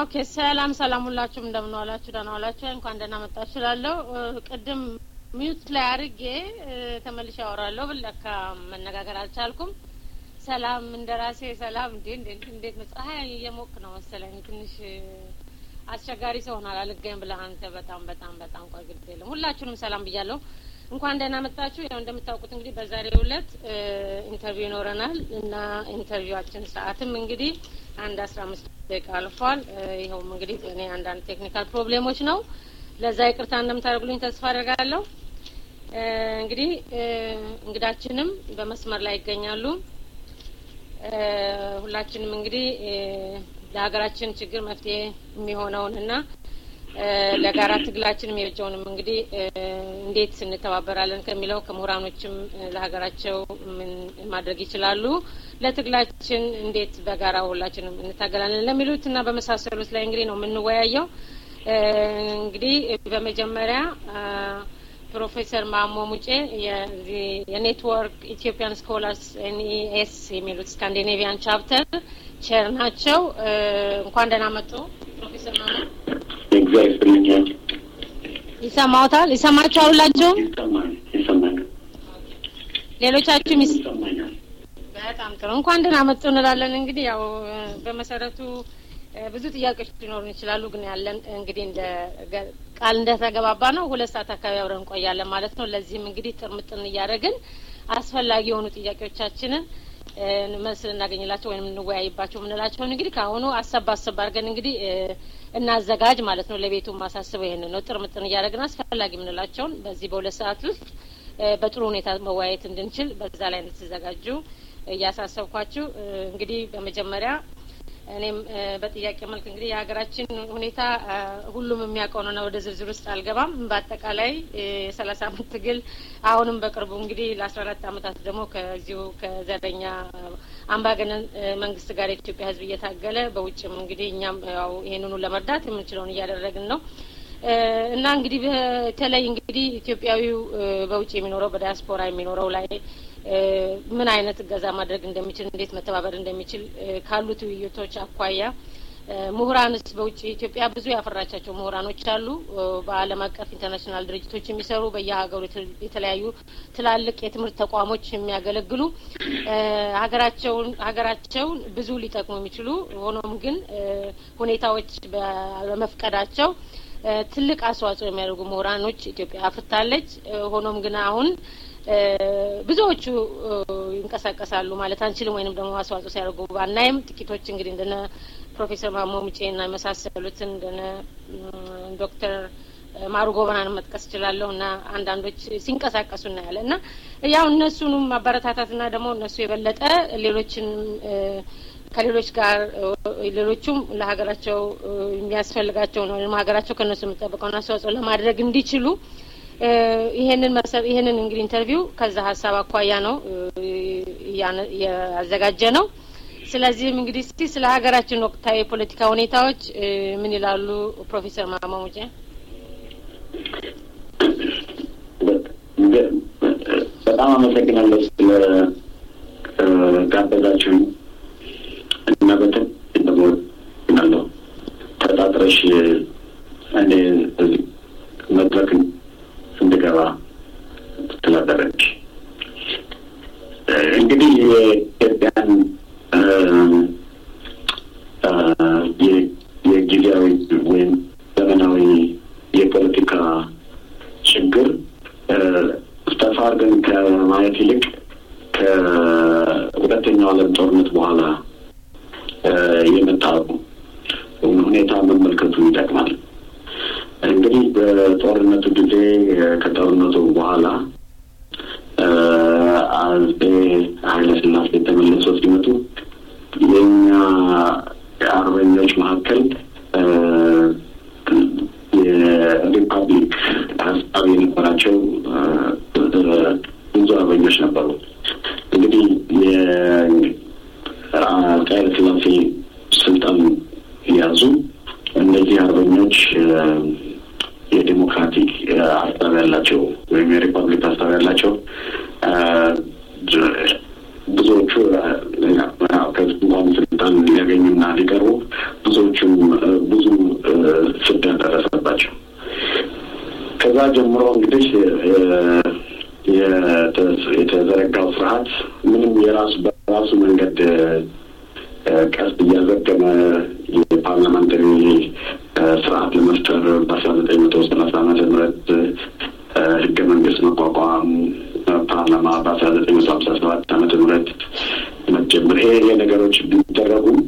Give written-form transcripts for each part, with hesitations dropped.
ኦኬ ሰላም ሁላችሁም እንደምን ዋላችሁ ደህና ዋላችሁ እንኳን ደህና መጣችሁ እላለሁ ቅድም ሚውት ላይ አድርጌ ተመልሼ አወራለሁ ብለካ መነጋገር አልቻልኩም ሰላም እንደራሴ ሰላም እንዴት ነው ፀሐይ እየሞቅ ነው መሰለኝ ትንሽ አስቸጋሪ ሰው ሆናል አልገኝ ብለህ አንተ በጣም ቆይ ግድ የለም ሁላችሁንም ሰላም ብያለሁ እንኳን ደህና መጣችሁ ያው እንደምታውቁት እንግዲህ በዛሬው ዕለት ኢንተርቪው ይኖረናል እና ኢንተርቪዋችን ሰዓትም እንግዲህ 1:15 ደቂቃ አልፏል ይሄው እንግዲህ እኔ አንዳንድ ቴክኒካል ፕሮብሌሞች ነው ለዛ ይቅርታ እንደምታደርጉልኝ ተስፋ አደርጋለሁ እንግዲህ እንግዳችንም በመስመር ላይ ይገኛሉ ሁላችንም እንግዲህ ለሀገራችን ችግር መፍትሄ የሚሆነውንና ለጋራ ትግላችን የሚበጀውንም እንግዲህ እንዴት እንተባበራለን ከሚለው ከምሁራኖችም ለሀገራቸው ምን ማድረግ ይችላሉ ለትግላችን እንዴት በጋራ ሁላችንም እንታገላለን ለሚሉትና በመሳሰሉት ላይ እንግዲህ ነው የምንወያየው እንግዲህ በመጀመሪያ ፕሮፌሰር ማሞ ሙጬ የኔትወርክ ኢትዮጵያን ስኮላርስ ኤንኢኤስ የሚሉት ስካንዲኔቪያን ቻፕተር ቼር ናቸው እንኳን ደህና መጡ ፕሮፌሰር ማሞ ይሰማዎታል ይሰማችኋል ሁላችሁም ይሰማል ሌሎቻችሁም ይሰማኛል በጣም ጥሩ እንኳን ደህና መጡ እንላለን እንግዲህ ያው በመሰረቱ ብዙ ጥያቄዎች ሊኖሩ ይችላሉ ግን ያለን እንግዲህ እንደ ቃል እንደተገባባ ነው 2 ሰዓት አካባቢ አብረን ቆያለን ማለት ነው ለዚህም እንግዲህ ጥርምጥን ያያረግን አስፈላጊ የሆኑ ጥያቄዎቻችንን መልስ እናገኝላቸው ወይንም እንወያይባቸው ምንላቸው እንግዲህ ካሁኑ አሰባሰብ አድርገን እንግዲህ እናዘጋጅ ማለት ነው ለቤቱ ማሳሰብ ይሄንን ነው ጥርምጥን ያያረግን አስፈላጊ ምንላቸውን በዚህ በ2 ሰዓት ውስጥ በጥሩ ሁኔታ መወያየት እንድንችል በዛ ላይ እንድትዘጋጁ ያሳሰብኳችሁ እንግዲህ በመጀመሪያ እኔም በጥያቄ መልክ እንግዲህ የሀገራችን ሁኔታ ሁሉም የሚያውቀው ነው ወደ ዝርዝር ውስጥ አልገባም በአጠቃላይ 30 አመት ትግል አሁንም በቅርቡ እንግዲህ ለ14 አመታት ደግሞ ከዚሁ ከዘረኛ አምባገነን መንግስት ጋር የኢትዮጵያ ህዝብ እየታገለ በውጭም እንግዲህ እኛም ያው ይሄንኑ ለመርዳት የምንችለውን እያደረግን ነው እና እንግዲህ በተለይ እንግዲህ ኢትዮጵያዊው በውጭ የሚኖረው በዲያስፖራ የሚኖረው ላይ ምን አይነት ገዛ ማድረግ እንደሚችል እንዴት መተባበር እንደሚችል ካሉት ውይይቶች አኳያ ምሁራንስ በውጭ ኢትዮጵያ ብዙ ያፈራቻቸው ምሁራኖች አሉ በአለም አቀፍ ኢንተርናሽናል ድርጅቶች የሚሰሩ በየሀገሩ የተለያዩ ትላልቅ የትምህርት ተቋሞች የሚያገለግሉ ሀገራቸውን ብዙ ሊጠቅሙ የሚችሉ ሆኖም ግን ሁኔታዎች በመፍቀዳቸው ትልቅ አስተዋጽኦ የሚያደርጉ ምሁራኖች ኢትዮጵያ አፍርታለች ሆኖም ግን አሁን ብዙዎቹ ይንቀሳቀሳሉ ማለት አንችልም ወይንም ደግሞ አስተዋጽኦ ሲያደርጉ ባናይም ጥቂቶች እንግዲህ እንደነ ፕሮፌሰር ማሞ ሙጬና መሳሰሉትን እንደነ ዶክተር ማሩ ጎበናን መጥቀስ ይችላልውና አንዳንዶች ሲንቀሳቀሱ እናያለና ያው እነሱንም ማበረታታትና ደግሞ እነሱ የበለጠ ሌሎችን ከሌሎች ጋር ሌሎቹም ለሀገራቸው የሚያስፈልጋቸው ነው ሀገራቸው ከነሱ የሚጠብቀውና አስተዋጽኦ ለማድረግ እንዲችሉ ይሄንን እንግዲህ ኢንተርቪው ከዛ ሐሳብ አኳያ ነው ያዘጋጀ ነው ስለዚህም እንግዲህ ስለ ሀገራችን ወቅታዊ ፖለቲካ ሁኔታዎች ምን ይላሉ ፕሮፌሰር ማሞ ሙጬ በጣም አመሰግናለሁ ስለ ጋበዛችሁኝ እና ደግሞ እናለው ተጣጥረሽ አንዴ መድረክ እንደገባ ተላደረች እንግዲህ የኢትዮጵያን የጊዜያዊ ወይም ዘመናዊ የፖለቲካ ችግር ተፋርገን ከማየት ይልቅ ከሁለተኛው ዓለም ጦርነት በኋላ የመጣው ሁኔታ መመልከቱ ይጠቅማል እንግዲህ በጦርነቱ ጊዜ ከጦርነቱ በኋላ አጼ ኃይለ ሥላሴ ተመልሰው ሲመጡ የኛ አርበኞች መካከል የሪፐብሊክ ሀሳብ የነበራቸው ብዙ አርበኞች ነበሩ እንግዲህ የአጼ ኃይለ ሥላሴ ስልጣን ያዙ እነዚህ አርበኞች የዲሞክራቲክ ሀሳብ ያላቸው ወይም የሪፐብሊክ ሀሳብ ያላቸው ብዙዎቹ ከስልጣን ሊያገኙና ሊቀርቡ ብዙዎቹም ብዙ ፍዳ ደረሰባቸው። ከዛ ጀምሮ እንግዲህ የተዘረጋው ስርዓት ምንም በራሱ መንገድ ቀስ እያዘገመ የፓርላማንታሪ ስርዓት ለመፍጠር በ1930 ዓመተ ምህረት ህገ መንግስት መቋቋም ፓርላማ በ1957 ዓመተ ምህረት መጀመር ይሄ ነገሮች ቢደረጉም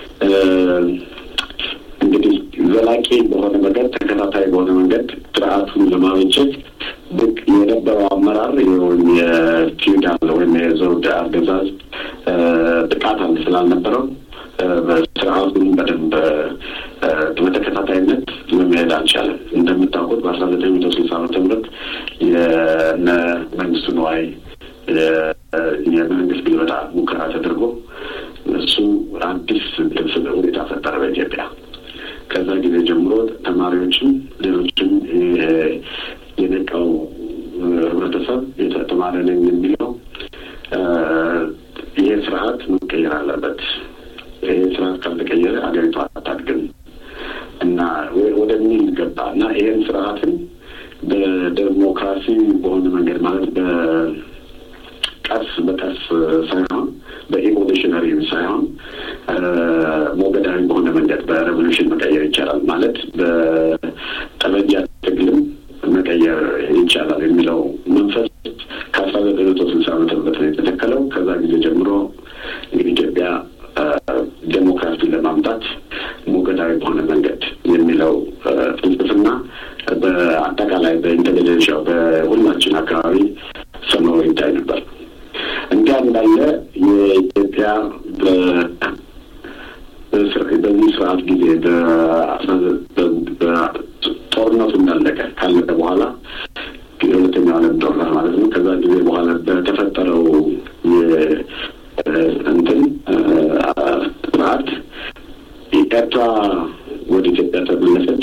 እንግዲህ ዘላቂ በሆነ መንገድ ተከታታይ በሆነ መንገድ ስርዓቱን ለማበጀት የነበረው አመራር የፊውዳል ወይም የዘውድ አገዛዝ ጥቃት ስላልነበረው በስርዓቱን በደንብ በተከታታይነት ለመሄድ አልቻለም። እንደምታውቁት በ1960 ዓመተ ምህረት የነ መንግስቱ ነዋይ የመንግስት ግልበጣ ሙከራ ተደርጎ እሱ አዲስ ሁኔታ ፈጠረ በኢትዮጵያ። ከዛ ጊዜ ጀምሮ ተማሪዎችም ሌሎችም የነቃው ህብረተሰብ የተማረ ነኝ የሚለው ይሄ ስርዓት መቀየር አለበት፣ ይሄ ስርዓት ካልተቀየረ አገሪቷ አታድግም እና ወደሚል ገባ እና ይሄን ስርዓትን በዴሞክራሲ በሆነ መንገድ ማለት በቀስ ሳይሆን በኢቮሉሽነሪ ሳይሆን ሞገዳዊ በሆነ መንገድ በሬቮሉሽን መቀየር ይቻላል ማለት በጠመንጃ ትግልም መቀየር ይቻላል የሚለው መንፈስ ከ1960 ዓመተ ምህረት የተተከለው። ከዛ ጊዜ ጀምሮ እንግዲህ ኢትዮጵያ ዴሞክራሲን ለማምጣት ሞገዳዊ በሆነ መንገድ የሚለው ፍልስፍና በአጠቃላይ በኢንቴሊጀንሻው በሁላችን አካባቢ ሰምሮ ይታይ ነበር። እንዲያ እንዳለ የኢትዮጵያ በዚህ ስርዓት ጊዜ ጦርነቱ ካለቀ በኋላ የሁለተኛው ዓለም ጦርነት ማለት ነው። ከዛ ጊዜ በኋላ በተፈጠረው ስርዓት ኤርትራ ወደ ኢትዮጵያ ተመለሰች።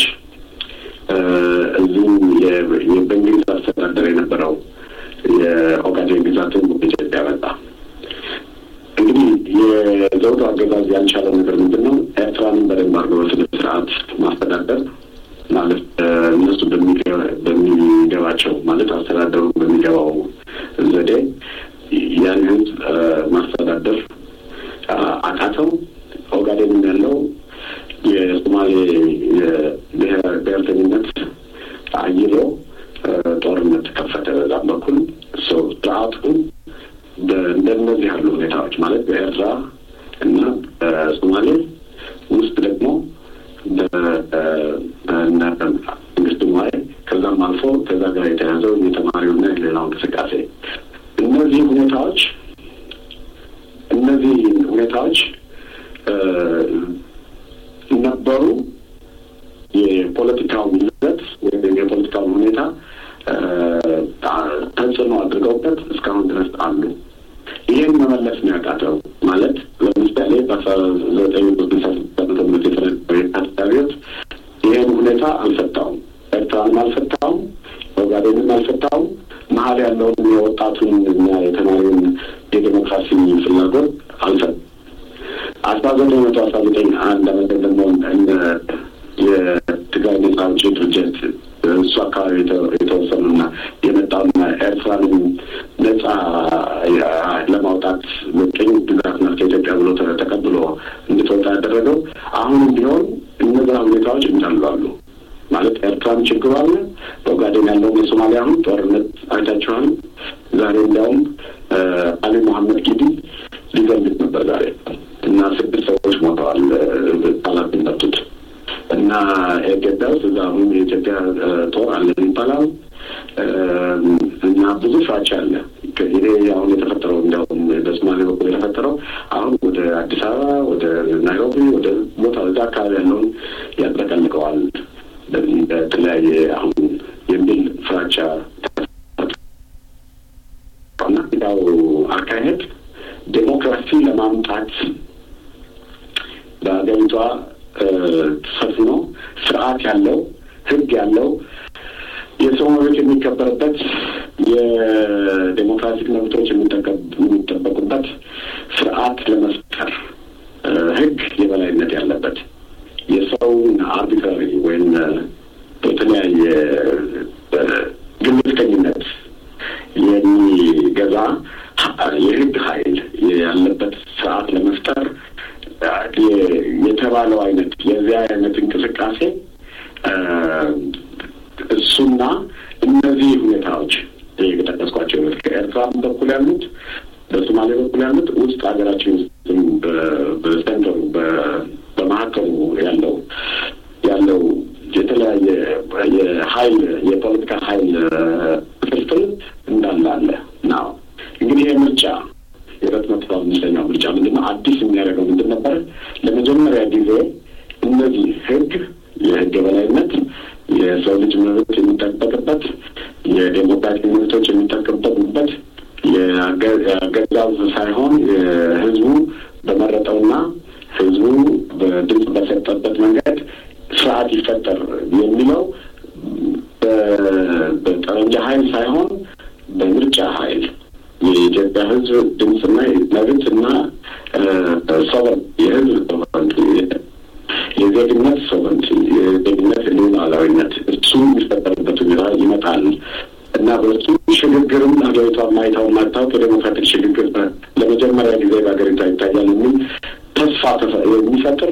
እዚህም በእንግሊዝ አስተዳደር የነበረው የኦጋዴን ግዛትን ኢትዮጵያ መጣ። እንግዲህ የዘውዱ አገዛዝ ያልቻለው ነገር ምንድን ነው? ኤርትራንን በደንብ አድርጎ በስነ ስርዓት ማስተዳደር ማለት እነሱ በሚገባቸው ማለት አስተዳደሩ በሚገባው ዘዴ ያን ህዝብ ማስተዳደር አቃተው። ኦጋዴንም ያለው የሶማሌ ብሔርተኝነት አይሎ ጦርነት ከፈተ በዛም በኩል ስርዓቱ እንደነዚህ ያሉ ሁኔታዎች ማለት በኤርትራ እና በሶማሌ ውስጥ ደግሞ መንግስቱ ነዋይ ከዛም አልፎ ከዛ ጋር የተያዘው የተማሪውና የሌላው እንቅስቃሴ እነዚህ ሁኔታዎች ነበሩ። የፖለቲካው ይዘት ወይም የፖለቲካው ሁኔታ ተጽዕኖ አድርገውበት እስካሁን ድረስ አሉ። ይህን መመለስ ነው ያቃተው። ማለት ለምሳሌ በ1966 ዓመተ ምህረት የተነገረው የካቲት አብዮት ይህን ሁኔታ አልፈታውም። ኤርትራንም አልፈታውም፣ ኦጋዴንን አልፈታውም። መሀል ያለውን የወጣቱን እና የተማሪውን የዴሞክራሲ ፍላጎት አልፈታም። 1919 አንድ ዓመት ደግሞ የትግራይ ነጻ አውጪ ድርጅት እሱ አካባቢ የተወሰኑና የመጣውና ኤርትራንም ነጻ ለማውጣት ቅኝ ግዛት ናት ከኢትዮጵያ ብሎ ተቀብሎ እንድትወጣ ያደረገው አሁንም ቢሆን እነዛ ሁኔታዎች እንዳሉ ማለት ኤርትራም ችግሩ አለ። በኦጋዴን ያለውን የሶማሊያ አሁን ጦርነት አይታችኋል። ዛሬ እንዲያውም አሊ መሐመድ ጊዲ ሊገሉት ነበር ዛሬ እና 6 ሰዎች ሞተዋል ጣላት እንደቱት እና ኢትዮጵያ ውስጥ እዛ አሁን የኢትዮጵያ ጦር አለ ይባላል እና ብዙ ፍራቻ አለ። ይሄ አሁን የተፈጠረው እንዲያውም በሶማሌ በኩል የተፈጠረው አሁን ወደ አዲስ አበባ ወደ ናይሮቢ ወደ ቦታው እዛ አካባቢ ያለውን ያጠቃልቀዋል በዚህ በተለያየ አሁን የሚል ፍራቻ እና ያው አካሄድ ዴሞክራሲ ለማምጣት በአገሪቷ ሰፍኖ ስርዓት ያለው ህግ ያለው የሰው መብት የሚከበርበት የዴሞክራቲክ መብቶች የሚጠበቁበት ስርዓት ለመፍጠር ህግ የበላይነት ያለበት የሰውን አርቢትራሪ ወይም የተለያየ ግልጽተኝነት የሚገዛ የህግ ኃይል ያለበት ስርዓት ለመፍጠር የተባለው አይነት የዚያ አይነት እንቅስቃሴ እሱና እነዚህ ሁኔታዎች የጠቀስኳቸው ከኤርትራ በኩል ያሉት በሶማሌ በኩል ያሉት ውስጥ ሀገራችን በሰንተሩ በመሀከሉ ያለው የተለያየ የኃይል የፖለቲካ ኃይል ክፍፍል እንዳለ አለ ነው። እንግዲህ የምርጫ የ205ኛው ምርጫ ምንድነው አዲስ የሚያደርገው ምንድን ነበር? ለመጀመሪያ ጊዜ እነዚህ የህግ የበላይነት የሰው ልጅ መብት የሚጠበቅበት የዴሞክራቲክ መብቶች የሚጠበቅበት የአገዛዝ ሳይሆን ህዝቡ በመረጠውና ህዝቡ በድምፅ በሰጠበት መንገድ ስርዓት ይፈጠር የሚለው በጠመንጃ ኃይል ሳይሆን በምርጫ ኃይል የኢትዮጵያ ህዝብ ድምፅና መብትና ሶቨሬን የህዝብ ሶቨሬንቲ የዜግነት ሶቨሬንቲ የዜግነት ሉዓላዊነት እሱ የሚፈጠርበት ሁኔታ ይመጣል እና በሱ ሽግግርም ሀገሪቷ ማይታወቅ የዴሞክራቲክ ሽግግር ለመጀመሪያ ጊዜ በሀገሪቷ ይታያል የሚል ተስፋ የሚፈጥር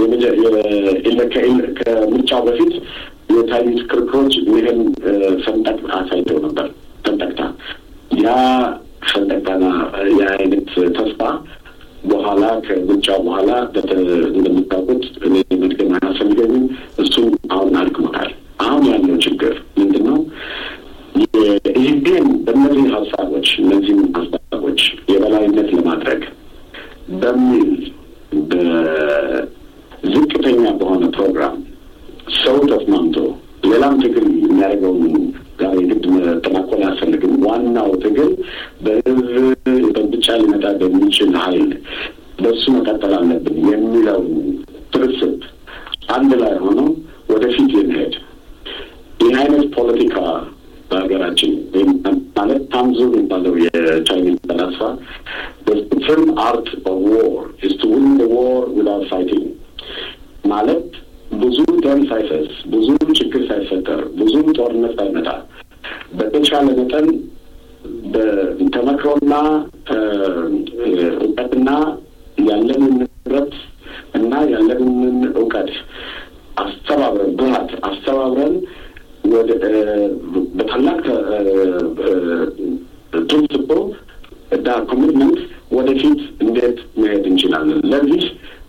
ከምርጫው በፊት የታዩት ክርክሮች ይህን ሰንጠቅ አሳይተው ነበር። ያ ሰንጠቅታና የአይነት ተስፋ በኋላ ከምርጫው በኋላ እንደምታውቁት እኔ መድገም አያስፈልገኝም። እሱም አሁን አድክሞታል። አሁን ያለው ችግር ምንድን ነው? ይህን በእነዚህም ሀሳቦች የበላይነት ለማድረግ በሚል በዝቅተኛ በሆነ ፕሮግራም ሰው ተስማምቶ ሌላም ትግል የሚያደርገውን ጋር የግድ መጠናኮል አያስፈልግም። ዋናው ትግል በህዝብ በብቻ ሊመጣ በሚችል ኃይል በሱ መቀጠል አለብን የሚለው ፕሪንስፕ አንድ ላይ ሆኖ ወደፊት የሚሄድ ይህ አይነት ፖለቲካ በሀገራችን ማለት ታንዙ የሚባለው የቻይኒዝ ፈላስፋ the supreme art of war is to win the war without fighting ማለት ብዙ ደም ሳይፈስ ብዙ ችግር ሳይፈጠር ብዙ ጦርነት ሳይመጣ በተቻለ መጠን በተመክሮና እውቀትና ያለንን ንብረት እና ያለንን እውቀት አስተባብረን ወደ በታላቅ ፕሪንሲፕ እና ኮሚትመንት ወደፊት እንዴት መሄድ እንችላለን? ለዚህ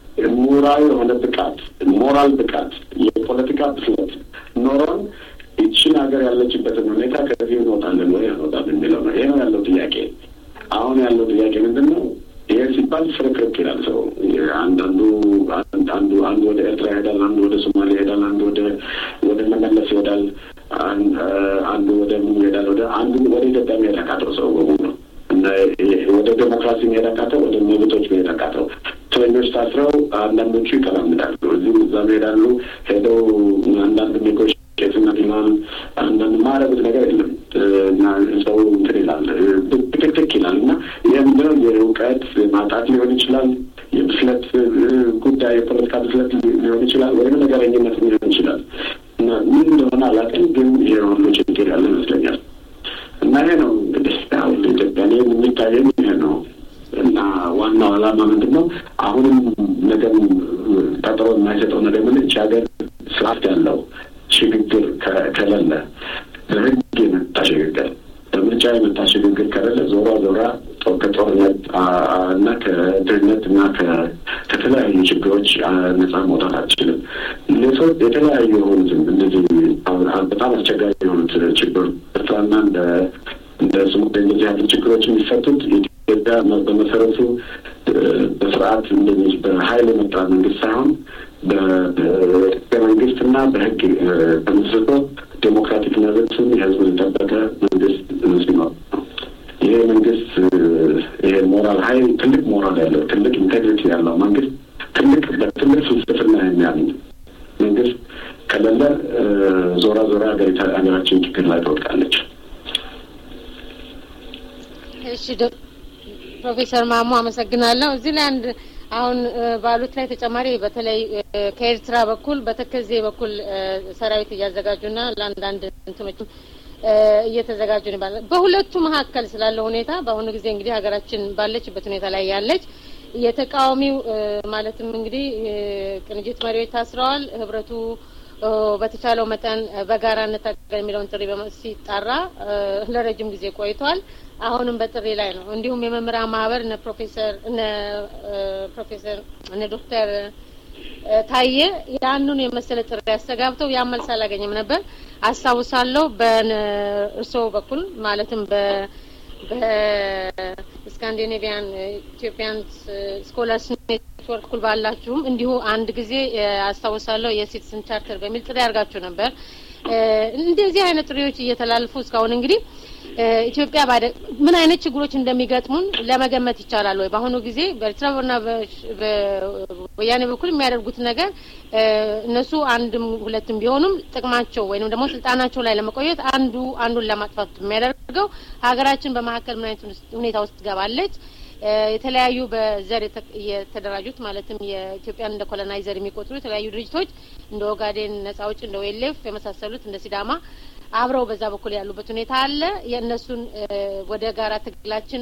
ሞራል ብቃት የፖለቲካ ብስለት ኖሮን ይችን ሀገር ያለችበትን ሁኔታ ከዚህ እንወጣለን ወይ አንወጣም የሚለው ነው። ይሄ ነው ያለው ጥያቄ። አሁን ያለው ጥያቄ ምንድን ነው? ይሄ ሲባል ፍርክርክ ይላል ሰው። አንዱ ወደ ኤርትራ ይሄዳል፣ አንዱ ወደ ሶማሌ ይሄዳል፣ አንዱ ወደ መመለስ ይሄዳል፣ አንዱ ወደ ምን ይሄዳል፣ አንዱ ወደ ኢትዮጵያ መሄድ አቃተው ሰው በሙሉ እና ወደ ዴሞክራሲ መሄድ አቃተው፣ ወደ መብቶች መሄድ አቃተው። እስረኞች ታስረው አንዳንዶቹ ይቀላምዳሉ፣ እዚህም እዛም ይሄዳሉ። ሄደው አንዳንድ ኔጎሽዬሽን ይላል፣ አንዳንድ ማረጉት ነገር የለም እና ሰው እንትን ይላል፣ ትክትክ ይላል እና ይህ ምንድነው የእውቀት ማጣት ሊሆን ይችላል፣ የብስለት ጉዳይ የፖለቲካ ብስለት ሊሆን ይችላል፣ ወይም ነገረኝነት ሊሆን ይችላል እና ምን እንደሆነ አላውቅም፣ ግን ይሄ ሁሉ ችግር ያለ ይመስለኛል። እና ይሄ ነው እንግዲህ አሁን ኢትዮጵያ ላይ የሚታየኝ ይሄ ነው። እና ዋናው ዓላማ ምንድን ነው? አሁንም ነገር ቀጠሮ የማይሰጠው ነገር ምን ይህች ሀገር ስርዓት ያለው ሽግግር ከሌለ በህግ የመጣ ሽግግር በምርጫ የመጣ ሽግግር ከሌለ ዞራ ከጦርነት እና ከድህነት እና ከተለያዩ ችግሮች ነጻ መውጣት አትችልም። ለሰዎች የተለያዩ የሆኑትን እንደዚህ በጣም አስቸጋሪ የሆኑት ችግሮች ኤርትራና እንደ ሶማሌ እንደዚህ ያሉ ችግሮች የሚፈቱት ኢትዮጵያ በመሰረቱ በስርዓት እንደዚህ በኃይል የመጣ መንግስት ሳይሆን በመንግስትና በህግ ተመስርቶ ዴሞክራቲክ መብትን የህዝብን የጠበቀ መንግስት ሲኖር ይሄ መንግስት ይሄ ሞራል ኃይል ትልቅ ሞራል ያለው ትልቅ ኢንቴግሪቲ ያለው መንግስት ትልቅ ፍልስፍና የሚያምን መንግስት ከሌለ ዞራ ሀገራችን ችግር ላይ ትወድቃለች። እሺ ፕሮፌሰር ማሞ አመሰግናለሁ። እዚህ ላይ አሁን ባሉት ላይ ተጨማሪ በተለይ ከኤርትራ በኩል በተከዜ በኩል ሰራዊት እያዘጋጁና ለአንዳንድ እንትኖች እየተዘጋጁ ነው ባለ በሁለቱ መካከል ስላለው ሁኔታ በአሁኑ ጊዜ እንግዲህ ሀገራችን ባለችበት ሁኔታ ላይ ያለች የተቃዋሚው ማለትም እንግዲህ ቅንጅት መሪዎች ታስረዋል ህብረቱ በተቻለው መጠን በጋራ እንታገል የሚለውን ጥሪ ሲጣራ ለረጅም ጊዜ ቆይቷል አሁንም በጥሪ ላይ ነው እንዲሁም የመምህራን ማህበር እነ ፕሮፌሰር ዶክተር ታየ ያንኑን የመሰለ ጥሪ ያስተጋብተው ያመልስ አላገኘም ነበር አስተዋውሳለሁ በእርሶ በኩል ማለትም በስካንዲኔቪያን ኢትዮጵያን ስኮላርስ ኔትወርክ ኩል ባላችሁም እንዲሁ አንድ ጊዜ አስተዋውሳለሁ የሲቲዝን ቻርተር በሚል ጥሪ አድርጋችሁ ነበር እንደዚህ አይነት ጥሪዎች እየተላልፉ እስካሁን እንግዲህ ኢትዮጵያ ምን አይነት ችግሮች እንደሚገጥሙን ለመገመት ይቻላል ወይ በአሁኑ ጊዜ በኤርትራና በወያኔ በኩል የሚያደርጉት ነገር እነሱ አንድም ሁለትም ቢሆኑም ጥቅማቸው ወይንም ደግሞ ስልጣናቸው ላይ ለመቆየት አንዱን ለማጥፋት የሚያደርገው ሀገራችን በመሐከል ምን አይነት ሁኔታ ውስጥ ገባለች የተለያዩ በዘር የተደራጁት ማለትም የኢትዮጵያን እንደ ኮሎናይዘር የሚቆጥሩ የተለያዩ ድርጅቶች እንደ ኦጋዴን ነጻ አውጪ እንደ ዌሌፍ የመሳሰሉት እንደ ሲዳማ አብረው በዛ በኩል ያሉበት ሁኔታ አለ የእነሱን ወደ ጋራ ትግላችን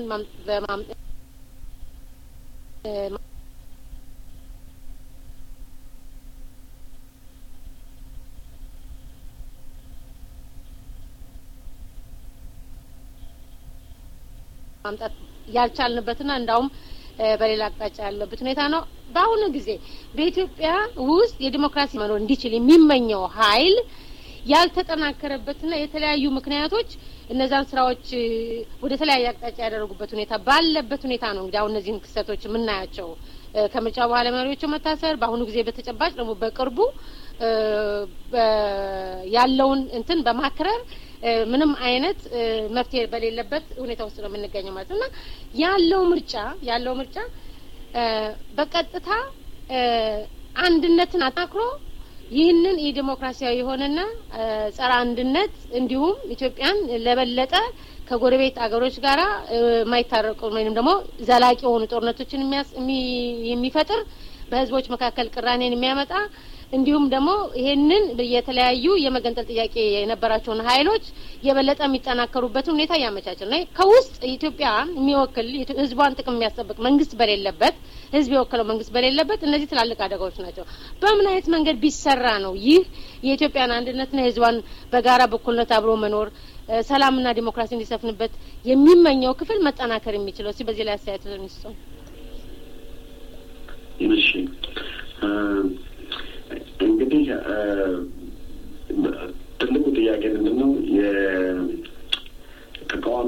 ማምጣት ያልቻልንበትና እንዳውም በሌላ አቅጣጫ ያለበት ሁኔታ ነው በአሁኑ ጊዜ በኢትዮጵያ ውስጥ የዲሞክራሲ መኖር እንዲችል የሚመኘው ኃይል ያልተጠናከረበትና የተለያዩ ምክንያቶች እነዛን ስራዎች ወደ ተለያየ አቅጣጫ ያደረጉበት ሁኔታ ባለበት ሁኔታ ነው እንግዲህ አሁን እነዚህን ክስተቶች የምናያቸው ከምርጫ በኋላ መሪዎቹ መታሰር በአሁኑ ጊዜ በተጨባጭ ደግሞ በቅርቡ ያለውን እንትን በማክረር ምንም አይነት መፍትሄ በሌለበት ሁኔታ ውስጥ ነው የምንገኘው ማለትና ያለው ምርጫ በቀጥታ አንድነትን አጣክሮ ይህንን የዲሞክራሲያዊ የሆነና ጸረ አንድነት እንዲሁም ኢትዮጵያን ለበለጠ ከጎረቤት አገሮች ጋራ ማይታረቁ ወይንም ደግሞ ዘላቂ የሆኑ ጦርነቶችን የሚፈጥር በህዝቦች መካከል ቅራኔን የሚያመጣ እንዲሁም ደግሞ ይሄንን የተለያዩ የመገንጠል ጥያቄ የነበራቸውን ኃይሎች የበለጠ የሚጠናከሩበት ሁኔታ ያመቻቻል ነው ከውስጥ ኢትዮጵያ የሚወክል ህዝቧን ጥቅም የሚያስጠብቅ መንግስት በሌለበት ህዝብ የወከለው መንግስት በሌለበት እነዚህ ትላልቅ አደጋዎች ናቸው በምን አይነት መንገድ ቢሰራ ነው ይህ የኢትዮጵያን አንድነትና ህዝቧን በጋራ በኩልነት አብሮ መኖር ሰላምና ዲሞክራሲ እንዲሰፍንበት የሚመኘው ክፍል መጠናከር የሚችለው እዚህ በዚህ ላይ አስተያየት ልንስጠው እሺ እንግዲህ ትልቁ ጥያቄ ምንድነው የተቃዋሚ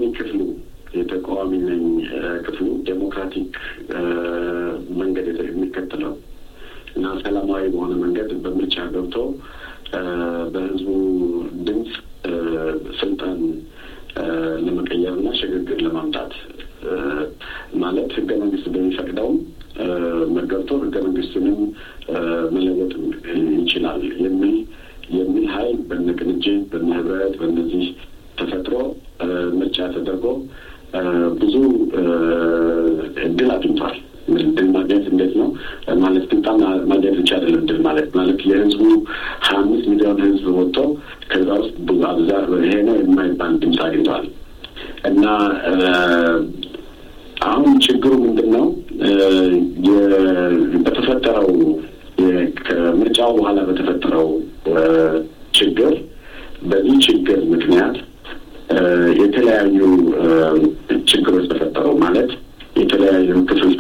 ክፍሉ ዴሞክራቲክ መንገድ የሚከተለው እና ሰላማዊ በሆነ መንገድ በምርጫ ገብቶ በህዝቡ ድምጽ ስልጣን ለመቀየርና ሽግግር ለማምጣት ማለት ህገ መንግስት በሚፈቅደው መገብቶ ህገ መንግስቱንም መለወጥ ይችላል የሚል ኃይል በንቅንጅት በህብረት በእነዚህ ተፈጥሮ ምርጫ ተደርጎ ብዙ እድል አግኝቷል ድል ማግኘት እንዴት ነው ማለት ስልጣን ማግኘት ብቻ አይደለም ድል ማለት የህዝቡ 25 ሚሊዮን ህዝብ ወጥቶ ከዛ ውስጥ ብዙ አብዛር ይሄ ነው የማይባል ድምፅ አግኝቷል እና አሁን ችግሩ ምንድነው በተፈጠረው ከምርጫው በኋላ በተፈጠረው ችግር በዚህ ችግር ምክንያት የተለያዩ ችግሮች ተፈጠሩ ማለት የተለያዩ ክፍሎች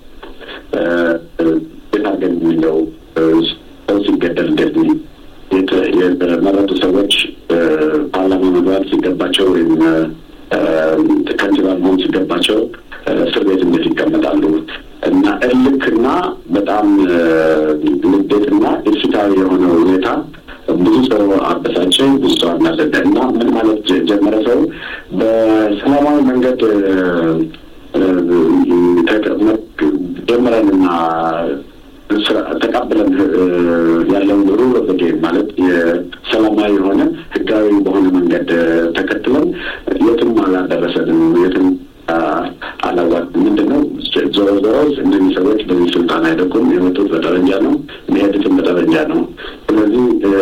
የታገል የሚለው ሰው ሲገደል እንደዚህ የተመረጡ ሰዎች ፓርላማ መግባት ሲገባቸው ወይም ከንቲባ መሆን ሲገባቸው እስር ቤት እንዴት ይቀመጣሉ እና እልክና በጣም ንዴትና ኢፍትሃዊ የሆነ ሁኔታ ብዙ ሰው አበሳጨ ብዙ ሰው አናደደ እና ምን ማለት ጀመረ ሰው በሰላማዊ መንገድ ጀመረንና ተቀብለን ያለውን ሩል ኦፍ ዘ ጌም ማለት የሰላማዊ የሆነ ህጋዊ በሆነ መንገድ ተከትለን የትም አላደረሰንም የትም አላዋጥ ምንድነው ዞሮ እነዚህ ሰዎች በዚህ ስልጣን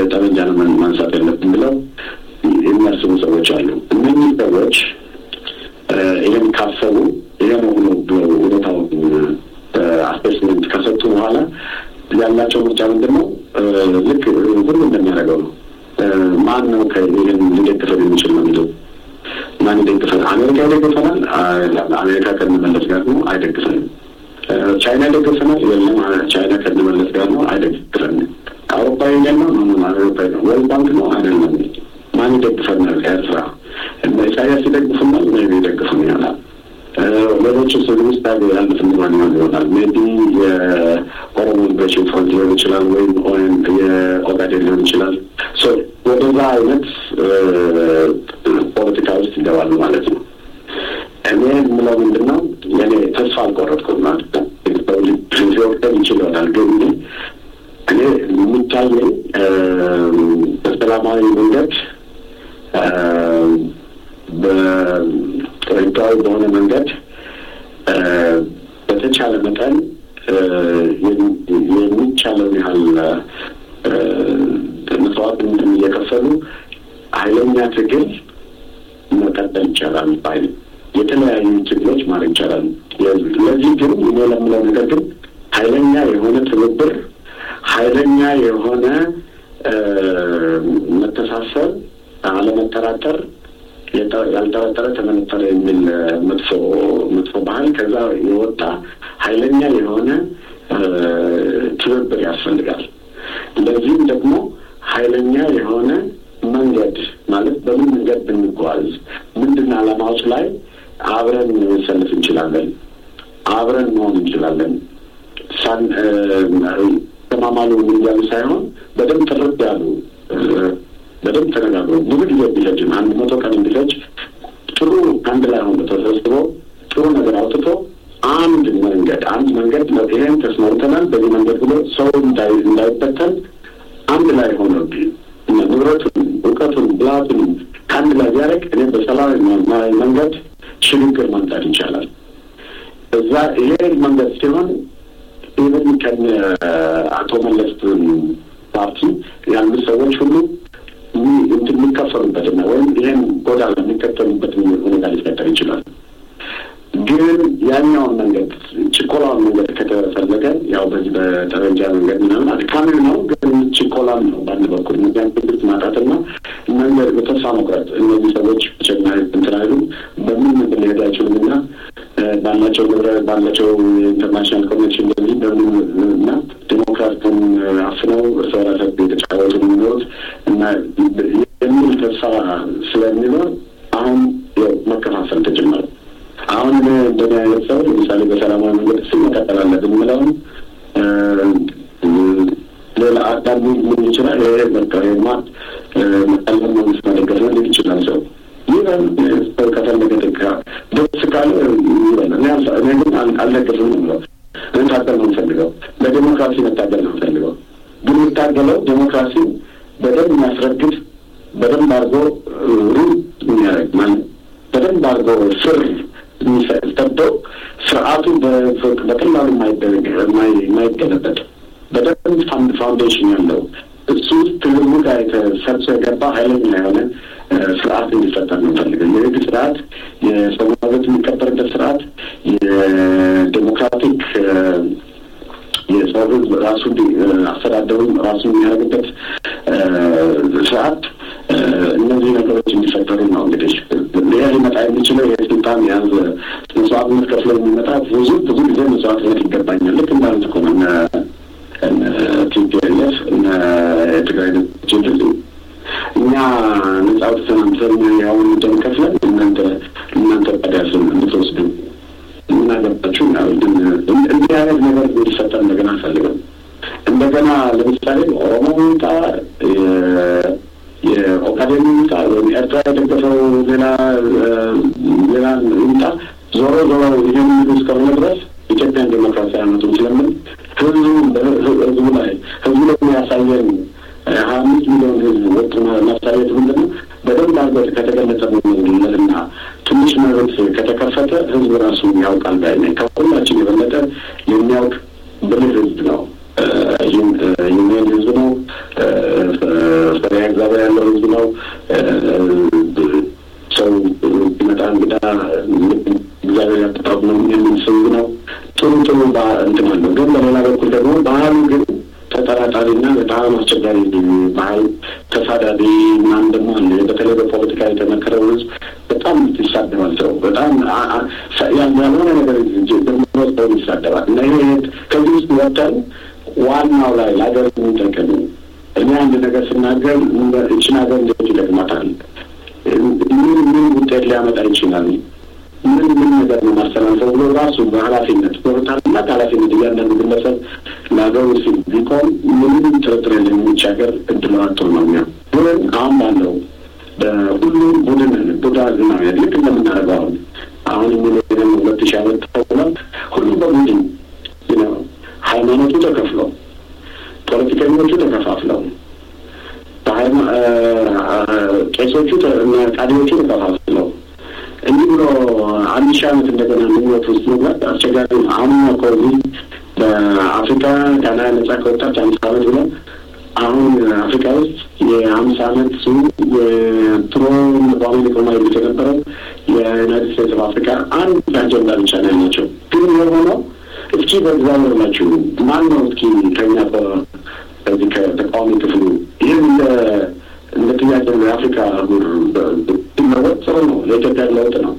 ጠመንጃን ማንሳት ያለብን ብለው የሚያስቡ ሰዎች አሉ። እነዚህ ሰዎች ይህን ካሰቡ ይሄ ነው ብለው ሁኔታውን አሴስመንት ከሰጡ በኋላ ያላቸው ምርጫ ምንድን ነው? ልክ ሁሉ እንደሚያደርገው ነው። ማን ነው ይህን ሊደግፈን የሚችል ነው የሚለው ማን ይደግፈን? አሜሪካ ይደግፈናል። አሜሪካ ከነመለስ ጋር ነው አይደግፈንም። ቻይና ይደግፈናል። የለም ቻይና ከነመለስ ጋር ነው አይደግፈንም። አውሮፓ የለም ነው አውሮፓ ነው። ወርልድ ባንክ ነው አይደለም። ማን ይደግፈናል? ኤርትራ እና ኢሳያስ ይደግፉናል ነው ይደግፉን ይሆናል። ሌሎች ውስጥ ያሉት እንዲሆን ይሆናል። ሜቢ የኦሮሞ ሊበሬሽን ፍሮንት ሊሆን ይችላል ወይም የኦጋዴን ሊሆን ይችላል። ወደዛ አይነት ፖለቲካ ውስጥ ይገባሉ ማለት ነው። እኔ የምለው ምንድን ነው የኔ ተስፋ አልቆረጥኩም ማለት ነው። ሊወቅደን ይችል ይሆናል ግን እኔ የሚታየኝ በሰላማዊ መንገድ በህጋዊ በሆነ መንገድ በተቻለ መጠን የሚቻለውን ያህል መስዋዕትነት እየከፈሉ ኃይለኛ ትግል መቀጠል ይቻላል ባይ የተለያዩ ትግሎች ማድረግ ይቻላል። ለዚህ ግን እኔ ለምለው ነገር ግን ኃይለኛ የሆነ ትብብር፣ ኃይለኛ የሆነ መተሳሰብ፣ አለመጠራጠር፣ ያልጠረጠረ ተመነጠረ የሚል መጥፎ ባህል ከዛ የወጣ ኃይለኛ የሆነ ትብብር ያስፈልጋል። ለዚህም ደግሞ ኃይለኛ የሆነ መንገድ ማለት በምን መንገድ ብንጓዝ ምንድን ዓላማዎች ላይ አብረን መሰለፍ እንችላለን፣ አብረን መሆን እንችላለን። ተማማሉ የሚያሉ ሳይሆን በደንብ ጥርት ያሉ በደንብ ተነጋግሮ ብዙ ጊዜ ቢፈጅም 100 ቀን ቢፈጅ ጥሩ አንድ ላይ ሆኖ ተሰብስቦ ጥሩ ነገር አውጥቶ አንድ መንገድ ይሄን ተስማምተናል በዚህ መንገድ ብሎ ሰው እንዳይበተን አንድ ላይ ሆኖ ንብረቱን፣ እውቀቱን፣ ብልሃቱን ከአንድ ላይ ቢያደርግ እኔ በሰላማዊ መንገድ ሽግግር ማምጣት ይቻላል። እዛ ይሄ መንገድ ሲሆን ኢቨን ከነ አቶ መለስ ፓርቲ ያሉ ሰዎች ሁሉ የሚከፈሉበትና ወይም ይህን ጎዳና የሚከተሉበት ሁኔታ ሊፈጠር ይችላል። ግን ያኛውን መንገድ ችኮላውን መንገድ ከተፈለገ ያው በዚህ በጠመንጃ መንገድ ምናምን አድካሚ ነው፣ ግን ችኮላም ነው በአንድ በኩል ምክንያት ትግስት ማጣትና መንገድ በተስፋ መቁረጥ እነዚህ ሰዎች ብቸኛ እንትን አይሉም በምን ምንድን ሊሄዱ አይችሉምና ባላቸው ንብረት ባላቸው ኢንተርናሽናል ኮኔክሽን እንደዚህ በምን እና ዲሞክራትን አፍነው እርስ በራሳቸው የተጫወቱ የሚኖሩት እና የሚል ተስፋ ስለሚኖር አሁን መከፋፈል ተጀመረ። አሁን እንደኔ አይነት ሰው ለምሳሌ በሰላማዊ መንገድ መቀጠል አለብን የምለውን ሌላ አዳሚ ምን ይችላል በቃ የማት መቀለም መንግስት መደገፍ ነው ሊል ይችላል ሰው ይህን ሰው ከፈለገ ደጋ ደስ ካለ ይበላል። እኔ ግን አልደግፍም ነው እንታገል ነው የምፈልገው። ለዲሞክራሲ መታገል ነው የምፈልገው። ግን የምታገለው ዲሞክራሲ በደንብ የሚያስረግጥ በደንብ አድርጎ ሩት የሚያደርግ ማለት በደንብ አድርጎ ስር የሚሰጠው ስርዓቱ በቀላሉ የማይገለበጥ በደንብ ፋውንዴሽን ያለው እሱ ትልሙ ጋር የተሰርጾ የገባ ኃይለኛ የሆነ ስርዓት እንዲፈጠር ነው ፈልገው። የህግ ስርዓት፣ የሰው መብት የሚከበርበት ስርዓት፣ የዴሞክራቲክ የሰው ህዝብ ራሱ አስተዳደሩን ራሱ የሚያደርግበት ስርዓት እነዚህ ነገሮች እንዲፈጠሩ ነው። እንግዲህ ሌላ ሊመጣ የሚችለው የስልጣን የያዘ መስዋዕትነት ከፍለው የሚመጣ ብዙ ጊዜ መስዋዕትነት ይገባኛል። ልክ እንዳሉት እኮ ነው ቲፒኤልኤፍ እና የትግራይ ነጭ እኛ ነጻ አውጥተን ያውን ደም ከፍለን እናንተ ቀዳስን እንድትወስዱ እናገባችሁ እንዲህ አይነት ነገር እንዲፈጠር እንደገና አልፈልግም። እንደገና ለምሳሌ ኦሮሞ ሚንጣ የኦጋዴን ሚንጣ ወይም ኤርትራ የደገፈው ሌላ ሚንጣ ዞሮ ይህን ሚሉ እስከሆነ ድረስ ኢትዮጵያን ዴሞክራሲ አመቱን ስለምን ህዝቡ ላይ ያሳየን 25 ሚሊዮን ህዝብ ወጡ ማሳየት ምንድን ነው? በደንብ አርገት ከተገለጸ እና ትንሽ መብት ከተከፈተ ህዝብ ራሱ ያውቃል። ጋይነ ከሁላችን የበለጠ የሚያውቅ ብልህ ህዝብ ነው። ይህን ህዝብ ነው እግዚአብሔር ያለው ህዝብ ነው። ሰው ቢመጣ እንግዳ እግዚአብሔር ያጣው ነው የሚሰው ነው። ጥሩ እንትን አለው። ግን በሌላ በኩል ደግሞ ባህሉ ግን ተጠራጣሪና በጣም አስቸጋሪ ባህል ተሳዳቢ ምናምን ደግሞ አለ። በተለይ በፖለቲካ የተመከረው ህዝብ በጣም ይሳደባል። ሰው በጣም ያልሆነ ነገር ደግሞ ይሳደባል። እና ይሄ ከዚህ ውስጥ ወጥተን ዋናው ላይ ለሀገር የሚጠቅም እኔ አንድ ነገር ስናገር እችን ሀገር እንዴት ይጠቅማታል፣ ምን ውጤት ሊያመጣ ይችላል፣ ምን ነገር ነው ማስተላለፈው ብሎ ራሱ በኃላፊነት በታላቅ ኃላፊነት እያንዳንዱ ግለሰብ ለሀገሩ ሲል ቢቆም ምንም ጥርጥር የለም የሚቻገር እድሏቶ ነው የሚያ ግን አሁን ባለው ሁሉም ቡድን ነው ልክ እንደምናደርገው አሁን የሚለንም 2000 ዓመት ተቆላል ሁሉም በቡድን ነው ሃይማኖቱ ተከፍለው ፖለቲከኞቹ ተከፋፍለው ቄሶቹ እና ቃዲዎቹ ተከፋፍለው እንዲህ ብሎ 1000 ዓመት እንደገና ምኞት ውስጥ መግባት አስቸጋሪ ነው። አሁን ከዚህ በአፍሪካ ጋና ነጻ ከወጣች 50 ዓመት ብሎ አሁን አፍሪካ ውስጥ የ50 ዓመት ሱ የፕሮ በአሜሪካ ላይ የተነበረው የዩናይትድ ስቴትስ ኦፍ አፍሪካ አንድ አጀንዳ ብቻ ነው ያላቸው። ግን የሆነው እስኪ በዛው ናቸው ማን ነው እስኪ ከኛ በዚህ ከተቃዋሚ ክፍሉ ይህን እንደ ጥያቄ የአፍሪካ አህጉር ለውጥ ነው ለኢትዮጵያ ለውጥ ነው።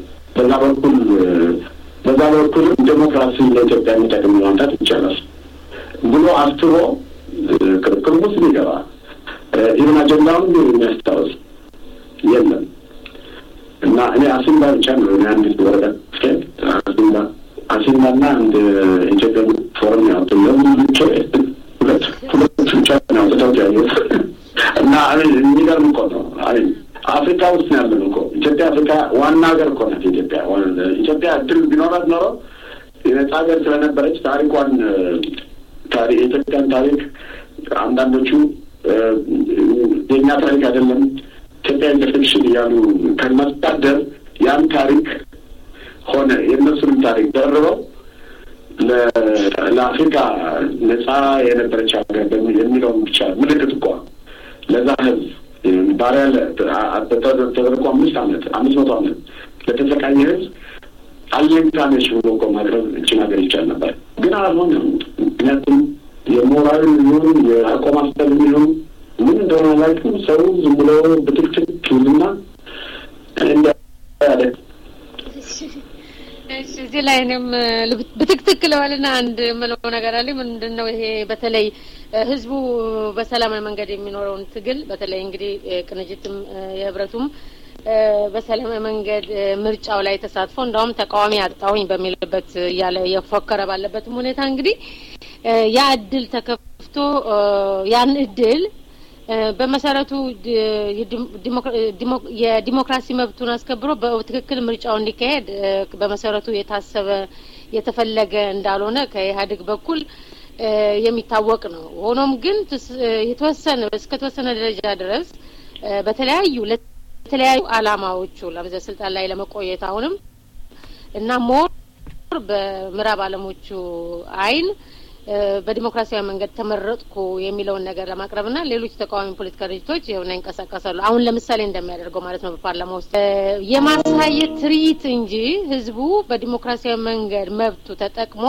በዛ በኩል ዴሞክራሲ ለኢትዮጵያ የሚጠቅም ማምጣት ይቻላል ብሎ አስቦ ክርክር ውስጥ ሊገባ ይህን አጀንዳውን የሚያስታውስ የለም እና እኔ አሲምባ ብቻ ነው አንድ ወረቀት ስኬት አሲምባና አንድ ኢትዮጵያ ፎረም ያወጡ ሁለት ብቻ ነው ተታውቂያለሁ እና የሚገርም እኮ ነው። አፍሪካ ውስጥ ነው ያለው እኮ ኢትዮጵያ አፍሪካ ዋና ሀገር እኮ ናት። ኢትዮጵያ እድል ቢኖራት ኖሮ የነጻ ሀገር ስለነበረች ታሪኳን የኢትዮጵያን ታሪክ አንዳንዶቹ የኛ ታሪክ አይደለም ኢትዮጵያ ኢንተርሴክሽን እያሉ ከመታደር ያን ታሪክ ሆነ የእነሱንም ታሪክ ደርበው ለአፍሪካ ነጻ የነበረች ሀገር የሚለውን ብቻ ምልክት እኮ ለዛ ህዝብ ባሪያ ተደርጎ 500 ዓመት ለተሰቃየ ህዝብ አለኝታነች ብሎ እኮ ማቅረብ እችን ሀገር ይቻል ነበር። ግን አልሆነም። ምክንያቱም የሞራል ይሁን የአቋም አስተል ይሁን ምን እንደሆነ አላውቅም። ሰው ዝም ብሎ ብትክትክ ይልና እንዳለ እዚህ ላይ እኔም ብትክትክ ለዋልና አንድ ምለው ነገር አለ። ምንድነው ይሄ በተለይ ህዝቡ በሰላማዊ መንገድ የሚኖረውን ትግል በተለይ እንግዲህ ቅንጅትም የህብረቱም በሰላማዊ መንገድ ምርጫው ላይ ተሳትፎ እንደውም ተቃዋሚ አጣውኝ በሚልበት ያለ የፎከረ ባለበትም ሁኔታ እንግዲህ ያ እድል ተከፍቶ ያን እድል በመሰረቱ የዲሞክራሲ መብቱን አስከብሮ በትክክል ምርጫው እንዲካሄድ በመሰረቱ የታሰበ የተፈለገ እንዳልሆነ ከኢህአዴግ በኩል የሚታወቅ ነው። ሆኖም ግን እስከተወሰነ ደረጃ ድረስ በተለያዩ አላማዎቹ ለምሳሌ ስልጣን ላይ ለመቆየት አሁንም እና ሞር በምዕራብ ዓለሞቹ አይን በዲሞክራሲያዊ መንገድ ተመረጥኩ የሚለውን ነገር ለማቅረብና ሌሎች ተቃዋሚ ፖለቲካ ድርጅቶች የሆነ እንቀሳቀሳሉ። አሁን ለምሳሌ እንደሚያደርገው ማለት ነው በፓርላማ ውስጥ የማሳየት ትርኢት እንጂ ህዝቡ በዲሞክራሲያዊ መንገድ መብቱ ተጠቅሞ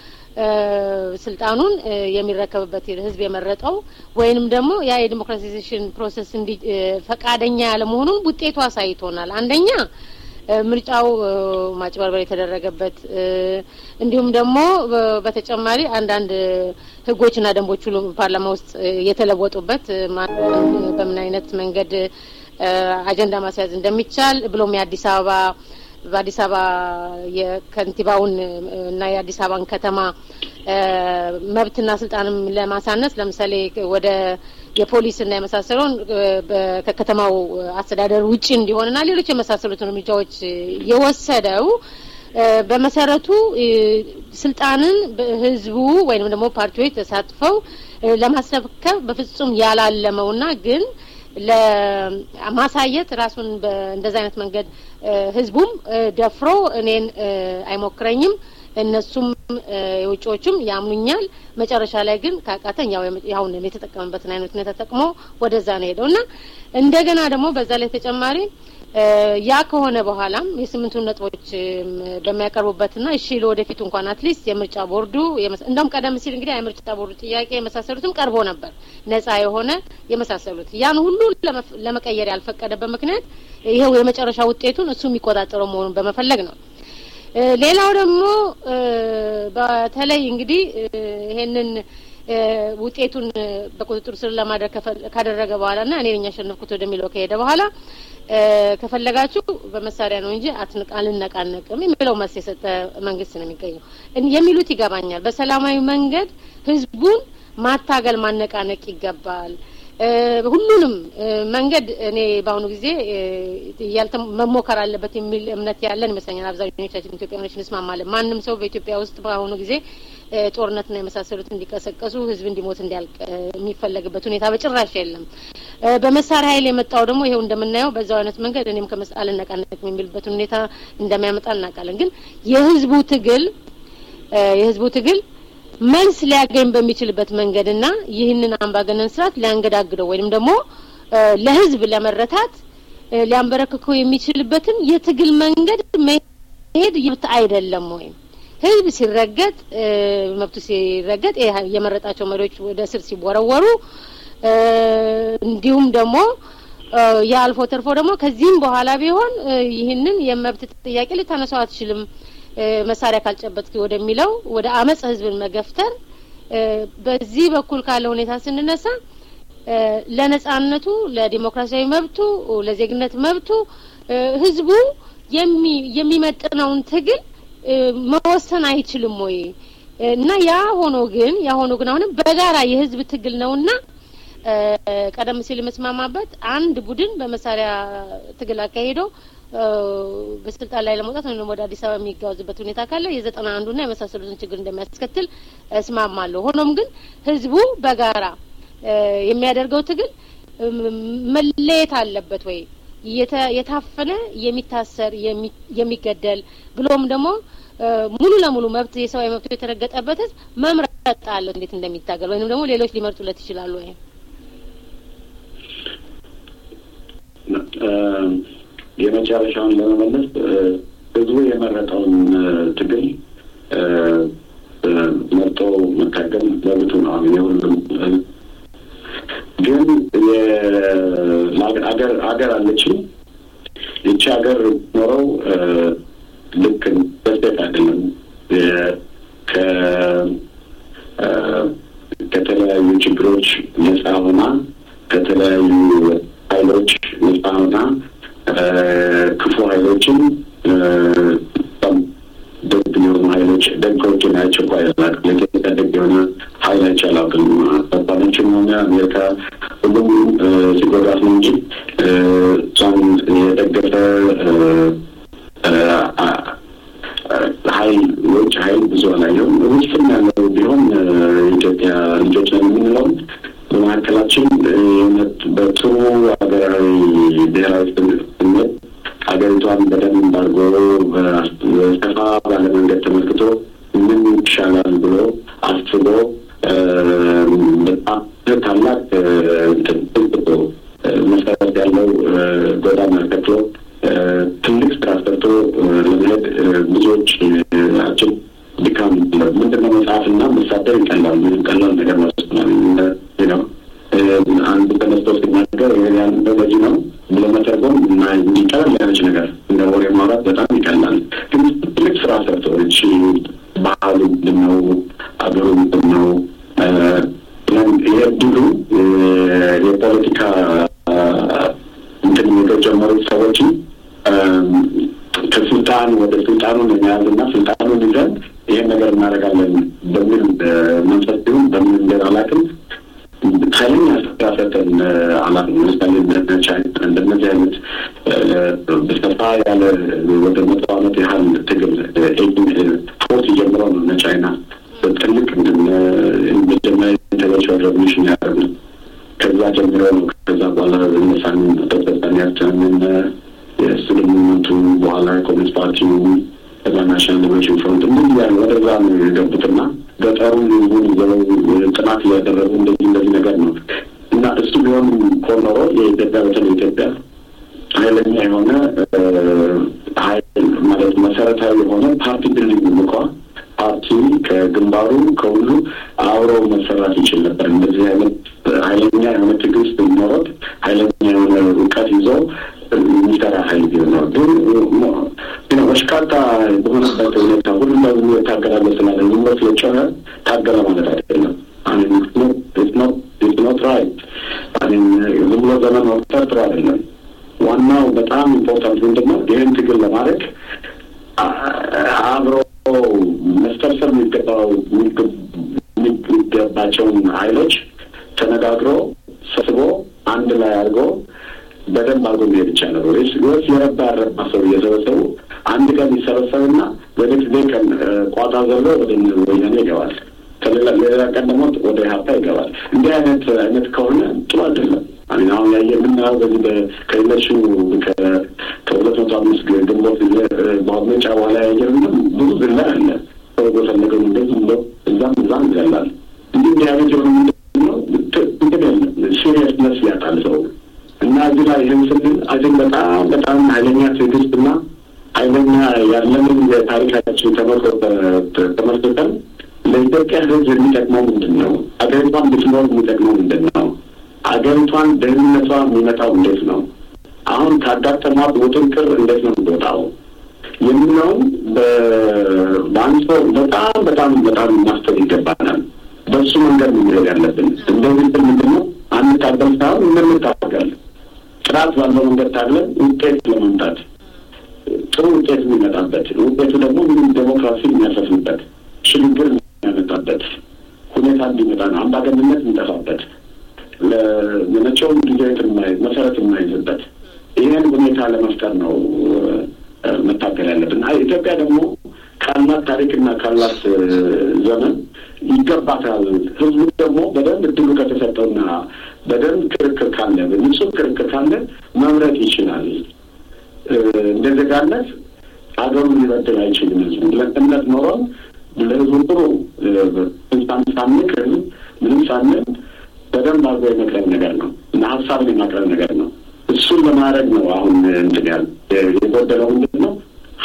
ስልጣኑን የሚረከብበት ህዝብ የመረጠው ወይንም ደግሞ ያ የዲሞክራቲዜሽን ፕሮሰስ ፈቃደኛ ያለ መሆኑን ውጤቱ አሳይቶናል። አንደኛ ምርጫው ማጭበርበር የተደረገበት እንዲሁም ደግሞ በተጨማሪ አንዳንድ ህጎችና ደንቦች ሁሉ ፓርላማ ውስጥ የተለወጡበት በምን አይነት መንገድ አጀንዳ ማስያዝ እንደሚቻል ብሎም በአዲስ አበባ የከንቲባውን እና የአዲስ አበባን ከተማ መብትና ስልጣንም ለማሳነስ ለምሳሌ ወደ የፖሊስና የመሳሰሉን ከከተማው አስተዳደር ውጪ እንዲሆንና ሌሎች የመሳሰሉትን እርምጃዎች የወሰደው በመሰረቱ ስልጣንን ህዝቡ ወይንም ደግሞ ፓርቲዎች ተሳትፈው ለማስረከብ በፍጹም ያላለመውና ግን ለማሳየት ራሱን በእንደዛ አይነት መንገድ ህዝቡም ደፍሮ እኔን አይሞክረኝም እነሱም የውጮቹም ያምኑኛል መጨረሻ ላይ ግን ካቃተኝ ያው ነው የተጠቀመበትን አይነት ሁኔታ ተጠቅሞ ወደዛ ነው ሄደውና እንደገና ደግሞ በዛ ላይ ተጨማሪ ያ ከሆነ በኋላም የስምንቱን ነጥቦች በሚያቀርቡበትና እሺ ለወደፊት እንኳን አትሊስት የምርጫ ቦርዱ እንደውም ቀደም ሲል እንግዲህ የምርጫ ቦርዱ ጥያቄ የመሳሰሉትም ቀርቦ ነበር ነፃ የሆነ የመሳሰሉት ያን ሁሉ ለመቀየር ያልፈቀደበት ምክንያት ይሄው የመጨረሻ ውጤቱን እሱ የሚቆጣጠረው መሆኑን በመፈለግ ነው ሌላው ደግሞ በተለይ እንግዲህ ይሄንን ውጤቱን በቁጥጥር ስር ለማድረግ ካደረገ በኋላና እኔ ነኝ ያሸነፍኩት ወደሚለው ከሄደ በኋላ ከፈለጋችሁ በመሳሪያ ነው እንጂ አልነቃነቅም የሚለው መልስ የሰጠ መንግስት ነው የሚገኘው የሚሉት ይገባኛል በሰላማዊ መንገድ ህዝቡን ማታገል ማነቃነቅ ይገባል ሁሉንም መንገድ እኔ ባሁኑ ጊዜ መሞከር አለበት የሚል እምነት ያለን ይመስለኛል አብዛኞቻችን ኢትዮጵያውያን እንስማማለን ማንንም ሰው በኢትዮጵያ ውስጥ ባሁኑ ጊዜ ጦርነትና የመሳሰሉት እንዲቀሰቀሱ ህዝብ እንዲሞት እንዲያልቅ የሚፈለግበት ሁኔታ በጭራሽ የለም በመሳሪያ ኃይል የመጣው ደግሞ ይሄው እንደምናየው በዛው አይነት መንገድ እኔም ከመሳለን ነቃነቅ የሚልበት ሁኔታ እንደሚያመጣ እናውቃለን ግን የህዝቡ ትግል መልስ ሊያገኝ በሚችልበት መንገድና ይህንን አምባገነን ስርዓት ሊያንገዳግደው ወይንም ደግሞ ለህዝብ ለመረታት ሊያንበረክከው የሚችልበትን የትግል መንገድ መሄድ ይብት አይደለም ወይ ህዝብ ሲረገጥ መብቱ ሲረገጥ የመረጣቸው መሪዎች ወደ ስር ሲወረወሩ እንዲሁም ደግሞ ያልፎ ተርፎ ደግሞ ከዚህም በኋላ ቢሆን ይህንን የመብት ጥያቄ ልታነሳው አትችልም መሳሪያ ካልጨበጥክ ወደሚለው ወደ አመጽ ህዝብን መገፍተር በዚህ በኩል ካለ ሁኔታ ስንነሳ ለነጻነቱ ለዲሞክራሲያዊ መብቱ ለዜግነት መብቱ ህዝቡ የሚመጥነውን ትግል መወሰን አይችልም ወይ እና ያ ሆኖ ግን አሁን በጋራ የህዝብ ትግል ነውና ቀደም ሲል መስማማበት አንድ ቡድን በመሳሪያ ትግል አካሄዶ በስልጣን ላይ ለመውጣት ነው ወደ አዲስ አበባ የሚጋወዝበት ሁኔታ ካለ የ91 እና የመሳሰሉትን ችግር እንደሚያስከትል እስማማለሁ ሆኖም ግን ህዝቡ በጋራ የሚያደርገው ትግል መለየት አለበት ወይ የታፈነ የሚታሰር የሚገደል ብሎም ደግሞ ሙሉ ለሙሉ መብት የሰው መብት የተረገጠበት መምረጥ አለ እንዴት እንደሚታገል ወይንም ደግሞ ሌሎች ሊመርጡለት ይችላሉ ወይ የመጨረሻውን ለመመለስ ህዝቡ የመረጠውን ትግል መርጦ መታገል ለብቱ ነው የሁሉም ግን አገር አለችኝ ይቺ ሀገር ኖረው ልክ በስቴት አይደለም ከተለያዩ ችግሮች ነፃ ሆና ከተለያዩ ኃይሎች ነፃ ሆና ክፉ ኃይሎችን ደግ የሆኑ ኃይሎች ደጎች ናቸው ቋይላል ለኢትዮጵያ ደግ የሆነ ኃይል አይቻላልም ተባለችም ሆነ አሜሪካ ሁሉም ሲጎዳት ነው እንጂ እሷን የደገፈ ኃይል ውጭ ኃይል ብዙ አላየሁም ውስጥም ያለው ቢሆን ኢትዮጵያ ልጆች ነው የምንለው በመካከላችን በጥሩ ሀገራዊ ብሔራዊ ስሜት ሀገሪቷን በደንብ አድርጎ በሰፋ ባለ መንገድ ተመልክቶ ምን ይሻላል ብሎ አስቦ በጣም ታላቅ ትልቅ መሰረት ያለው ጎዳና ተከትሎ ትልቅ ስራ ሰርቶ ለመሄድ ብዙዎቻችን ድካም ምንድነው መጽሐፍና መሳደር ይቀላል ቀላል ነገር ነው አንድ ተነስቶ ሲናገር ያን በዚህ ነው ብሎ መተርጎም እና እንዲቀላል ያለች ነገር እንደ ወሬ ማውራት በጣም ይቀላል ግን ትልቅ ስራ ሰርቶ እቺ ባህሉ ምንድነው አገሩ ምንድነው የድሉ የፖለቲካ እንትን የተጀመሩ ሰዎች ከስልጣን ወደ ስልጣኑ የሚያዝና ስልጣኑን ይዘን ይሄን ነገር እናደርጋለን በሚል መንፈስ ቢሆን በምን እንደላላክም ኃይለኛ ስራፈተን አላም ለምሳሌ እንደቻይና እንደነዚህ አይነት በሰፋ ያለ ወደ 100 ዓመት ያህል ትግል ፎርት ጀምሮ ነው ቻይና በትልቅ እንደመጀመሪያ ኢንተሌክቹዋል ሬቮሉሽን ያደረገው ከዛ ጀምሮ ነው ከዛ በኋላ እነሳን ተጠቅመን ያስተንን የስልምነቱ በኋላ ኮሚኒስት ፓርቲው ናሽናል ሊበሬሽን ፍሮንት እንደዚህ ያለ ወደዛ ነው የገቡትና ገጠሩን ይዘው ጥናት እያደረጉ እንደዚህ ነገር ነው እና እሱ ቢሆን ኮኖሮ የኢትዮጵያ በተለይ ኢትዮጵያ ኃይለኛ የሆነ ኃይል ማለት መሰረታዊ የሆነ ፓርቲ ቢልዲንግ እንኳ ፓርቲ ከግንባሩ ከሁሉ አብሮ መሰራት ይችል ነበር። እንደዚህ አይነት ኃይለኛ የሆነ ትዕግስት ቢኖረው ኃይለኛ የሆነ እውቀት ይዞ የሚሰራ ኃይል ቢኖር ግን ወሽካታ በሆነበት ሁኔታ ሁሉ ለሁሉ የታገላለ ስላለ ዝምበት ለጮኸ ታገለ ማለት አይደለም። it's not right. ዝም ብሎ ዘመን መፍጠር ጥሩ አይደለም። ዋናው በጣም ኢምፖርታንት ምንድነው ይህን ትግል ለማድረግ አብሮ መስተርሰር የሚገባቸውን ኃይሎች ተነጋግሮ ሰብስቦ አንድ ላይ አድርጎ በደንብ አድርጎ መሄድ ይቻላል። ወይስ የረባ ሰው እየሰበሰቡ አንድ ቀን ይሰበሰብና በሌት ቀን ቋጣ ዘሎ ወደ ወያኔ ይገባል። ሌላ ቀን ደግሞ ወደ ኢህአፓ ይገባል። እንዲህ አይነት ከሆነ ጥሩ አይደለም። አሁን የምናየው በዚህ ከኢሌክሽኑ ከ205 ግንቦት በምርጫ በኋላ ያየነው ብዙ ዝላ አለ። ሰው በፈለገው እንደዚህ ብሎ እዛም ይላል። እንዲህ አይነት የሆነ ምንድነው ሲሪየስነስ ያጣል ሰው እና እዚህ ላይ ይህን ስንል አይደል በጣም ኃይለኛ ትዕግስትና ኃይለኛ ያለንን የታሪካችን ተመልክተን ለኢትዮጵያ ሕዝብ የሚጠቅመው ምንድን ነው? አገሪቷን ብትኖር የሚጠቅመው ምንድን ነው? አገሪቷን ደህንነቷ የሚመጣው እንዴት ነው? አሁን ካጋጠሟት ውጥንቅር እንዴት ነው የሚወጣው የሚለውን በአንድ ሰው በጣም ማስተር ይገባናል። በሱ መንገድ መሄድ ያለብን እንደዚህ ምንድን ነው አንታገል ሳይሆን እንታገል ጥራት ባለው መንገድ ታግለን ውጤት ለማምጣት ጥሩ ውጤት የሚመጣበት ውጤቱ ደግሞ ምንም ዴሞክራሲ የሚያሰፍንበት ሽግግር የሚያመጣበት ሁኔታ እንዲመጣ ነው። አምባገነንነት የሚጠፋበት ለመቼውም ጊዜ መሰረት የማይዝበት ይህን ሁኔታ ለመፍጠር ነው መታገል ያለብን። ኢትዮጵያ ደግሞ ካላት ታሪክና ካላት ዘመን ይገባታል። ህዝቡ ደግሞ በደንብ እድሉ ከተሰጠውና በደንብ ክርክር ካለ በንጹህ ክርክር ካለ መምረጥ ይችላል። እንደዘጋነት አገሩን ሊበድል አይችልም። ህዝቡ ለእምነት ኖሮን ለህዝቡ ጥሩ ሳንክ ምንም ሳንል በደንብ አድርጎ የመቅረብ ነገር ነው እና ሀሳብን የማቅረብ ነገር ነው። እሱን ለማድረግ ነው አሁን እንትን ያለ የጎደለው ምንድን ነው?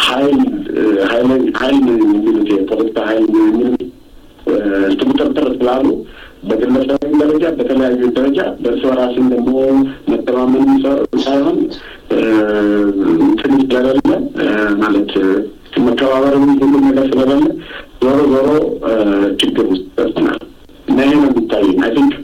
ኃይል የሚሉት የፖለቲካ ኃይል የሚሉት ቁጥጥር ስላሉ በግለሰብ ደረጃ በተለያዩ ደረጃ በእርስ በራስን ደግሞ መተማመን ሳይሆን ትንሽ ስለሌለ ማለት መከባበርም ሁሉ ነገር ስለሌለ ዞሮ ችግር ውስጥ ደርሰናል እና ይህ ነው የሚታየኝ። አይ ቲንክ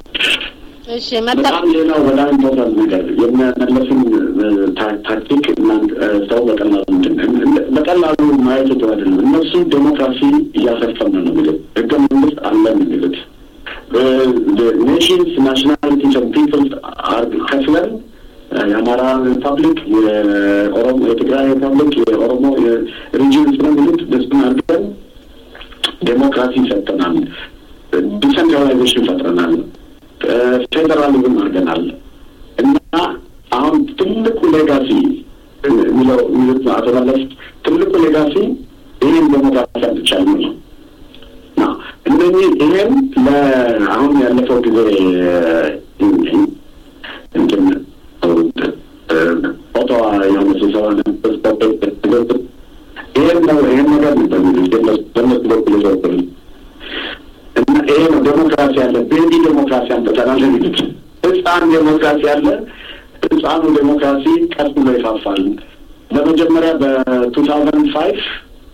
በጣም ሌላው በጣም ኢምፖርታንት ነገር የሚያመለስን ታክቲክ ሰው በቀላሉ ማየት ጥሩ አይደለም። እነሱ ዴሞክራሲ እያሰፈነ ነው የሚሉት ህገ መንግስት አለ የሚሉት ኔሽንስ ናሽናሊቲስ ኦፍ ፒፕልስ ከፍለን የአማራ ሪፐብሊክ፣ የኦሮሞ የትግራይ ሪፐብሊክ፣ የኦሮሞ ሪጅንስ ነው የሚሉት ደስን አድርገን ዴሞክራሲ ሰጥተናል፣ ዲሰንትራላይዜሽን ፈጥረናል፣ ፌደራሊዝም አድርገናል እና አሁን ትልቁ ሌጋሲ የሚሉት አቶ መለስ ትልቁ ሌጋሲ ይህን ዴሞክራሲ አልቻልም ነው። እነዚህ ይህን አሁን ያለፈው ጊዜ እንትን ኦቶዋ የሆነ ስብሰባ ይህን ነገር በነሱ በኩል ይዘውብን እና ይሄ ነው ዴሞክራሲ አለ። ቤቢ ዴሞክራሲ አንተተናል የሚሉት ህፃን ዴሞክራሲ አለ። ህፃኑ ዴሞክራሲ ቀስ ብሎ ይፋፋል። በመጀመሪያ በ2005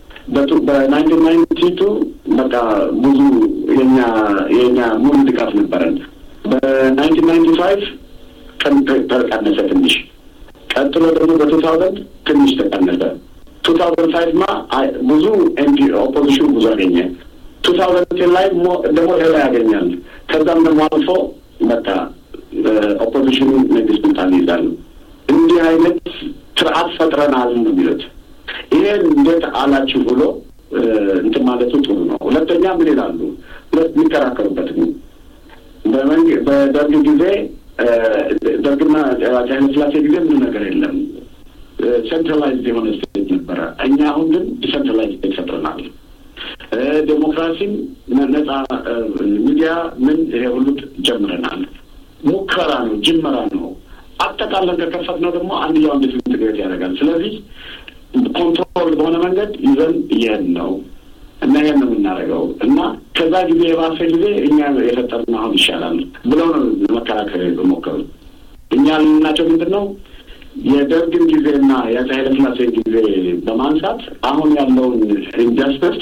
በ1992 በቃ ብዙ የኛ ሙሉ ድጋፍ ነበረን። በ1995 ተቀነሰ ትንሽ። ቀጥሎ ደግሞ በ2000 ትንሽ ተቀነሰ። 2005 ብዙ ኦፖዚሽን ብዙ አገኘ። 2010 ላይ ደግሞ ሌላ ያገኛል። ከዛም ደግሞ አልፎ በቃ ኦፖዚሽኑ መንግስት ስልጣን ይይዛል። እንዲህ አይነት ስርዓት ፈጥረናል ነው የሚሉት። ይሄን እንዴት አላችሁ ብሎ እንትን ማለቱ ጥሩ ነው። ሁለተኛ ምን ይላሉ? ሁለት የሚከራከሩበት ነው። በደርግ ጊዜ ደርግና ኃይለ ሥላሴ ጊዜ ምንም ነገር የለም። ሴንትራላይዝድ የሆነ ስቴት ስቴት ነበረ። እኛ አሁን ግን ዲሰንትራላይዝ ስቴት ፈጥረናል። ዴሞክራሲም ነጻ ሚዲያ ምን ይሄ ሁሉ ጀምረናል። ሙከራ ነው፣ ጅመራ ነው። አጠቃለን ከከፈትነው ደግሞ አንድያውን ዲስኢንትግሬት ያደርጋል። ስለዚህ ኮንትሮል በሆነ መንገድ ይዘን ይሄን ነው እና ይሄን ነው የምናደርገው እና ከዛ ጊዜ የባሰ ጊዜ እኛ የፈጠርነው አሁን ይሻላል ብለው ነው መከራከር የሞከሩ። እኛ ልናቸው ምንድን ነው የደርግን ጊዜና የአፄ ኃይለ ሥላሴን ጊዜ በማንሳት አሁን ያለውን ኢንጀስቲስ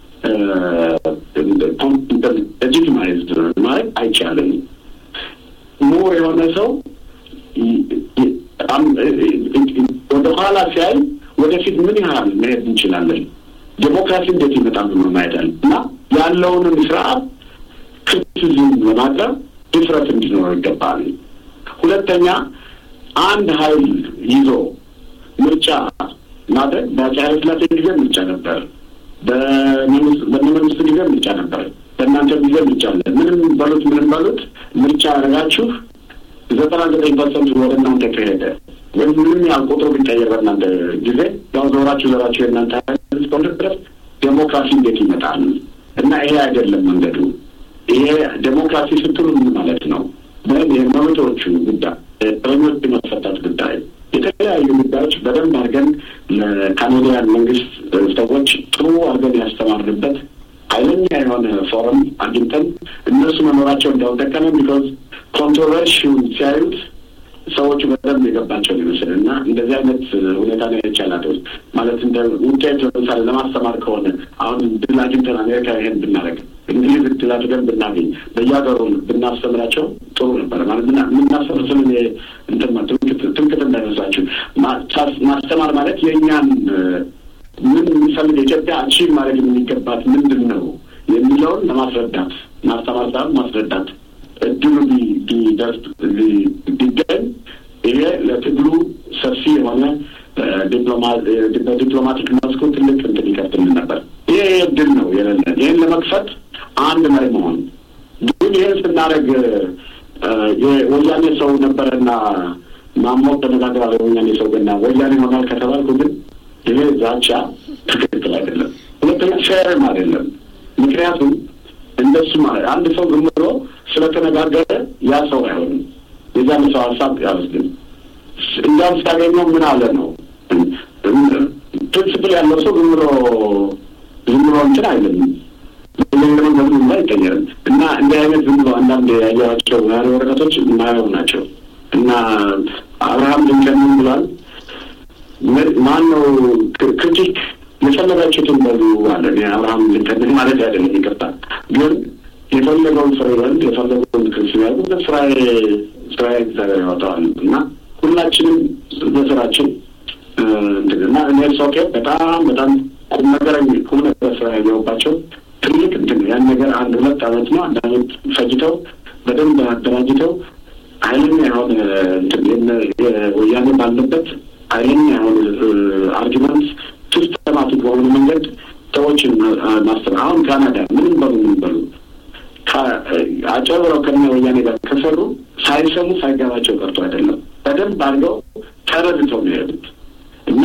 ሌጂቲማይዝድ ማለት አይቻልም። ሞር የሆነ ሰው ወደ ኋላ ሲያይ ወደፊት ምን ያህል መሄድ እንችላለን፣ ዴሞክራሲ እንዴት ይመጣል ብሎ ማየታል እና ያለውንም ስርዓት ክሪቲሲዝም ለማቅረብ ድፍረት እንዲኖር ይገባል። ሁለተኛ አንድ ኃይል ይዞ ምርጫ ማድረግ በአፄ ኃይለ ሥላሴ ጊዜ ምርጫ ነበር፣ በመንግስት ጊዜ ምርጫ ነበር፣ በእናንተ ጊዜ ምርጫ አለ። ምንም በሉት ምርጫ አድርጋችሁ 99% ወደ እናንተ ከሄደ ወይም ምንም ያህል ቁጥሩ ቢቀየር በእናንተ ጊዜ ያው ዞራችሁ የእናንተ ኃይል እስከሆነ ድረስ ዴሞክራሲ እንዴት ይመጣል? እና ይሄ አይደለም መንገዱ። ይሄ ዴሞክራሲ ስትሉ ምን ማለት ነው? የመብቶቹ ጉዳይ፣ እስረኞች የመፈታት ጉዳይ፣ የተለያዩ ጉዳዮች በደንብ አድርገን ለካናዲያን መንግስት ሰዎች ጥሩ አድርገን ያስተማርንበት ኃይለኛ የሆነ ፎረም አግኝተን እነሱ መኖራቸው እንዳልጠቀመ ቢኮዝ ኮንትሮቨርሺውን ሲያዩት ሰዎቹ በደንብ የገባቸው ይመስል እና እንደዚህ አይነት ሁኔታ ነው ይቻላል ማለት እንደ ውጤት ለምሳሌ ለማስተማር ከሆነ አሁን ድል አግኝተን አሜሪካ ይሄን ብናደርግ እንግሊዝ ድል አድርገን ብናገኝ በየሀገሩ ብናስተምራቸው ጥሩ ነበር ማለት ምናስተምር ስለ ትምክህት እንዳይመስላችሁ ማስተማር ማለት የእኛን ምን የሚፈልግ ኢትዮጵያ አቺቭ ማድረግ የሚገባት ምንድን ነው የሚለውን ለማስረዳት ማስተማር ሳይሆን ማስረዳት እድሉ ቢገኝ ይሄ ለትግሉ ሰፊ የሆነ በዲፕሎማቲክ መስኩ ትልቅ እንትን ይከፍትልን ነበር። ይሄ እድል ነው የሌለን። ይህን ለመክፈት አንድ ላይ መሆን ግን ይህን ስናደርግ የወያኔ ሰው ነበረና ማሞቅ ተነጋግራ የወያኔ ሰው ገና ወያኔ ሆናል ከተባልኩ ግን ይሄ ዛቻ ትክክል አይደለም። ሁለተኛ ፌርም አይደለም። ምክንያቱም እንደሱ ማለት አንድ ሰው ዝም ብሎ ስለተነጋገረ ያ ሰው አይሆንም። የዛን ሰው ሀሳብ ያወስድን እንዳም ሲያገኘው ምን አለ ነው ፕሪንሲፕል ያለው ሰው ዝም ብሎ እንትን አይደለም። ለምን ነው ላይ ይቀየራል እና እንደ አይነት ዝም ብሎ አንዳንድ ያያቸው ወረቀቶች የማይሆኑ ናቸው እና አብርሃም ሊንከን ብሏል ማነው ክሪቲክ የፈለጋችሁትን በሉ አለ። አብርሃም ሊንከን ማለት አይደለም ይቀርታል ግን የፈለገውን ሰው ይበል የፈለገውን ክርስቲያን ስራዬ እግዚአብሔር ያወጣዋል እና ሁላችንም በስራችን እና እኔ ሶኬ በጣም ቁም ነገር ስራ ያየሁባቸው ትልቅ እንትን ያን ነገር 1-2 ዓመት ነው አንድ ዓመት ፈጅተው በደንብ አደራጅተው ኃይለኛ የሆነ ወያኔ ባለበት ኃይለኛ የሆነ አርጊመንት ሲስተማቲክ በሆነ መንገድ ሰዎችን ማስተማር። አሁን ካናዳ ምንም በሉ አጨብረው ከነ ወያኔ ጋር ከሰሩ ሳይሰሙ ሳይገባቸው ቀርቶ አይደለም በደንብ አድርገው ተረድተው ነው የሄዱት እና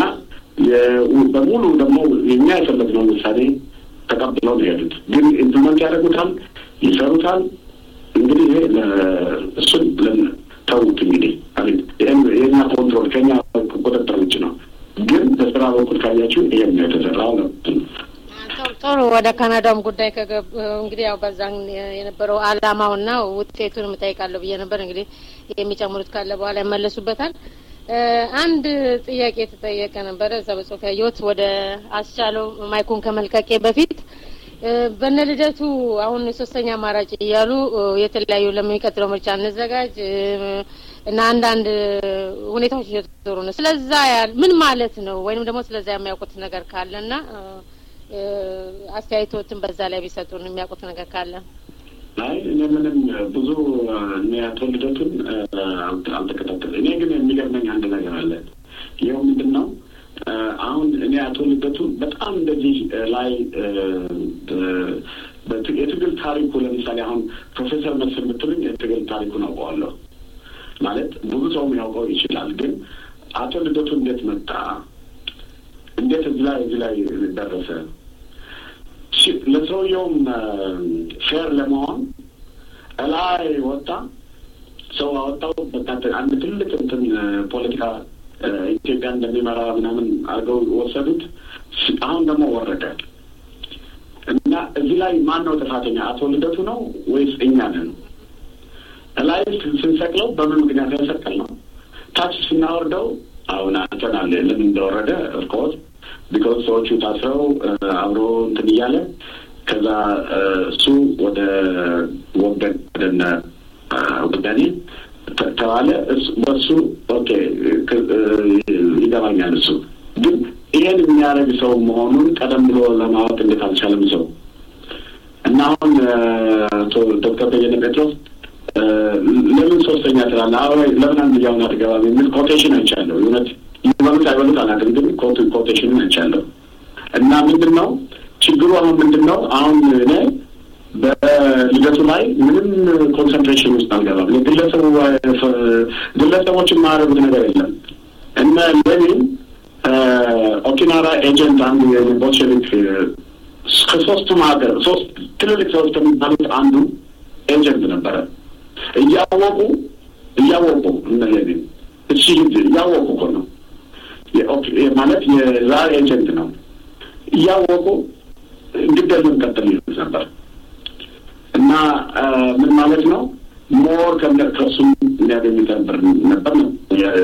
በሙሉ ደግሞ የኛ የፈለግነው ምሳሌ ተቀብለው ነው የሄዱት። ግን ኢምፕሊመንት ያደርጉታል፣ ይሰሩታል። እንግዲህ ይሄ እሱን ተውት። እንግዲህ የኛ ኮንትሮል ከኛ ቁጥጥር ውጭ ነው። ግን በስራ በኩል ካያችሁ ይሄን ነው የተሰራው ነው። ጥሩ ወደ ካናዳም ጉዳይ እንግዲህ ያው በዛን የነበረው አላማውና ውጤቱን መጠየቃለሁ ብዬ ነበር። እንግዲህ የሚጨምሩት ካለ በኋላ ይመለሱበታል። አንድ ጥያቄ ተጠየቀ ነበር እዛ በጽሁፍ ያየሁት ወደ አስቻለው ማይኩን ከመልቀቄ በፊት በነልደቱ አሁን ሶስተኛ አማራጭ እያሉ የተለያዩ ለሚቀጥለው ምርጫ እንዘጋጅ እና አንዳንድ ሁኔታዎች እየተዘሩ ነው። ስለዛ ምን ማለት ነው ወይንም ደግሞ ስለዛ የሚያውቁት ነገር ካለና አስተያየቶትን በዛ ላይ ቢሰጡን የሚያውቁት ነገር ካለ። አይ እኔ ምንም ብዙ እኔ አቶ ልደቱን አልተከታተልኩም። እኔ ግን የሚገርመኝ አንድ ነገር አለ። ይኸው ምንድነው አሁን እኔ አቶ ልደቱ በጣም እንደዚህ ላይ የትግል ታሪኩ ለምሳሌ አሁን ፕሮፌሰር መስፍን የምትሉኝ የትግል ታሪኩን አውቀዋለሁ ማለት ብዙ ሰውም ያውቀው ይችላል። ግን አቶ ልደቱ እንዴት መጣ እንዴት እዚህ ላይ ደረሰ? ለሰውየውም ፌር ለመሆን ላይ ወጣ ሰው አወጣው። በቃ አንድ ትልቅ እንትን ፖለቲካ ኢትዮጵያ እንደሚመራ ምናምን አድርገው ወሰዱት። አሁን ደግሞ ወረደ እና እዚህ ላይ ማን ነው ጥፋተኛ? አቶ ልደቱ ነው ወይስ እኛ ነን? ላይ ስንሰቅለው በምን ምክንያት ያሰቀል ነው? ታች ስናወርደው አሁን አንተናል ለምን እንደወረደ ኦፍኮርስ ቢኮዝ ሰዎቹ ታስረው አብሮ እንትን እያለ ከዛ እሱ ወደ ወገኔ ተባለ። በሱ ኦኬ ይገባኛል። እሱ ግን ይሄን የሚያደርግ ሰው መሆኑን ቀደም ብሎ ለማወቅ እንዴት አልቻለም ሰው? እና አሁን ዶክተር በየነ ጴጥሮስ ለምን ሶስተኛ ትላለህ? አሁን ለምን አንደኛውን አትገባም የሚል ኮቴሽን አይቻለሁ። እውነት ይበሉት አይበሉት አላውቅም፣ ግን ኮቴሽንን አይቻለሁ። እና ምንድን ነው ችግሩ? አሁን ምንድን ነው አሁን እኔ በልደቱ ላይ ምንም ኮንሰንትሬሽን ውስጥ አልገባም። ግለሰቦችን ማያደርጉት ነገር የለም። እነ ሌኒን ኦኪናራ ኤጀንት አንዱ የቦልሼቪክ ከሶስቱም ሀገር ሶስት ትልልቅ ሰዎች ከሚባሉት አንዱ ኤጀንት ነበረ። እያወቁ እነ ሌኒን እሺ እያወቁ እኮ ነው ማለት የዛር ኤጀንት ነው። እያወቁ እንግዲህ ቀጥል ይሉት ነበር። እና ምን ማለት ነው ሞር ከነሱ የሚያገኙት ነበር ነው።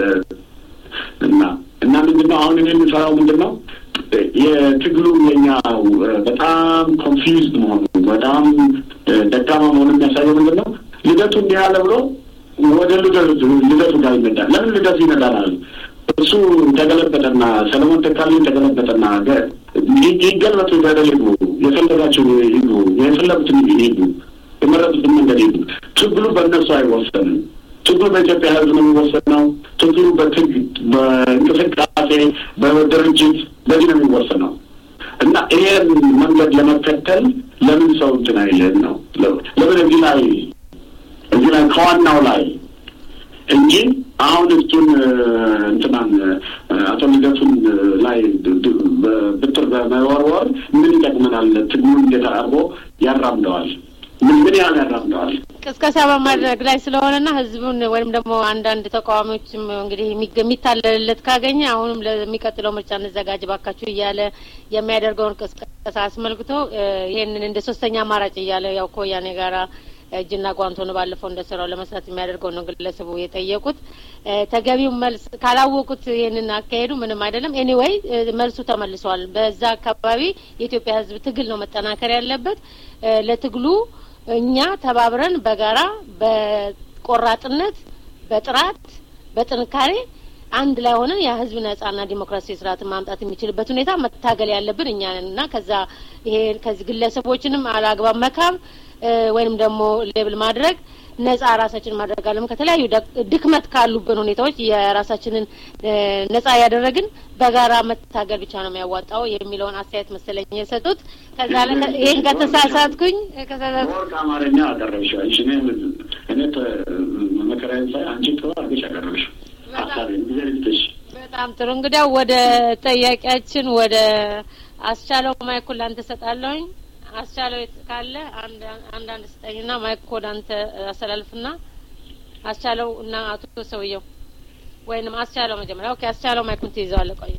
እና ምንድነው አሁን እኔ የምፈራው ምንድነው የትግሉ የኛ በጣም ኮንፊውዝድ መሆኑ በጣም ደካማ መሆኑ የሚያሳየው ምንድነው ልደቱ እንዲህ ያለ ብሎ ወደ ልደቱ ጋር ይመጣል። ለምን ልደቱ ይመጣል? እሱ ተገለበጠና ሰለሞን ተካልኝ ተገለበጠና ይገልበጡ ይደረጉ የፈለጋቸው ይሉ የፈለጉትን ይሉ የመረጡትን መንገድ ይሉ። ትግሉ በእነሱ አይወሰንም። ትግሉ በኢትዮጵያ ሕዝብ ነው የሚወሰነው። ትግሉ በእንቅስቃሴ በድርጅት በዚህ ነው የሚወሰነው። እና ይሄን መንገድ ለመከተል ለምን ሰው እንትን አይለን ነው? ለምን እዚህ ላይ ከዋናው ላይ እንጂ አሁን እሱን እንትናን አቶ ልደቱን ላይ ብትር በመወርወር ምን ይጠቅመናል? ትግሉን እንዴት አድርጎ ያራምደዋል? ምን ያራምደዋል? ቅስቀሳ በማድረግ ላይ ስለሆነና ህዝቡን ወይም ደግሞ አንዳንድ ተቃዋሚዎችም እንግዲህ የሚታለልለት ካገኘ አሁንም ለሚቀጥለው ምርጫ እንዘጋጅ ባካችሁ እያለ የሚያደርገውን ቅስቀሳ አስመልክቶ ይሄንን እንደ ሶስተኛ አማራጭ እያለ ያው ከወያኔ ጋራ እጅና ጓንት ሆኖ ባለፈው እንደሰራው ለመስራት የሚያደርገው ነው ግለሰቡ የጠየቁት። ተገቢው መልስ ካላወቁት ይሄንን አካሄዱ ምንም አይደለም። ኤኒዌይ መልሱ ተመልሷል። በዛ አካባቢ የኢትዮጵያ ህዝብ ትግል ነው መጠናከር ያለበት። ለትግሉ እኛ ተባብረን በጋራ በቆራጥነት በጥራት በጥንካሬ አንድ ላይ ሆነን የህዝብ ነጻና ዲሞክራሲ ስርዓት ማምጣት የሚችልበት ሁኔታ መታገል ያለብን እኛ ነንና ከዛ ይሄ ከዚህ ግለሰቦችንም አላግባብ መካብ ወይንም ደግሞ ሌብል ማድረግ ነጻ ራሳችንን ማድረግ አለም ከተለያዩ ድክመት ካሉብን ሁኔታዎች የራሳችንን ነጻ ያደረግን በጋራ መታገል ብቻ ነው የሚያዋጣው የሚለውን አስተያየት መሰለኝ የሰጡት። ከዛ ይሄን ከተሳሳትኩኝ ወርቅ አማርኛ አቀረብሽው አንቺ እኔ መከራዬን ሳይ አንቺ ተዋርገሽ አቀረብሽው። በጣም ጥሩ። እንግዲህ ወደ ጠያቂያችን ወደ አስቻለው ማይኩል አንተ ሰጣለሁኝ። አስቻለው ካለ አንዳንድ ስጠኝና ማይኮድ አንተ አሰላልፍና አስቻለው እና አቶ ሰውየው ወይንም አስቻለው መጀመሪያ። ኦኬ አስቻለው ማይኩን ትይዛለህ። ቆይ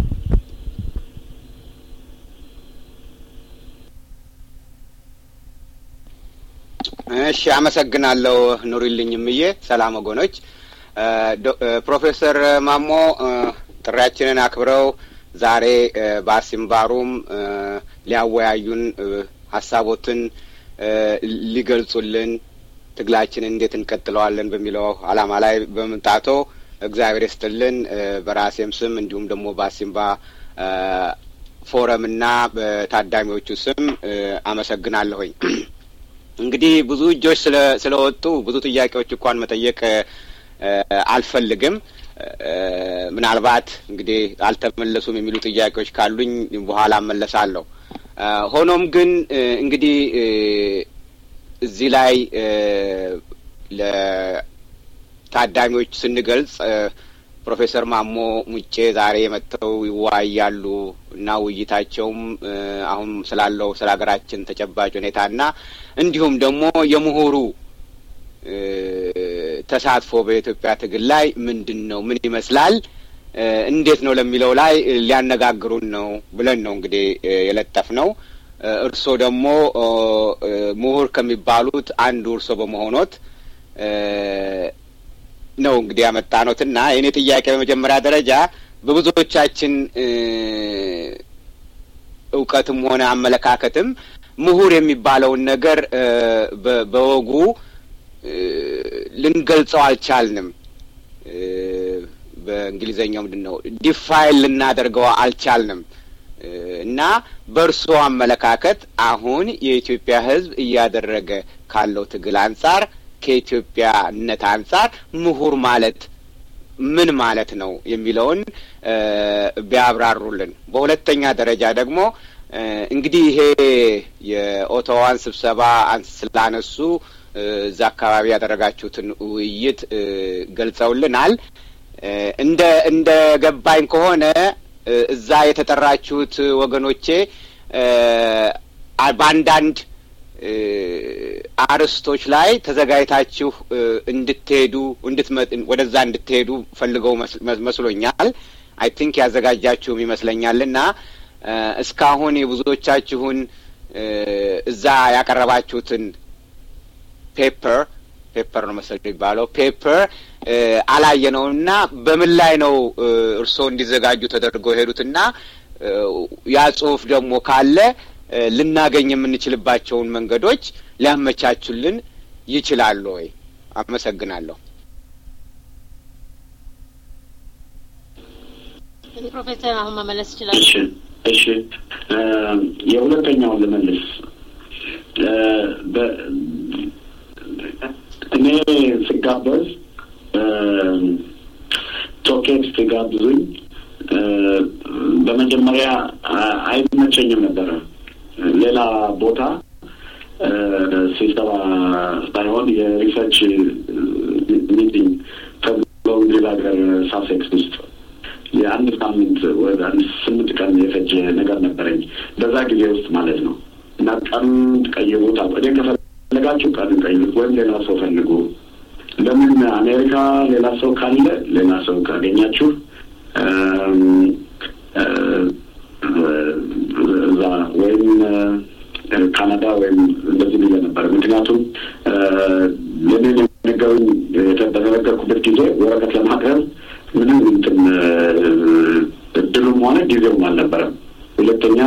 እሺ፣ አመሰግናለሁ ኑሪልኝምዬ። ሰላም ወገኖች። ፕሮፌሰር ማሞ ጥሪያችንን አክብረው ዛሬ በአሲምባሩም ሊያወያዩን ሀሳቦትን ሊገልጹልን ትግላችንን እንዴት እንቀጥለዋለን በሚለው አላማ ላይ በመምጣቶ እግዚአብሔር ይስጥልን። በራሴም ስም እንዲሁም ደግሞ በአሲምባ ፎረምና በታዳሚዎቹ ስም አመሰግናለሁኝ። እንግዲህ ብዙ እጆች ስለወጡ ብዙ ጥያቄዎች እንኳን መጠየቅ አልፈልግም። ምናልባት እንግዲህ አልተመለሱም የሚሉ ጥያቄዎች ካሉኝ በኋላ እመለሳለሁ። ሆኖም ግን እንግዲህ እዚህ ላይ ለታዳሚዎች ስንገልጽ ፕሮፌሰር ማሞ ሙጬ ዛሬ መጥተው ይወያያሉ እና ውይይታቸውም አሁን ስላለው ስለ ሀገራችን ተጨባጭ ሁኔታና እንዲሁም ደግሞ የምሁሩ ተሳትፎ በኢትዮጵያ ትግል ላይ ምንድነው ምን ይመስላል እንዴት ነው ለሚለው ላይ ሊያነጋግሩን ነው ብለን ነው እንግዲህ የለጠፍነው። እርሶ ደግሞ ምሁር ከሚባሉት አንዱ እርሶ በመሆኖት ነው እንግዲህ ያመጣነውና የኔ ጥያቄ በመጀመሪያ ደረጃ በብዙዎቻችን እውቀትም ሆነ አመለካከትም ምሁር የሚባለውን ነገር በወጉ ልንገልጸው አልቻልንም። በእንግሊዘኛው ምንድነው ዲፋይን ልናደርገው አልቻልንም እና በእርሶ አመለካከት አሁን የኢትዮጵያ ሕዝብ እያደረገ ካለው ትግል አንጻር ከኢትዮጵያነት አንጻር ምሁር ማለት ምን ማለት ነው የሚለውን ቢያብራሩልን። በሁለተኛ ደረጃ ደግሞ እንግዲህ ይሄ የኦቶዋን ስብሰባ ስላነሱ እዛ አካባቢ ያደረጋችሁትን ውይይት ገልጸውልናል። እንደ ገባኝ ከሆነ እዛ የተጠራችሁት ወገኖቼ በአንዳንድ አርስቶች ላይ ተዘጋጅታችሁ እንድትሄዱ ወደዛ እንድትሄዱ ፈልገው መስሎኛል። አይ ቲንክ ያዘጋጃችሁም ይመስለኛልና እስካሁን የብዙዎቻችሁን እዛ ያቀረባችሁትን ፔፐር ነው መሰለኝ የሚባለው ፔፐር አላየነውና በምን ላይ ነው እርስዎ እንዲዘጋጁ ተደርገው ሄዱትና ያ ጽሁፍ ደግሞ ካለ ልናገኝ የምንችልባቸውን መንገዶች ሊያመቻቹልን ይችላሉ ወይ? አመሰግናለሁ። ፕሮፌሰር አሁን መመለስ ይችላል? እሺ የሁለተኛውን ልመልስ። እኔ ስጋበዝ ቶኬት ስጋብዙኝ በመጀመሪያ አይመቸኝም ነበረ። ሌላ ቦታ ስብሰባ ሳይሆን የሪሰርች ሚቲንግ ተብሎ ሌላ ሀገር ሳሴክስ ውስጥ የአንድ ሳምንት ወደ 8 ቀን የፈጀ ነገር ነበረኝ በዛ ጊዜ ውስጥ ማለት ነው። እና ቀን ቀይሩት እኔ ከፈለጋችሁ ቀን ቀይሩት ወይም ሌላ ሰው ፈልጉ። ለምን አሜሪካ ሌላ ሰው ካለ ሌላ ሰው ካገኛችሁ እዛ ወይም ካናዳ ወይም እንደዚህ ብዬ ነበር። ምክንያቱም ለምን ነገሩኝ በተነገርኩበት ጊዜ ወረቀት ለማቅረብ ምንም እንትን እድሉም ሆነ ጊዜውም አልነበረም። ሁለተኛ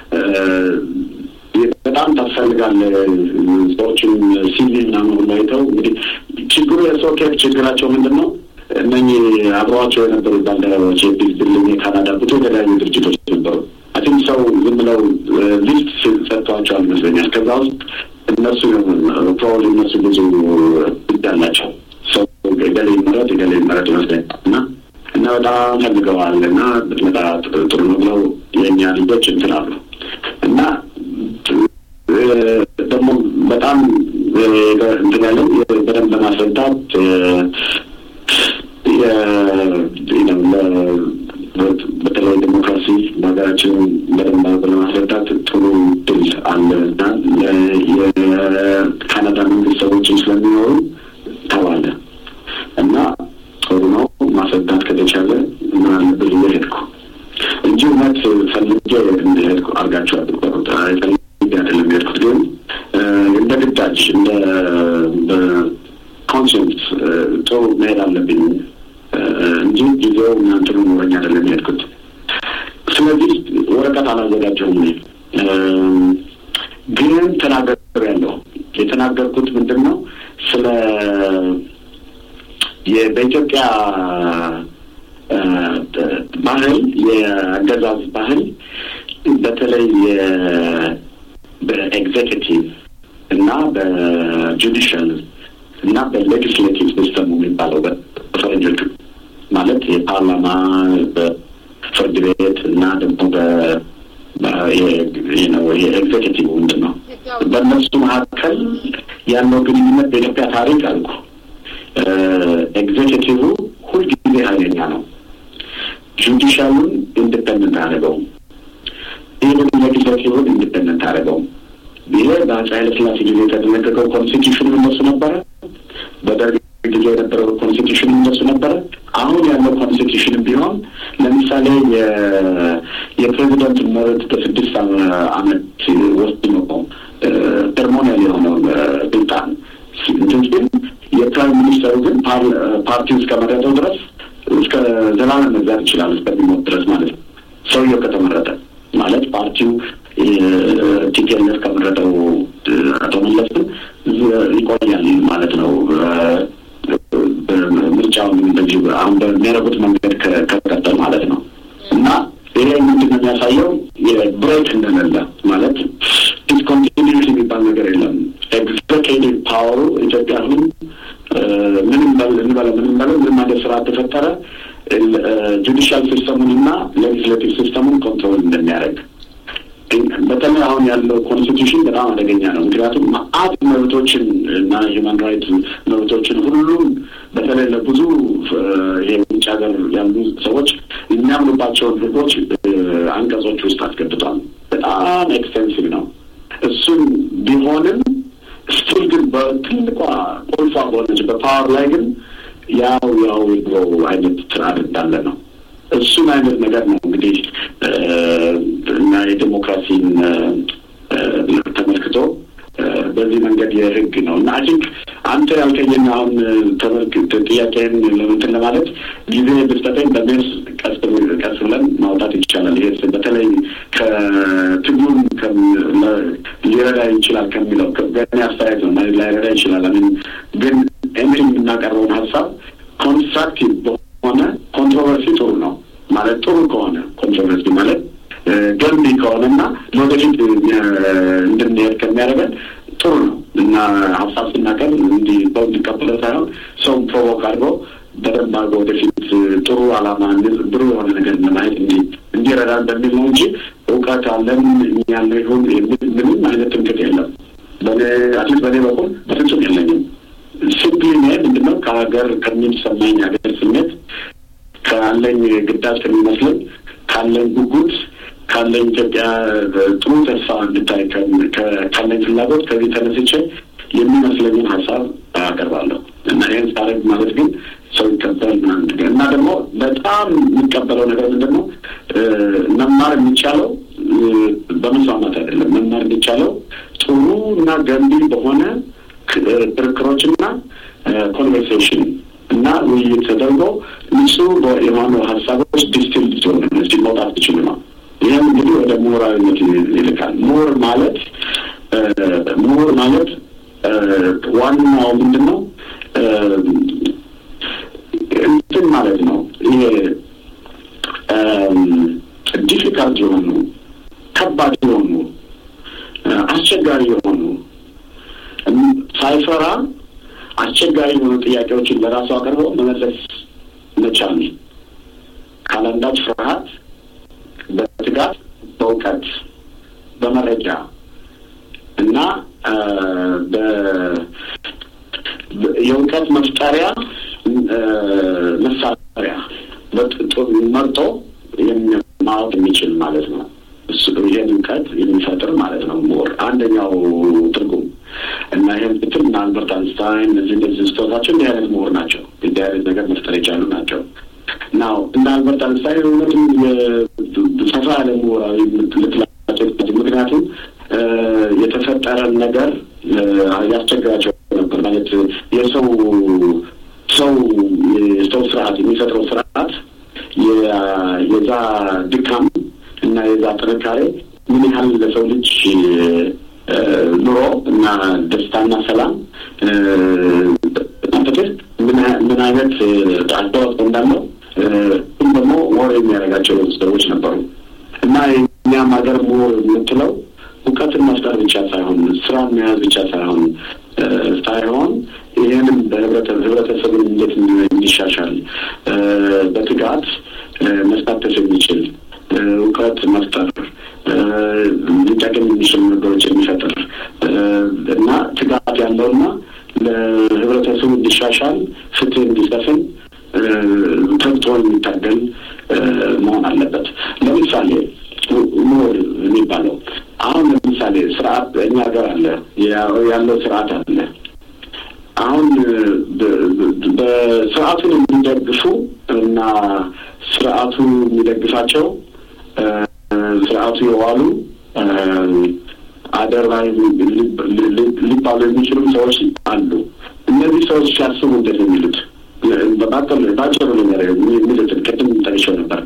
በጣም ታስፈልጋለህ ሰዎችን ሲቪልና ነው ላይተው እንግዲህ ችግሩ የሰው ችግራቸው ምንድነው? እነኚህ አብረዋቸው የነበሩ ባልደረቦች የቢልድልኝ የካናዳ ብዙ የተለያዩ ድርጅቶች ነበሩ። አሁን ሰው ዝም ብለው ሊስት ሰጥቷቸዋል ይመስለኛል። ከዛ ውስጥ እነሱ ፕሮባብሊ እነሱ ብዙ ይዳላቸው ሰው ገሌ ይመረጥ ይመስለኛል እና በጣም ፈልገዋል እና በጣም ጥሩ ነው ብለው የእኛ ልጆች እንትን አሉ እና ደግሞ በጣም እንትን ያለን በደንብ ለማስረዳት በተለይ ዲሞክራሲ በሀገራችን በደንብ ለማስረዳት ጥሩ ድል አለ እና የካናዳ መንግስት ሰዎችን ስለሚኖሩ ተባለ እና ጥሩ ነው ማስረዳት ከተቻለ ምን አለብኝ እየሄድኩ እንጂ እውነት ፈልጌ እንደሄድኩ አድርጋቸው አድርጓት አይፈልግ አይደለም የሄድኩት ግን እንደ ግዳጅ እንደ ኮንሽንስ ጥሩ መሄድ አለብኝ እንጂ ጊዜው እናንተን ኖረኝ አይደለም የሄድኩት። ስለዚህ ወረቀት አላዘጋጀሁም ግን ተናግሬያለሁ። የተናገርኩት ምንድነው ስለ በኢትዮጵያ ባህል የአገዛዝ ባህል በተለይ በኤግዜኪቲቭ እና በጁዲሻል እና በሌጊስሌቲቭ ሲስተም የሚባለው በፈረንጆቹ ማለት የፓርላማ በፍርድ ቤት እና ደግሞ የኤግዜኪቲቭ ምንድን ነው በእነሱ መካከል ያለው ግንኙነት በኢትዮጵያ ታሪክ አልኩ ኤግዜኪቲቭ ሁልጊዜ ኃይለኛ ነው። ጁዲሻሉን ኢንዲፔንደንት አደረገው። ኢቨን ሌጊስሌቲቭን ኢንዲፔንደንት አደረገው። ይሄ በአፄ ኃይለ ሥላሴ ጊዜ የተደነገገው ኮንስቲቱሽን እንደሱ ነበረ። በደርግ ጊዜ የነበረው ኮንስቲቱሽን እንደሱ ነበረ። አሁን ያለው ኮንስቲቱሽን ቢሆን ለምሳሌ የፕሬዚዳንት መብት በ6 ዓመት ውስጥ ነው ሰርሞኒያል የሆነው ስልጣን ግን የፕራይም ሚኒስተሩ ግን ፓርቲው እስከመረጠው ድረስ እስከ ዘላለም መግዛት ይችላል እስከሚሞት ድረስ ማለት ነው። ሰውየው ከተመረጠ ማለት ፓርቲው ቲፒኤልኤፍ ከመረጠው አቶ መለስን ይቆያል ማለት ነው። ምርጫውን እንደዚህ አሁን በሚያደርጉት መንገድ ከቀጠል ማለት ነው። እና ይሄ ምንድን ነው የሚያሳየው? ብሬክ እንደሌለ ማለት ዲስኮንቲኒዩቲ የሚባል ነገር የለም። ኤግዜኪቲቭ ፓወሩ ኢትዮጵያ አሁን ምንም አይነት ስርዓት ተፈጠረ ጁዲሻል ሲስተሙን እና ሌጊስሌቲቭ ሲስተሙን ኮንትሮል እንደሚያደርግ በተለይ አሁን ያለው ኮንስቲቱሽን በጣም አደገኛ ነው። ምክንያቱም መዓት መብቶችን እና ሂውማን ራይትስ መብቶችን ሁሉም በተለይ ለብዙ የውጭ ሀገር ያሉ ሰዎች የሚያምኑባቸውን ህጎች አንቀጾች ውስጥ አስገብቷል። በጣም ኤክስቴንሲቭ ነው። እሱም ቢሆንም ስቲል ግን በትልቋ ቁልፏ በሆነች በፓወር ላይ ግን ያው አይነት ስርዓት እንዳለ ነው። እሱም አይነት ነገር ነው እንግዲህ እና የዲሞክራሲን ተመልክቶ በዚህ መንገድ የህግ ነው እና አይ ቲንክ አንተ ያልከኝን አሁን ጥያቄን ለምንትን ለማለት ጊዜ ብትሰጠኝ በሜርስ ቀስ ብለን ማውጣት ይቻላል። ይሄ በተለይ ከትግሉም ሊረዳ ይችላል ከሚለው ገና አስተያየት ነው ማለት ላይረዳ ይችላል። ግን ኤኒቲንግ የምናቀርበውን ሀሳብ ኮንስትራክቲቭ በሆነ ኮንትሮቨርሲ ጥሩ ነው ማለት ጥሩ ከሆነ ኮንትሮቨርሲ ማለት ገንቢ ከሆነና ለወደፊት እንድንሄድ ከሚያደርገን ጥሩ ነው እና ሀሳብ ስናቀር እንዲህ በእንዲቀበለ ሳይሆን ሰው ፕሮቮክ አድርገው በደንብ አድርገው ወደፊት ጥሩ ዓላማ ብሩ የሆነ ነገር ለማየት እንዲረዳን በሚል ነው እንጂ እውቀት አለን ያለ ይሁን ምንም አይነት ትምክህት የለም። አትሊስት በእኔ በኩል በፍጹም የለኝም። ሲምፕሊ ምንድነው ከሀገር ከሚሰማኝ ሀገር ስሜት ካለኝ ግዳጅ ከሚመስለኝ ካለኝ ጉጉት ካለኝ ኢትዮጵያ ጥሩ ተስፋ እንድታይ ካለኝ ፍላጎት ከዚህ ተነስቼ የሚመስለኝን ሀሳብ አቀርባለሁ እና ይህን ሳደርግ ማለት ግን ሰው ይቀበል እና ደግሞ በጣም የሚቀበለው ነገር ምንድን ነው? መማር የሚቻለው በመስማማት አይደለም። መማር የሚቻለው ጥሩ እና ገንቢ በሆነ ክርክሮችና ኮንቨርሴሽን እና ውይይት ተደርጎ ንጹህ የሆኑ ሀሳቦች ዲስቲል ሊሆኑ መውጣት ይችሉ ነው። ይህም እንግዲህ ወደ ምሁራዊነት ይልካል። ምሁር ማለት ዋናው ምንድን ነው? እንትን ማለት ነው። ይሄ ዲፊካልት የሆኑ ከባድ የሆኑ አስቸጋሪ የሆኑ ሳይፈራ አስቸጋሪ የሆኑ ጥያቄዎችን ለራሱ አቅርቦ መመለስ መቻል ካለንዳች ፍርሃት በትጋት በእውቀት በመረጃ እና የእውቀት መፍጠሪያ መሳሪያ መርጦ ማወቅ የሚችል ማለት ነው። እሱ ይሄን እውቀት የሚፈጥር ማለት ነው ምሁር አንደኛው ትርጉም እና ይሄን ብትል አልበርት አንስታይን እነዚህ ስቶታቸው እንዲህ አይነት ምሁር ናቸው። እንዲህ አይነት ነገር መፍጠር የቻሉ ናቸው። ናው እና አልበርት አንስታይን እውነትም ሰፋ ያለ ምሁራዊ ልትላቸው ምክንያቱም የተፈጠረን ነገር ያስቸግራቸው ነበር ማለት የሰው ስርዓት የሚፈጥረው ስርዓት የዛ ድካም እና የዛ ጥንካሬ ምን ያህል ለሰው ልጅ ኑሮ እና ደስታና ሰላም አንተከስ ምን አይነት አስተዋጽኦ እንዳለው ደግሞ ወሬ የሚያደርጋቸው ሰዎች ነበሩ እና እኛም ሀገር ምሁር የምትለው እውቀትን መፍጠር ብቻ ሳይሆን ስራን መያዝ ብቻ ሳይሆን ይህንም በህብረተሰብን እንዴት እንዲሻሻል በትጋት መሳተፍ የሚችል እውቀት መፍጠር ሊጠቅም የሚችል ነገሮች የሚፈጥር እና ትጋት ያለውና ለህብረተሰቡ እንዲሻሻል ፍትህ እንዲሰፍን ተግቶ የሚታገል ያለው ስርዓት አለ። አሁን በስርዓቱን የሚደግፉ እና ስርዓቱ የሚደግፋቸው ስርዓቱ የዋሉ አደራይ ሊባሉ የሚችሉ ሰዎች አሉ። እነዚህ ሰዎች ሲያስቡ እንደዚህ የሚሉት ባጭሩ ነገር የሚሉት ቅድም ጠቅሼው ነበር።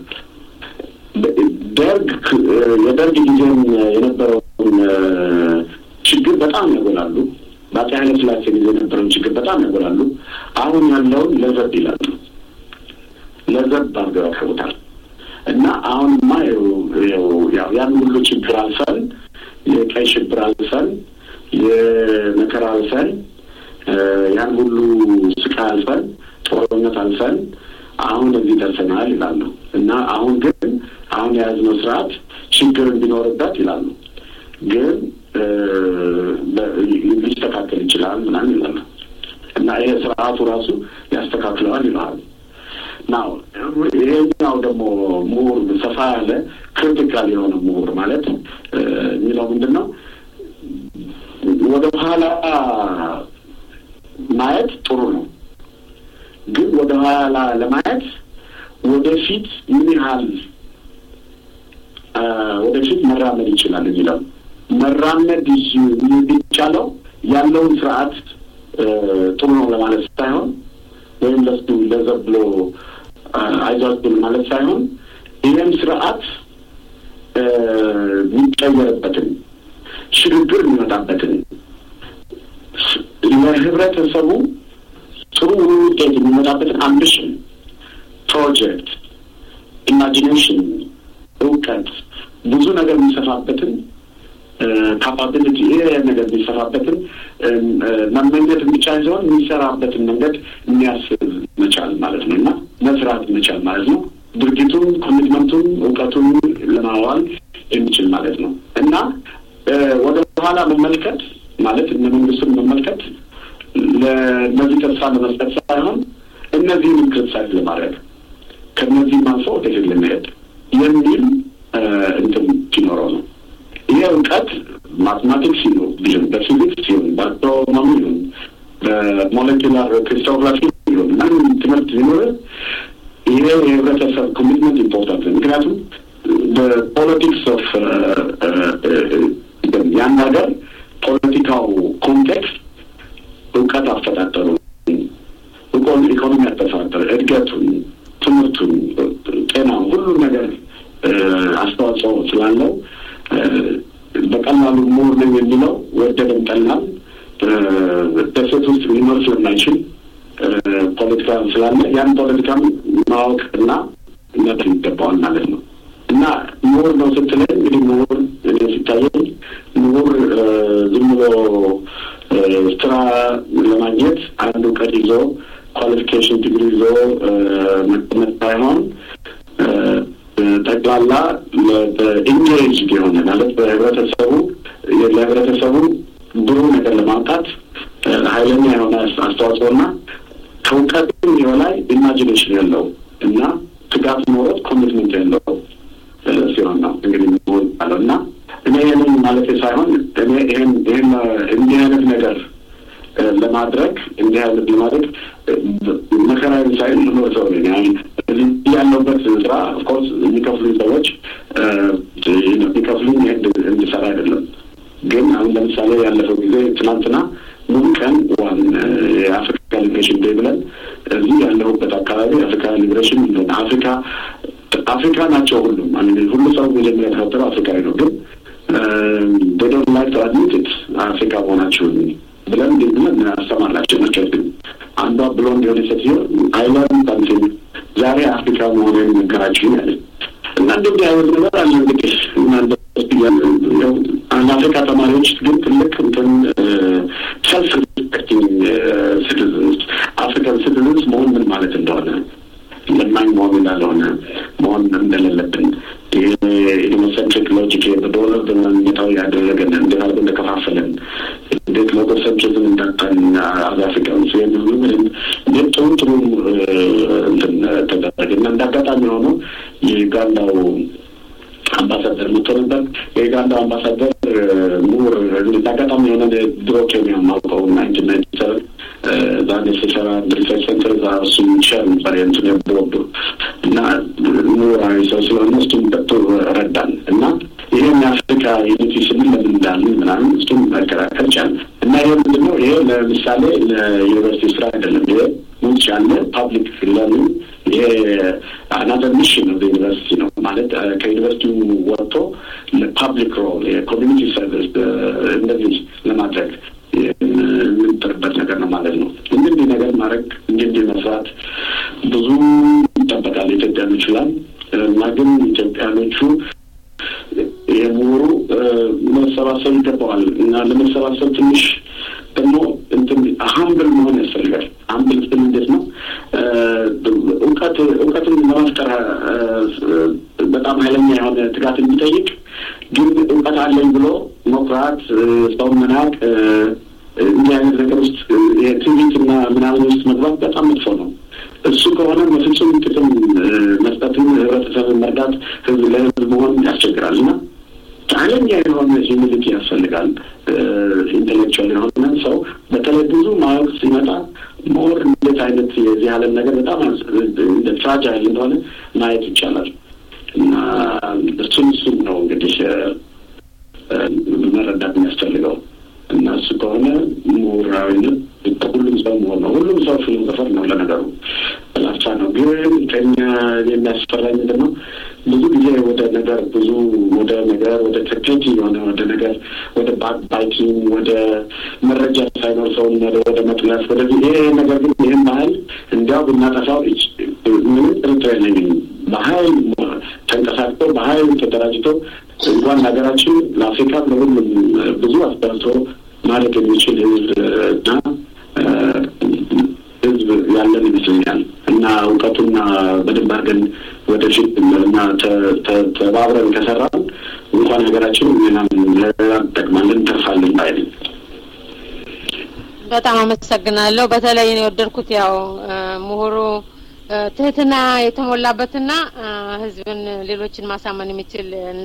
የደርግ ጊዜም የነበረውን ችግር በጣም ያጎላሉ። በአፄ ኃይለ ሥላሴ ጊዜ የነበረውን ችግር በጣም ያጎላሉ። አሁን ያለውን ለዘብ ይላሉ። ለዘብ አድርገው ያቀርቡታል። እና አሁንማ ያን ሁሉ ችግር አልፈን የቀይ ሽብር አልፈን የመከራ አልፈን ያን ሁሉ ስቃይ አልፈን ጦርነት አልፈን አሁን እዚህ ደርሰናል ይላሉ። እና አሁን ግን አሁን የያዝነው ስርዓት ችግር እንዲኖርበት ይላሉ። ግን ሊስተካከል ይችላል ምናምን ይላሉ። እና ይሄ ስርዓቱ ራሱ ያስተካክለዋል ይላሉ። ናው ይሄኛው ደግሞ ምሁር ሰፋ ያለ ክሪቲካል የሆነ ምሁር ማለት የሚለው ምንድን ነው? ወደ ኋላ ማየት ጥሩ ነው፣ ግን ወደ ኋላ ለማየት ወደፊት ምን ያህል ወደፊት መራመድ ይችላል የሚለው መራመድ የሚቻለው ያለውን ስርዓት ጥሩ ነው ለማለት ሳይሆን ወይም ለዘብ ብሎ አይዟችሁ ማለት ሳይሆን ይህም ስርዓት የሚቀየርበትን ሽግግር የሚመጣበትን ለህብረተሰቡ ጥሩ ውጤት የሚመጣበትን አምቢሽን፣ ፕሮጀክት፣ ኢማጂኔሽን፣ እውቀት ብዙ ነገር የሚሰፋበትን ካፓቢሊቲ ይሄ ነገር የሚሰራበትን መመኘት ብቻ ሳይሆን የሚሰራበትን መንገድ የሚያስብ መቻል ማለት ነው እና መስራት መቻል ማለት ነው። ድርጊቱን፣ ኮሚትመንቱን፣ እውቀቱን ለማዋል የሚችል ማለት ነው እና ወደ ኋላ መመልከት ማለት እነ መንግስቱን መመልከት ለነዚህ ተስፋ ለመስጠት ሳይሆን እነዚህን ክሪቲሳይዝ ለማድረግ ከነዚህም አልፎ ወደፊት ለመሄድ የሚል እንትን ሲኖረው ነው። ይሄ እውቀት ማትማቲክስ ይሁን ቢሆን በፊዚክስ ይሁን በአስትሮኖሚ ይሁን በሞለኪላር ክሪስቶግራፊ ይሁን ምንም ትምህርት ቢኖር ይሄ የህብረተሰብ ኮሚትመንት ኢምፖርታንት ነው። ምክንያቱም በፖለቲክስ ኦፍ ያን ሀገር ፖለቲካው ኮንቴክስት እውቀት አፈጣጠሩ፣ ኢኮኖሚ አፈጣጠሩ፣ እድገቱን፣ ትምህርቱን፣ ጤናውን ሁሉ ነገር አስተዋጽኦ ስላለው በቀላሉ ምሁር ነኝ የሚለው ወደደም ጠላም በሴት ውስጥ ሊኖር ስለማይችል ፖለቲካ ስላለ ያን ፖለቲካም ማወቅና መብት ይገባዋል ማለት ነው እና ምሁር ነው ስትለኝ እንግዲህ ምሁር እኔ ሲታየኝ ምሁር ዝም ብሎ ስራ ለማግኘት አንድ እውቀት ይዞ ኳሊፊኬሽን ዲግሪ ይዞ መቀመጥ ሳይሆን ጠቅላላ በኢንጌጅ የሆነ ማለት ለህብረተሰቡ ብሩ ነገር ለማምጣት ኃይለኛ የሆነ አስተዋጽኦና ከእውቀትም የበላይ ኢማጂኔሽን ያለው እና ትጋት ኖሮት ኮሚትመንት ያለው ሲሆን ነው እንግዲህ ምሁር አለው እና እኔ ይህንን ማለት ሳይሆን እኔ እንዲህ አይነት ነገር ለማድረግ መከራዊ ሳይል ምኖር ሰው ነኝ። ያለውበት ስራ ኦፍኮርስ የሚከፍሉኝ ሰዎች የሚከፍሉኝ እንድሰራ አይደለም። ግን አሁን ለምሳሌ ያለፈው ጊዜ ትናንትና ሙሉ ቀን የአፍሪካ ሊብሬሽን ዴይ ብለን እዚህ ያለሁበት አካባቢ አፍሪካ ሊብሬሽን አፍሪካ ናቸው ሁሉም ሁሉ ሰው መጀመሪያ የተፈጠረው አፍሪካዊ ነው። ግን ዶንት ላይክ ቱ አድሚት ኢት አፍሪካ መሆናቸውን ብለን አስተማርናቸው። መቸት ግን አንዷ ብሎ እንዲሆነ ሴትዮ አይላንድ ታንሲን ዛሬ አፍሪካ መሆኑን ነገራችሁኝ አለ እና እንደዚህ አይነት ነገር አለ እንግዲህ አፍሪካ ተማሪዎች ግን ትልቅ እንትን ሰልፍ ሪስፔክቲንግ ሲቲዝንስ አፍሪካን ሲቲዝንስ መሆን ምን ማለት እንደሆነ ለማኝ መሆን እንዳልሆነ መሆን እንደሌለብን ኢኖሴንትሪክ ሎጂክ በዶላር በመኝታው ያደረገን እንዴት አድርገን እንደከፋፈለን እንዴት ሎጎሰንትሪዝም እንዳጣን አፍሪካን ሲሆን እንዴት ጥሩ እንትን ተደረገ እና እንዳጋጣሚ ሆኖ የዩጋንዳው አምባሳደር ምትሆንበት የኡጋንዳ አምባሳደር ምሁር እንዳጋጣሚ የሆነ ድሮ ኬንያ ማውቀው 1997 ዛኔ ሲሰራ ሪሰርች ሴንተር እዛ እሱም ሸር ነበር እንትን የቦርዱ እና ምሁራዊ ሰው ስለሆነ እሱም በቶ ረዳን እና ይሄን የአፍሪካ ዩኒቲ ስንል ለምን እንዳልን ምናምን እሱም መከራከር ቻለ እና ይሄ ምንድነው ይሄ ለምሳሌ ለዩኒቨርሲቲ ስራ አይደለም ይሄ ውጭ ያለ ፓብሊክ ለርኒንግ ይሄ አናዘር ሚሽን ኦፍ ዩኒቨርሲቲ ነው ማለት ከዩኒቨርሲቲው ወጥቶ ለፓብሊክ ሮል የኮሚኒቲ ሰርቪስ እንደዚህ ለማድረግ የምንጥርበት ነገር ነው ማለት ነው። እንግዲህ ነገር ማድረግ እንግዲህ መስራት ብዙ ይጠበቃል ኢትዮጵያኖች ላይ እና ግን ኢትዮጵያኖቹ የምሁሩ መሰባሰብ ይገባዋል እና ለመሰባሰብ ትንሽ ደግሞ እንትን ሀምብል መሆን ያስፈልጋል። ሀምብል እንዴት ነው? እውቀትን ለማፍጠር በጣም ኃይለኛ የሆነ ትጋት የሚጠይቅ ግን እውቀት አለኝ ብሎ መኩራት፣ ሰውን መናቅ እንዲህ አይነት ነገር ውስጥ የትዕቢትና ምናምን ውስጥ መግባት በጣም መጥፎ ነው። እሱ ከሆነ በፍጹም ጥቅም መስጠትን ህብረተሰብን መርዳት ህዝብ ለህዝብ መሆን ያስቸግራል እና ኃይለኛ የሆነ ሂሚሊቲ ያስፈልጋል። ኢንቴሌክቹዋል የሆነ ሰው በተለይ ብዙ ማወቅ ሲመጣ ሞር እንዴት አይነት የዚህ ዓለም ነገር በጣም እንደ ፍራጃይል እንደሆነ ማየት ይቻላል እና እሱም ነው እንግዲህ መረዳት የሚያስፈልገው እና እሱ ከሆነ ምሁራዊነት ሁሉም ሰው መሆን ነው። ሁሉም ሰው ፍልስፍና ነው ለነገሩ ላቻ ነው። ግን ከኛ የሚያስፈራኝ ምንድን ነው? ብዙ ጊዜ ወደ ትርክት የሆነ ወደ ነገር ወደ ባይቲንግ ወደ መረጃ ሳይኖር ሰውን ወደ መጥለፍ ወደዚህ ይሄ ነገር ግን ይህን ባህል እንዲያው ብናጠፋው ምንም ጥርጥር የለኝም። በሀይል ተንቀሳቅሶ በሀይል ተደራጅቶ እንኳን ሀገራችን ለአፍሪካ ለሁሉም ብዙ አስተዋጽኦ ማድረግ የሚችል ህዝብና ህዝብ ያለን ይመስለኛል እና እውቀቱና በደንብ አድርገን ወደፊት እና ተባብረን ከሰራን እንኳን ሀገራችን ለጠቅማለን ተርፋለን ባይ ነኝ። በጣም አመሰግናለሁ። በተለይ ነው የወደድኩት ያው ምሁሩ ትህትና የተሞላበትና ህዝብን ሌሎችን ማሳመን የሚችል እና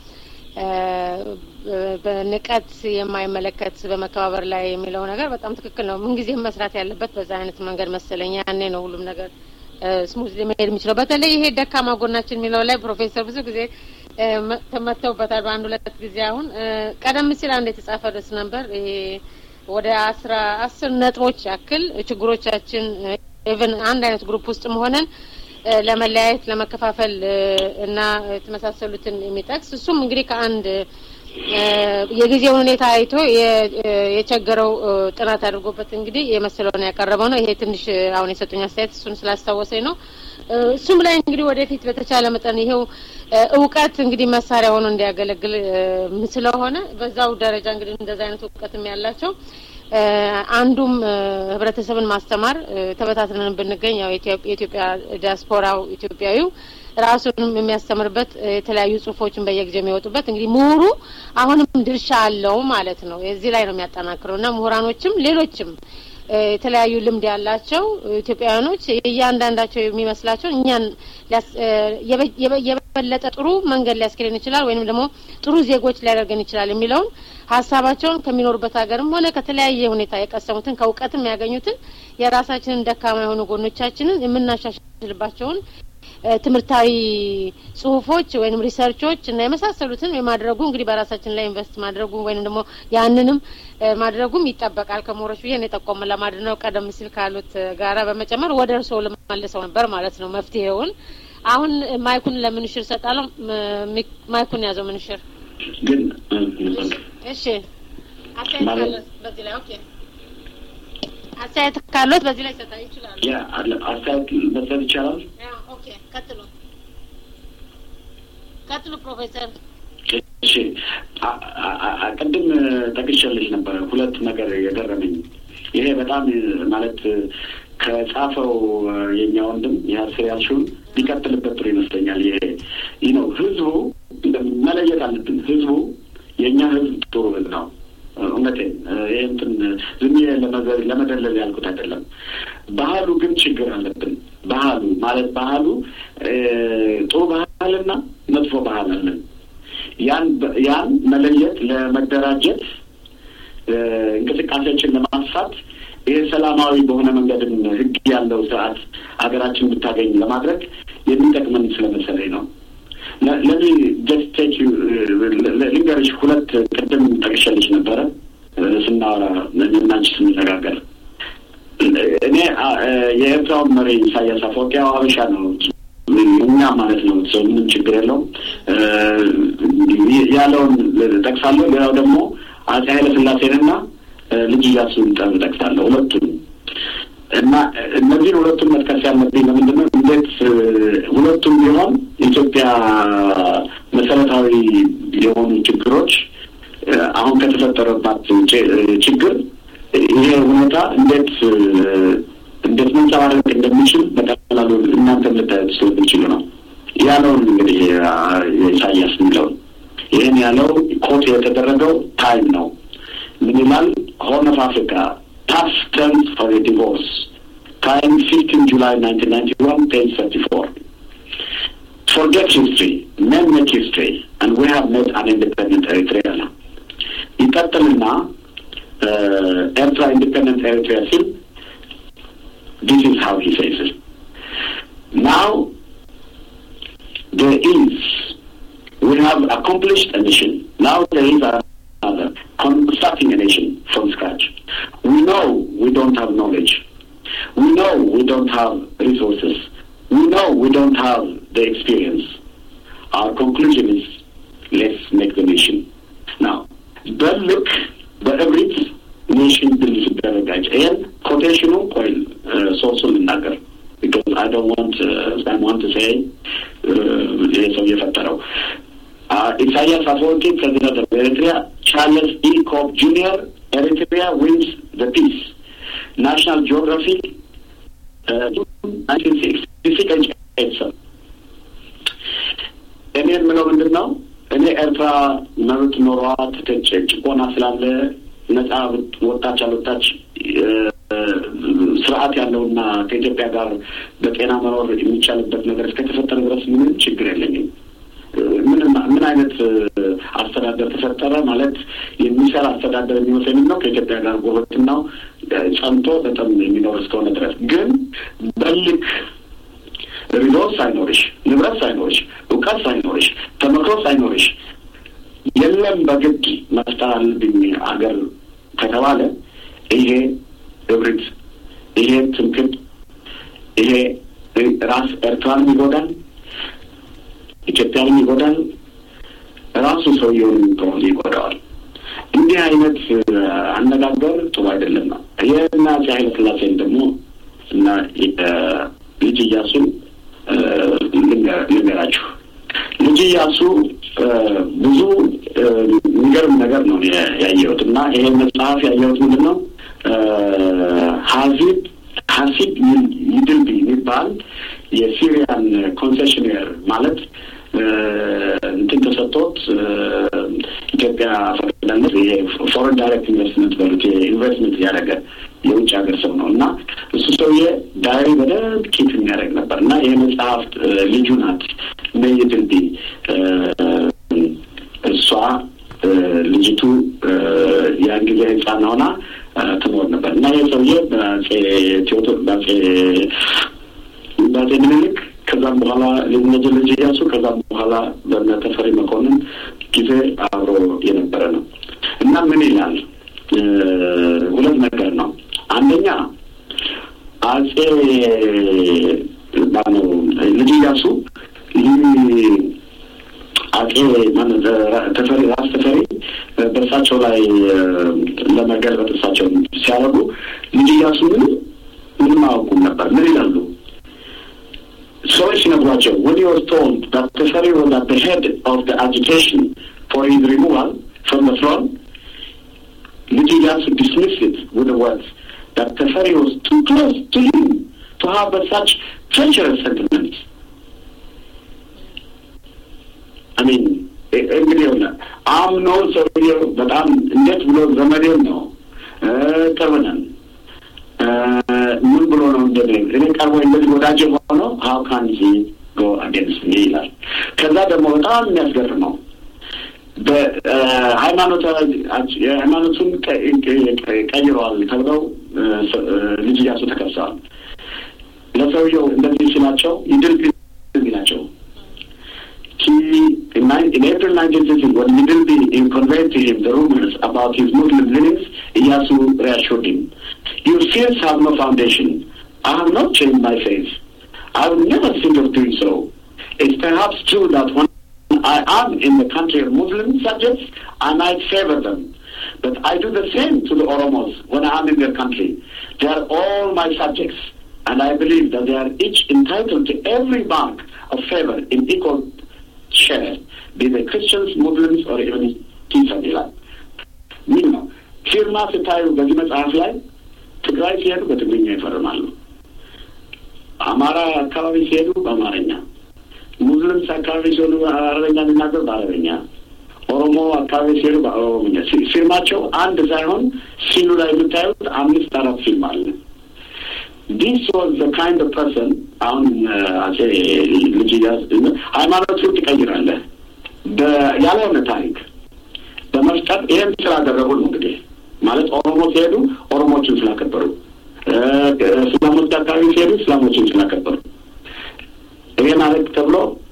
በንቀት የማይመለከት በመከባበር ላይ የሚለው ነገር በጣም ትክክል ነው። ምን ጊዜም መስራት ያለበት በዛ አይነት መንገድ መሰለኝ። ያኔ ነው ሁሉም ነገር ስሙዝሊ መሄድ የሚችለው። በተለይ ይሄ ደካማ ጎናችን የሚለው ላይ ፕሮፌሰር ብዙ ጊዜ ተመተውበታል። በአንድ ሁለት ጊዜ አሁን ቀደም ሲል አንድ የተጻፈ ርዕስ ነበር። ይሄ ወደ 10 ነጥቦች ያክል ችግሮቻችን ኢቭን አንድ አይነት ግሩፕ ውስጥ ሆነን ለመለያየት ለመከፋፈል እና ተመሳሰሉትን የሚጠቅስ እሱም እንግዲህ ከአንድ የጊዜውን ሁኔታ አይቶ የቸገረው ጥናት አድርጎበት እንግዲህ የመሰለውን ያቀረበው ነው። ይሄ ትንሽ አሁን የሰጡኝ አስተያየት እሱን ስላስታወሰኝ ነው። እሱም ላይ እንግዲህ ወደፊት በተቻለ መጠን ይሄው እውቀት እንግዲህ መሳሪያ ሆኖ እንዲያገለግል ስለሆነ በዛው ደረጃ እንግዲህ እንደዛ አይነት እውቀትም ያላቸው አንዱም ህብረተሰብን ማስተማር ተበታትነን ብንገኝ ያው የኢትዮጵያ ዲያስፖራው ኢትዮጵያዊው ራሱንም የሚያስተምርበት የተለያዩ ጽሁፎችን በየጊዜው የሚወጡበት እንግዲህ ምሁሩ አሁንም ድርሻ አለው ማለት ነው። እዚህ ላይ ነው የሚያጠናክረውና ምሁራኖችም ሌሎችም የተለያዩ ልምድ ያላቸው ኢትዮጵያውያኖች እያንዳንዳቸው የሚመስላቸው እኛን የበለጠ ጥሩ መንገድ ሊያስኬደን ይችላል ወይንም ደግሞ ጥሩ ዜጎች ሊያደርገን ይችላል የሚለውን ሀሳባቸውን ከሚኖርበት ሀገርም ሆነ ከተለያየ ሁኔታ የቀሰሙትን ከእውቀትም ያገኙትን የራሳችንን ደካማ የሆኑ ጎኖቻችንን የምናሻሽልባቸውን ትምርታዊ ጽሁፎች ወይንም ሪሰርቾች እና የመሳሰሉትን የማድረጉ እንግዲህ በራሳችን ላይ ኢንቨስት ማድረጉ ወይንም ደግሞ ያንንም ማድረጉም ይጠበቃል ከሞሮች ይሄን የተቆመ ለማድረግ ነው። ቀደም ሲል ካሉት ጋራ በመጨመር ወደ እርሶ ለማለሰው ነበር ማለት ነው መፍትሄውን። አሁን ማይኩን ለምንሽር ሰጣለሁ። ማይኩን ያዘው ምንሽር ግን እሺ አስተያየት በዚህ ላይ ኦኬ አስተያየት ካሉት በዚህ ላይ ሰጣ ይችላል። ያ አስተያየት መስጠት ይቻላል። ያ ኦኬ ቀጥሉ ፕሮፌሰር። እሺ ቅድም ጠቅሼልሽ ነበር ሁለት ነገር የገረመኝ። ይሄ በጣም ማለት ከጻፈው የኛ ወንድም ያስር ያልሽውን ሊቀጥልበት ጥሩ ይመስለኛል። ይሄ ነው ህዝቡ መለየት አለብን። ህዝቡ የኛ ህዝብ ጥሩ ህዝብ ነው። እውነቴን እንትን ዝም ለመደለል ያልኩት አይደለም። ባህሉ ግን ችግር አለብን። ባህሉ ማለት ባህሉ ጥሩ ባህልና መጥፎ ባህል አለን። ያን መለየት ለመደራጀት እንቅስቃሴዎችን ለማስፋት ይሄ ሰላማዊ በሆነ መንገድም ህግ ያለው ስርዓት ሀገራችን ብታገኝ ለማድረግ የሚጠቅመን ስለመሰለኝ ነው። ለኔ just take you ልንገርሽ ሁለት ቅድም ጠቅሼልሽ ነበረ ስናወራ እናንቺ ስንነጋገር እኔ የኤርትራው መሪ ኢሳያስ አፈወርቂ አዋብሻ ነው እኛ ማለት ነው ሰው ምንም ችግር የለውም ያለውን ጠቅሳለሁ። ሌላው ደግሞ አፄ ኃይለ ሥላሴንና ልጅ ኢያሱን ጠቅሳለሁ ሁለቱም እና እነዚህ ሁለቱም መጥቀስ ያለብኝ ለምንድን ነው እንዴት ሁለቱም ቢሆን ኢትዮጵያ መሰረታዊ የሆኑ ችግሮች አሁን ከተፈጠረባት ችግር ይሄ ሁኔታ እንዴት መንጸባረቅ እንደሚችል በቀላሉ እናንተ ልታዩት ስለምትችሉ ነው ያለውን እንግዲህ ኢሳያስ የሚለው ይህን ያለው ኮት የተደረገው ታይም ነው። ምን ይላል? Horn of Africa, tough terms for a divorce. Time 15 July 1991, page 34. Forget history, men make history, and we have made an independent Eritrea. ይቀጥልና ኤርትራ independent Eritrea ሲል this is how he says it. Now, we have accomplished a mission. Now there is another, starting a nation from scratch. We know we don't have knowledge. We know we don't have resources. We know we don't have the experience. Our conclusion is, let's make the nation. Now, but look, the every nation builds a better guide. And quotational coil, social nugger. Because I don't want someone to say, Isaias Afwerki, President of Eritrea, Charles E. Cobb Jr., Eritrea wins the peace. National Geographic, 1966. እኔ የምለው ምንድን ነው? እኔ ኤርትራ መብት ኖሯት ጭቆና ስላለ ነጻ ወጣች አልወጣች ስርዓት ያለውና ከኢትዮጵያ ጋር በጤና መኖር የሚቻልበት ነገር እስከተፈጠረ ድረስ ምንም ችግር የለኝም። ምን አይነት አስተዳደር ተፈጠረ ማለት የሚሰራ አስተዳደር የሚመስለኝ ነው ከኢትዮጵያ ጋር ጎረቤትናው ጸንቶ በጣም የሚኖር እስከሆነ ድረስ ግን በልክ ሪሶርስ ሳይኖርሽ ንብረት ሳይኖርሽ እውቀት ሳይኖርሽ ተመክሮ ሳይኖርሽ የለም በግድ መፍጠር አለብኝ አገር ከተባለ ይሄ እብሪት ይሄ ትምክህት ይሄ ራስ ኤርትራን ይጎዳል ኢትዮጵያን ይጎዳል ራሱ ሰውየውን ይጎዳዋል። እንዲህ አይነት አነጋገር ጥሩ አይደለም። የና ኃይለ ሥላሴን ደግሞ እና ልጅ ኢያሱ ልንገራችሁ ልጅ ኢያሱ ብዙ የሚገርም ነገር ነው ያየሁት እና ይሄን መጽሐፍ ያየሁት ምንድን ነው ሀሲብ ይድልቢ የሚባል የሲሪያን ኮንሴሽነር ማለት እንትን ተሰጥቶት ኢትዮጵያ ፈቅዳለች ፎሬን ዳይሬክት ኢንቨስትመንት በሉት ኢንቨስትመንት ያደረገ የውጭ ሀገር ሰው ነው እና እሱ ሰውዬ ዳይሪ በደንብ ኪፕ የሚያደርግ ነበር እና ይህ መጽሐፍ ልጁ ናት ይድልቢ እሷ ልጅቱ ያን ጊዜ ህፃን ሆና ትኖር ነበር እና ይህ ሰውዬ በአፄ ምኒልክ ከዛም በኋላ ልጅ ኢያሱ ከዛም በኋላ በተፈሪ መኮንን ጊዜ አብሮ የነበረ ነው እና ምን ይላል ሁለት ነገር ነው። አንደኛ አፄ ልጅ ኢያሱ አፄ ተፈሪ ራስ ተፈሪ በእርሳቸው ላይ ለመገልበጥ እርሳቸው ሲያደርጉ ልጅ ኢያሱ ምንም አያውቁም ነበር። ምን ይላሉ? ሰዎች ነግሯቸው when he was told that Teferi was at the head of the agitation for his removal from the throne, Liji Iyasu dismissed it with the words that Teferi was too close to him to have such treacherous sentiments. I mean, እንግዲህ ሆነ አምኖ ሰውየው በጣም እንዴት ብሎ ዘመዴን ነው ቅርብነን ምን ብሎ ነው እኔ ቀርቦ እንደዚህ ወዳጅ ሆኖ how can he go against me ይላል። ከዛ ደግሞ በጣም የሚያስገርመው ሃይማኖቱን ቀይረዋል ተብለው ልጅ ኢያሱ ተከሰዋል። ለሰውየው እንደዚህ ሲላቸው ይድል ቢላቸው in April 1960, when Midilbi conveyed to him the rumors about his Muslim leanings, Iyasu reassured him, "Your fears have no foundation. I have not changed my faith. I would never think of doing so. It's perhaps true that when I am in the country of Muslim subjects, I might favor them. But I do the same to the Oromos when I am in their country. They are all my subjects, and I believe that they are each entitled to every mark of favor in equal share, be they Christians, Muslims, or even Kisabila." Minimum. Firma sitayu በዚህ መጽሐፍ ላይ ትግራይ ሲሄዱ በትግርኛ ይፈርማሉ። አማራ አካባቢ ሲሄዱ በአማርኛ፣ ሙስሊምስ አካባቢ ሲሆኑ አረበኛ የሚናገሩ በአረበኛ፣ ኦሮሞ አካባቢ ሲሄዱ በኦሮሞኛ። ፊርማቸው አንድ ሳይሆን ሲሉ ላይ የምታዩት 5-4 ፊርማ አለ። This was the kind of person አሁን አጼ ልጅ ኢያሱ ሃይማኖቱን ትቀይራለህ ያለውን ታሪክ በመፍጠር ይሄን ስላደረጉ ነው እንግዲህ ማለት ኦሮሞ ሲሄዱ ኦሮሞችን ስላከበሩ፣ እስላሞች አካባቢ ሲሄዱ እስላሞችን ስላከበሩ ይሄ ማለት ተብሎ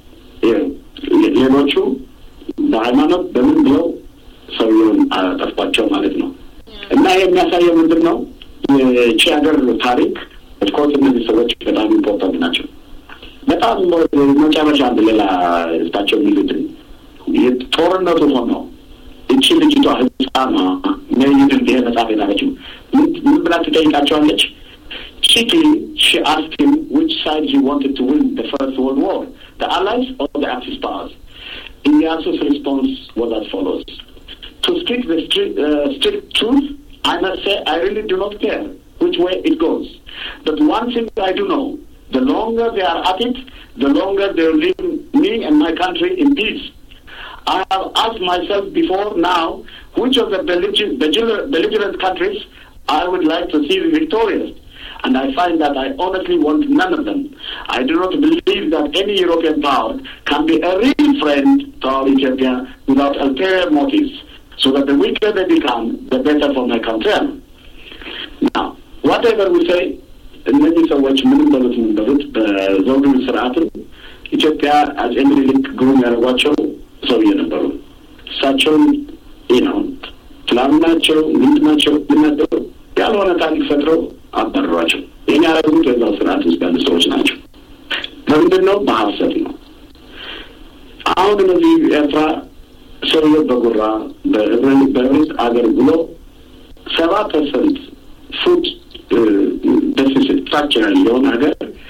ሌሎቹ በሃይማኖት በምን ብለው ሰውየውን አጠፏቸው ማለት ነው። እና ይሄ የሚያሳየው ምንድን ነው? የቺ ሀገር ታሪክ ኦፍኮርስ እነዚህ ሰዎች በጣም ኢምፖርታንት ናቸው። በጣም መጨረሻ አንድ ሌላ እሳቸው የሚሉትን ጦርነቱ ሆነው እቺ ልጅቷ ህፃኗ ነይድል ይሄ መጽሐፍ የላከችው ምን ብላ ትጠይቃቸዋለች? She asked him which side he wanted to win the First World War, the Allies or the Axis powers. Iyasu's response was as follows: "To speak the strict truth, I must say I really do not care which way it goes. But one thing I do know, the longer they are at it, the longer they will leave me and my country in peace. I have asked myself before now, which of the belligerent countries I would like to see victorious, and I find that I honestly want none of them. I do not believe that any European power can be a real friend to our Ethiopia without ulterior motives, so that the weaker they become, the better for my country." Now, whatever we say, እነዚህ ሰዎች ምንም በሉት በዘውዱ ስርዓትም ኢትዮጵያ አጼ ምኒልክ ግሩም ያደረጓቸው ሰውዬ ነበሩ። እሳቸውን ነው ትላምናቸው ምንድናቸው ምናቸው ያልሆነ ታሪክ ፈጥረው አባረሯቸው። ይህን ያደረጉት የዛው ስርዓት ውስጥ ያሉ ሰዎች ናቸው። በምንድን ነው? በሀሰት ነው። አሁን እነዚህ ኤርትራ ሰውዬ በጉራ በህብረት አገር ብሎ 7% ፉድ deficit structural የሆነ ሀገር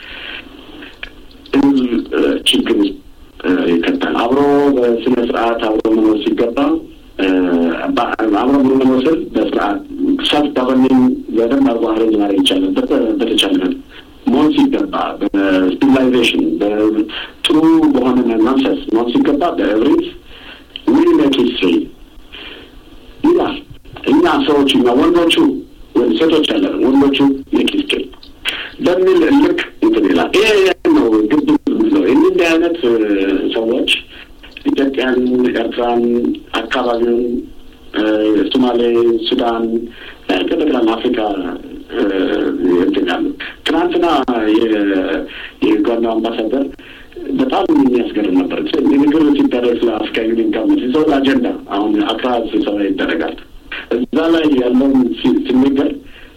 ችግር ይከታል። አብሮ በስነ ስርዓት አብሮ መኖር ሲገባ አብሮ መኖር ስል በስርዓት ሰልፍ ገቨርኒንግ በደንብ አርጎ አሬንጅ ማድረግ ይቻላል። በተቻለ መሆን ሲገባ በሲቪላይዜሽን በጥሩ በሆነ መንፈስ መሆን ሲገባ በእብሪት ዊል ሜክ ሂስትሪ ይላል። እኛ ሰዎቹ እና ወንዶቹ ሴቶች ያለን ወንዶቹ የኪስቴ በሚል ልክ እንትን ይላል። ይሄ ነው ግድ ነው። እንዲህ አይነት ሰዎች ኢትዮጵያን፣ ኤርትራን፣ አካባቢውን፣ ሶማሌ፣ ሱዳን ከጠቅላላ አፍሪካ እንትን ያሉ ትናንትና የጓናው አምባሳደር በጣም የሚያስገርም ነበር። ንግግር ሲደረግ ስለ አፍሪካ ዩኒየን ጋርመንት ሲሰው አጀንዳ አሁን አክራ ስብሰባ ይደረጋል። እዛ ላይ ያለውን ሲነገር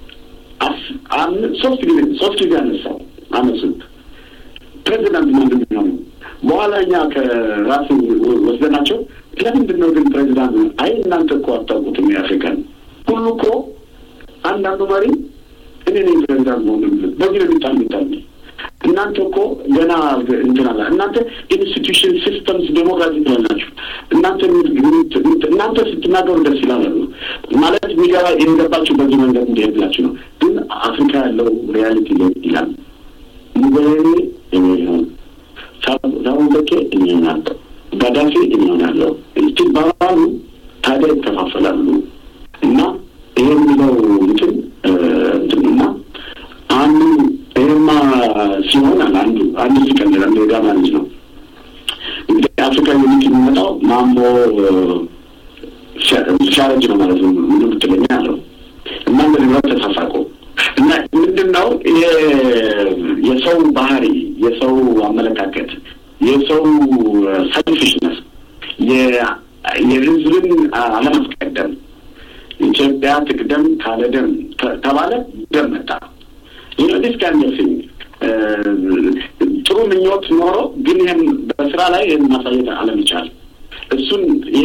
ሶስት ጊዜ አነሳው አነሱት። ፕሬዚዳንት ምንድን ነው? በኋላ እኛ ከራሱ ወስደናቸው ለምንድን ነው ግን ፕሬዚዳንት? አይ እናንተ እኮ አታውቁትም የአፍሪካን ሁሉ እኮ አንዳንዱ መሪ እኔ ነኝ ፕሬዚዳንት ነው በዚህ ነው የሚጣል እናንተ እኮ ገና እንትናላ እናንተ ኢንስቲትዩሽን ሲስተምስ ዴሞክራሲ ትላላችሁ። እናንተ ስትናገሩ ደስ ይላል ማለት የሚገባ የሚገባችሁ በዚህ መንገድ እንዲሄድላችሁ ነው። ግን አፍሪካ ያለው ሪያሊቲ ይላል ሙገሬ ሳውንደኬ እኛናል ጋዳፊ እኛናለው እስቲ ባባሉ ታዲያ ይከፋፈላሉ እና ይሄ የሚለው እንትንና አንዱ ይሄማ ሲሆን አንዱ ሲቀጥል የጋማ ልጅ ነው እንግዲህ የአፍሪካ ዩኒቲ የሚመጣው ማሞ ሻረጅ ነው ማለት ነው ምንም ትለኛ አለው እና እንደዚህ ነው ተሳሳቁ እና ምንድነው የሰው ባህሪ የሰው አመለካከት የሰው ሰልፊሽነስ የህዝብን አለማስቀደም ኢትዮጵያ ትቅደም ካለደም ተባለ ደመጣ ይሄ kind of thing ጥሩ ምኞት ኖሮ ግን ይሄን በስራ ላይ ማሳየት አለመቻል እሱን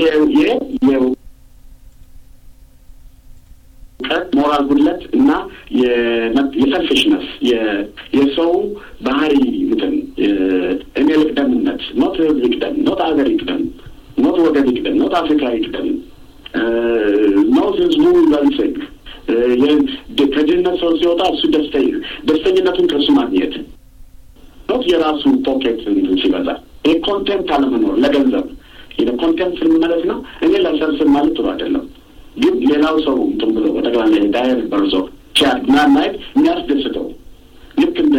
ሞራል ጉድለት እና የሰልፊሽነስ የሰው ባህሪ እንትን እኔ ልቅደምነት ኖት ልቅደም ኖት አገር ይቅደም ኖት ወገን ይቅደም ኖት አፍሪካ ይቅደም ኖት ህዝቡ ይበልጽግ ከድህነት ሰው ሲወጣ እሱ ደስተኝነቱን ከእሱ ማግኘት ኖት የራሱ ፖኬት ሲበዛ ኮንቴንት አለመኖር ለገንዘብ ኮንቴንት ማለት ነው እኔ ለሰርስ ማለት ጥሩ አይደለም ግን ሌላው ሰው እንትን ብሎ በጠቅላላ ዳይር በርዞ ቻድና ናይት የሚያስደስተው ልክ እንደ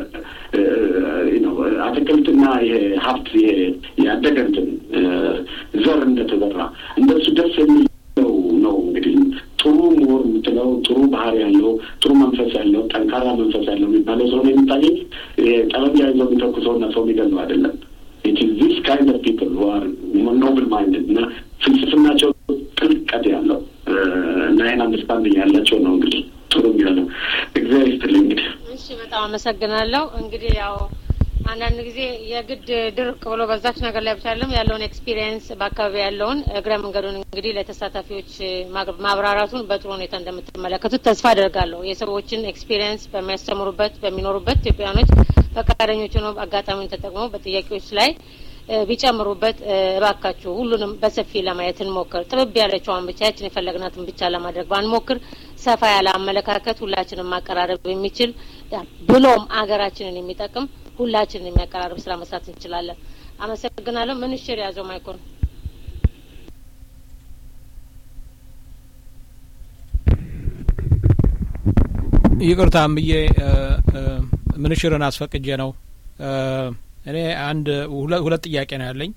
አትክልትና የሀብት ያደገንትን ዘር እንደተዘራ እንደሱ ደስ የሚለው ነው እንግዲህ ጥሩ ምሁር የምትለው ጥሩ ባህሪ ያለው ጥሩ መንፈስ ያለው ጠንካራ መንፈስ ያለው የሚባለው ሰው ነው የሚታየኝ ጠበንጃ ይዘው የሚተኩሰውና ሰው የሚገሉ አይደለም it is this kind of people who are noble minded እና ፍልስፍናቸው ጥልቀት ያለው እና ይሄን አንደርስታንዲንግ ያላቸው ነው እንግዲህ ጥሩ የሚሆነው እግዚአብሔር ይስጥልኝ እንግዲህ እሺ በጣም አመሰግናለሁ እንግዲህ ያው አንዳንድ ጊዜ የግድ ድርቅ ብሎ በዛች ነገር ላይ ብቻ አይደለም ያለውን ኤክስፒሪየንስ በአካባቢ ያለውን እግረ መንገዱን እንግዲህ ለተሳታፊዎች ማብራራቱን በጥሩ ሁኔታ እንደምትመለከቱት ተስፋ አደርጋለሁ የሰዎችን ኤክስፒሪየንስ በሚያስተምሩበት በሚኖሩበት ኢትዮጵያኖች ፈቃደኞች ሆነው አጋጣሚውን ተጠቅመው በጥያቄዎች ላይ ቢጨምሩበት እባካችሁ ሁሉንም በሰፊ ለማየት እንሞክር ጥብብ ያለችውን ብቻ ያችን የፈለግናትን ብቻ ለማድረግ ባንሞክር ሰፋ ያለ አመለካከት ሁላችንም ማቀራረብ የሚችል ብሎም አገራችንን የሚጠቅም ሁላችንን የሚያቀራርብ ስራ መስራት እንችላለን አመሰግናለሁ ምን እሺ ያዘው ማይኮን ይቅርታም ብዬ ምን እሺርን አስፈቅጄ ነው እኔ አንድ ሁለት ጥያቄ ነው ያለኝ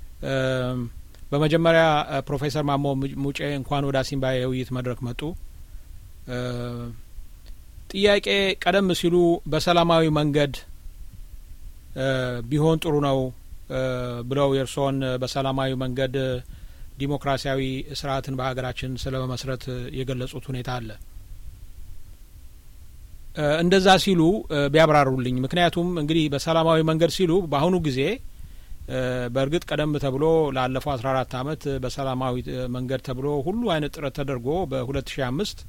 በመጀመሪያ ፕሮፌሰር ማሞ ሙጬ እንኳን ወደ አሲምባ የውይይት መድረክ መጡ ጥያቄ ቀደም ሲሉ በሰላማዊ መንገድ ቢሆን ጥሩ ነው ብለው የርሶን በሰላማዊ መንገድ ዲሞክራሲያዊ ስርዓትን በሀገራችን ስለመመስረት የገለጹት ሁኔታ አለ እንደዛ ሲሉ ቢያብራሩልኝ ምክንያቱም እንግዲህ በሰላማዊ መንገድ ሲሉ በአሁኑ ጊዜ በእርግጥ ቀደም ተብሎ ላለፈው 14 አመት በሰላማዊ መንገድ ተብሎ ሁሉ አይነት ጥረት ተደርጎ በ2005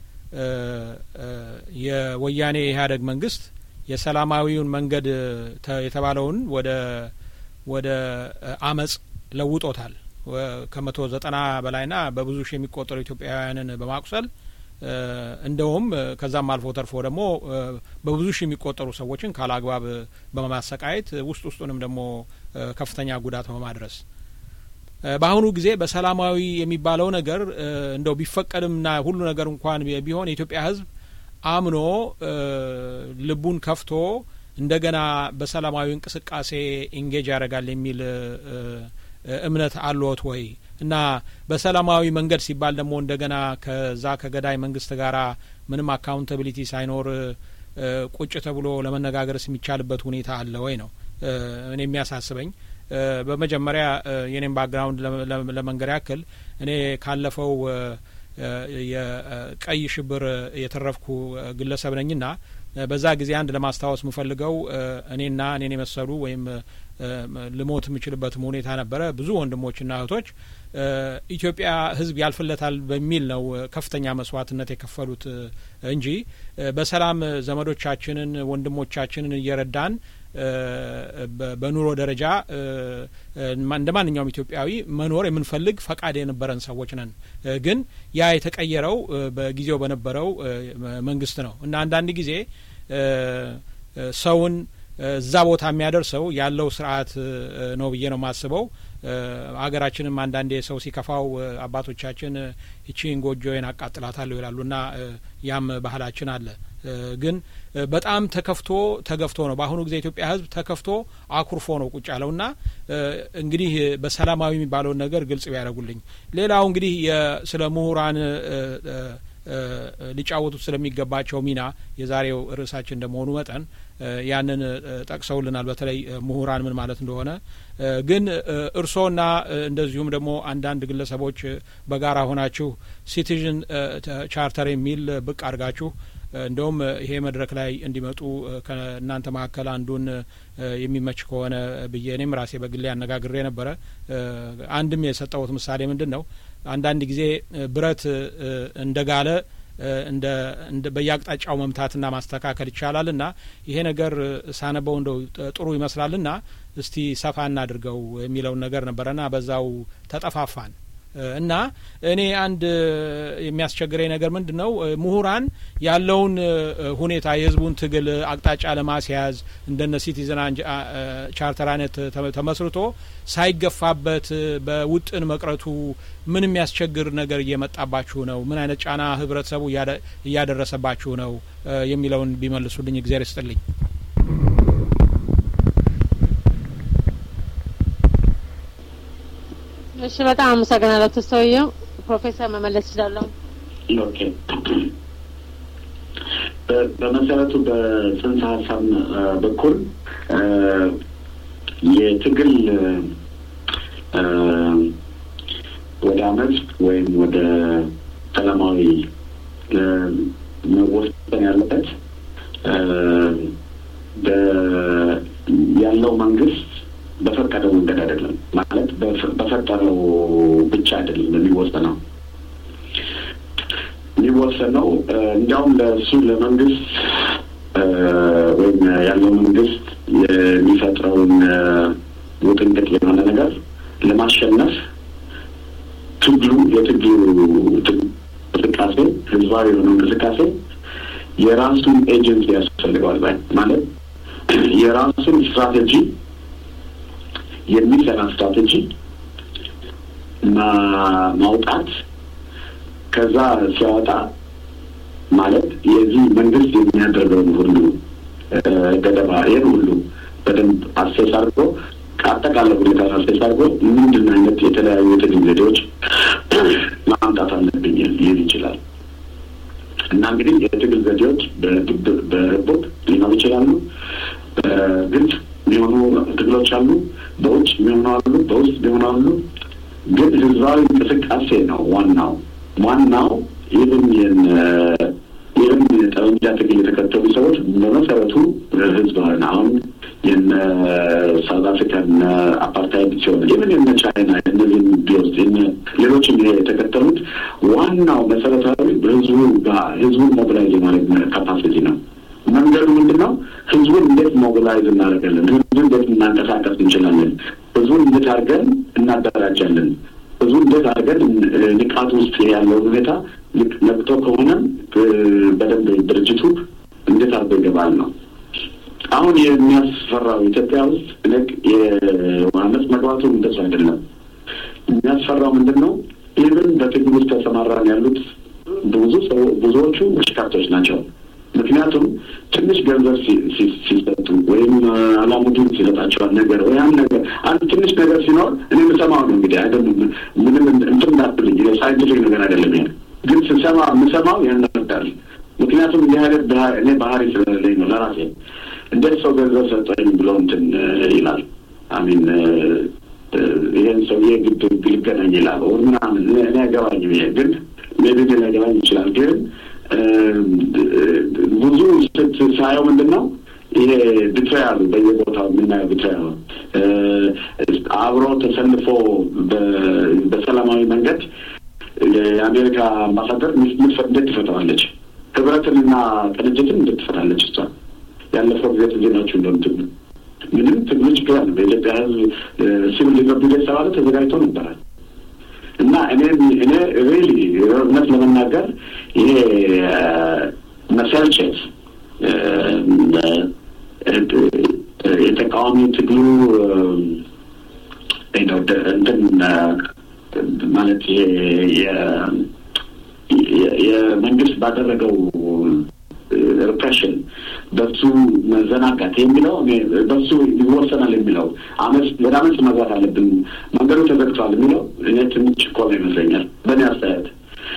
የወያኔ ኢህአዴግ መንግስት የሰላማዊውን መንገድ የተባለውን ወደ አመጽ ለውጦታል ከ190 በላይና በብዙ ሺህ የሚቆጠሩ ኢትዮጵያውያንን በማቁሰል እንደውም ከዛም አልፎ ተርፎ ደግሞ በብዙ ሺህ የሚቆጠሩ ሰዎችን ካላግባብ በማሰቃየት ውስጡንም ደግሞ ከፍተኛ ጉዳት በማድረስ በአሁኑ ጊዜ በሰላማዊ የሚባለው ነገር እንደው ቢፈቀድምና ሁሉ ነገር እንኳን ቢሆን የኢትዮጵያ ህዝብ አምኖ ልቡን ከፍቶ እንደገና በሰላማዊ እንቅስቃሴ ኢንጌጅ ያደርጋል የሚል እምነት አለዎት ወይ እና በሰላማዊ መንገድ ሲባል ደግሞ እንደገና ከዛ ከገዳይ መንግስት ጋራ ምንም አካውንታቢሊቲ ሳይኖር ቁጭ ተብሎ ለመነጋገርስ የሚቻልበት ሁኔታ አለ ወይ ነው እኔ የሚያሳስበኝ በመጀመሪያ የኔም ባክግራውንድ ለመንገር ያክል እኔ ካለፈው የቀይ ሽብር የተረፍኩ ግለሰብ ነኝና በዛ ጊዜ አንድ ለማስታወስ ምፈልገው እኔና እኔን የመሰሉ ወይም ልሞት የምችልበት ሁኔታ ነበረ ብዙ ወንድሞችና እህቶች ኢትዮጵያ ህዝብ ያልፍለታል በሚል ነው ከፍተኛ መስዋዕትነት የከፈሉት እንጂ በሰላም ዘመዶቻችንን ወንድሞቻችንን እየረዳን በኑሮ ደረጃ እንደማንኛውም ኢትዮጵያዊ መኖር የምንፈልግ ፈቃድ የነበረን ሰዎች ነን ግን ያ የተቀየረው በጊዜው በነበረው መንግስት ነው እና አንዳንድ ጊዜ ሰውን እዛ ቦታ የሚያደርሰው ያለው ስርዓት ነው ብዬ ነው ማስበው። ሀገራችንም አንዳንዴ ሰው ሲከፋው አባቶቻችን እቺን ጎጆዬን አቃጥላታለሁ ይላሉና ያም ባህላችን አለ። ግን በጣም ተገፍቶ ነው በአሁኑ ጊዜ ኢትዮጵያ ህዝብ ተከፍቶ አኩርፎ ነው ቁጭ ያለውና እንግዲህ በሰላማዊ የሚባለውን ነገር ግልጽ ቢያደርጉልኝ። ሌላው እንግዲህ ስለ ምሁራን ሊጫወቱት ስለሚገባቸው ሚና የዛሬው ርዕሳችን እንደመሆኑ መጠን ያንን ጠቅሰውልናል፣ በተለይ ምሁራን ምን ማለት እንደሆነ። ግን እርሶና እንደዚሁም ደግሞ አንዳንድ ግለሰቦች በጋራ ሆናችሁ ሲቲዝን ቻርተር የሚል ብቅ አድርጋችሁ እንደውም ይሄ መድረክ ላይ እንዲመጡ ከእናንተ መካከል አንዱን የሚመች ከሆነ ብዬ እኔም ራሴ በግሌ አነጋግሬ ነበረ። አንድም የሰጠሁት ምሳሌ ምንድን ነው፣ አንዳንድ ጊዜ ብረት እንደጋለ እንደ በያቅጣጫው መምታትና ማስተካከል ይቻላልና ይሄ ነገር ሳነበው እንደው ጥሩ ይመስላልና እስቲ ሰፋ እናድርገው የሚለውን ነገር ነበረና በዛው ተጠፋፋን። እና እኔ አንድ የሚያስቸግረኝ ነገር ምንድነው ምሁራን ያለውን ሁኔታ የህዝቡን ትግል አቅጣጫ ለማስያዝ እንደነ ሲቲዝን ቻርተር አይነት ተመስርቶ ሳይገፋበት በውጥን መቅረቱ ምን የሚያስቸግር ነገር እየመጣባችሁ ነው? ምን አይነት ጫና ህብረተሰቡ እያደረሰባችሁ ነው የሚለውን ቢመልሱልኝ እግዚአብሔር ይስጥልኝ። እሺ በጣም አመሰግናለሁ ተሰውየው። ፕሮፌሰር መመለስ ይችላል? ኦኬ። በመሰረቱ በጽንሰ ሀሳብ በኩል የትግል ወደ አመት ወይም ወደ ሰላማዊ መወሰን ያለበት ያለው መንግስት በፈቀደው መንገድ አይደለም፣ ማለት በፈጠረው ብቻ አይደለም የሚወሰነው እንዲያውም ለሱ ለመንግስት ወይም ያለው መንግስት የሚፈጥረውን ውጥንቅጥ የሆነ ነገር ለማሸነፍ የትግሉ እንቅስቃሴ ህዝባዊ የሆነ እንቅስቃሴ የራሱን ኤጀንሲ ያስፈልገዋል። ማለት የራሱን ስትራቴጂ የሚሰራ ስትራቴጂ ማውጣት፣ ከዛ ሲያወጣ ማለት የዚህ መንግስት የሚያደርገውን ሁሉ ገደባ ይሄን ሁሉ በደንብ አሴስ አድርጎ ከአጠቃላይ ሁኔታ አሴስ አድርጎ ምንድን አይነት የተለያዩ የትግል ዘዴዎች ማምጣት አለብኝ ሊል ይችላል። እና እንግዲህ የትግል ዘዴዎች በርቦት ሊኖሩ ይችላሉ። በግልጽ የሚሆኑ ትግሎች አሉ፣ በውጭ የሚሆኑ አሉ፣ በውስጥ የሚሆኑ አሉ። ግን ህዝባዊ እንቅስቃሴ ነው ዋናው። ይህን ጠመንጃ ትግል የተከተሉ ሰዎች በመሰረቱ ህዝባዊ አሁን የነ ሳውዝ አፍሪካን አፓርታይድ ሲሆን ይህን የነ ቻይና እነዚህም ቢወስድ ሌሎችም የተከተሉት ዋናው መሰረታዊ ህዝቡን ሞቢላይዝ የማድረግ ካፓሲቲ ነው። መንገዱ ምንድን ነው? ህዝቡን እንዴት ሞቢላይዝ እናደርጋለን? ህዝቡን እንዴት እናንቀሳቀስ እንችላለን? ህዝቡን እንዴት አድርገን እናደራጃለን? ህዝቡን እንዴት አድርገን ንቃት ውስጥ ያለው ሁኔታ ነቅቶ ከሆነ በደንብ ድርጅቱ እንዴት አድርጎ ይገባል ነው። አሁን የሚያስፈራው ኢትዮጵያ ውስጥ የዋነት መግባቱ እንደሱ አይደለም። የሚያስፈራው ምንድን ነው? ይህን በትግል ውስጥ ተሰማራን ያሉት ብዙዎቹ ሽካርቶች ናቸው። ምክንያቱም ትንሽ ገንዘብ ሲሰጡ ወይም አላሙዲን ሲሰጣቸዋል ነገር ወይ አንድ ትንሽ ነገር ሲኖር እኔ የምሰማው ነው እንግዲህ አይደለም ምንም እንትን እንዳትልኝ ሳይንቲፊክ ነገር አይደለም። ግን የምሰማው ያናዳል። ምክንያቱም እንዲህ አይነት እኔ ባህሪ ስለሌለኝ ነው ለራሴ። እንዴት ሰው ገንዘብ ሰጠኝ ብሎ እንትን ይላል። አሚን ይሄን ሰውዬ ግድ ልገናኝ ይላል ወይ ምናምን እኔ አይገባኝም። ይሄ ግን ሜቢ ሊገባኝ ይችላል። ግን ብዙ ሳየው ምንድን ነው ይሄ ቢትራያሉ በየቦታው የምናየው ቢትራያሉ አብሮ ተሰልፎ በሰላማዊ መንገድ የአሜሪካ አምባሳደር እንዴት ትፈታዋለች? ህብረትንና ቅንጅትን እንዴት ትፈታለች? እሷ ያለፈው ጊዜ ዜናዎቹ እንደምትሉ ምንም ትግሉ ችግር አለ። በኢትዮጵያ ህዝብ ሲቪል ሊበርዱ የተባለ ተዘጋጅቶ ነበረ እና እኔ ሪሊ እውነት ለመናገር ይሄ መሰልቸት የተቃዋሚ ትግሉ እንትን ማለት የመንግስት ባደረገው ሪፕሬሽን በሱ መዘናጋት የሚለው በሱ ይወሰናል የሚለው ወደ አመፅ መግባት አለብን መንገዱ ተዘግቷል የሚለው እኔ ትንሽ ኮላ ይመስለኛል በእኔ አስተያየት።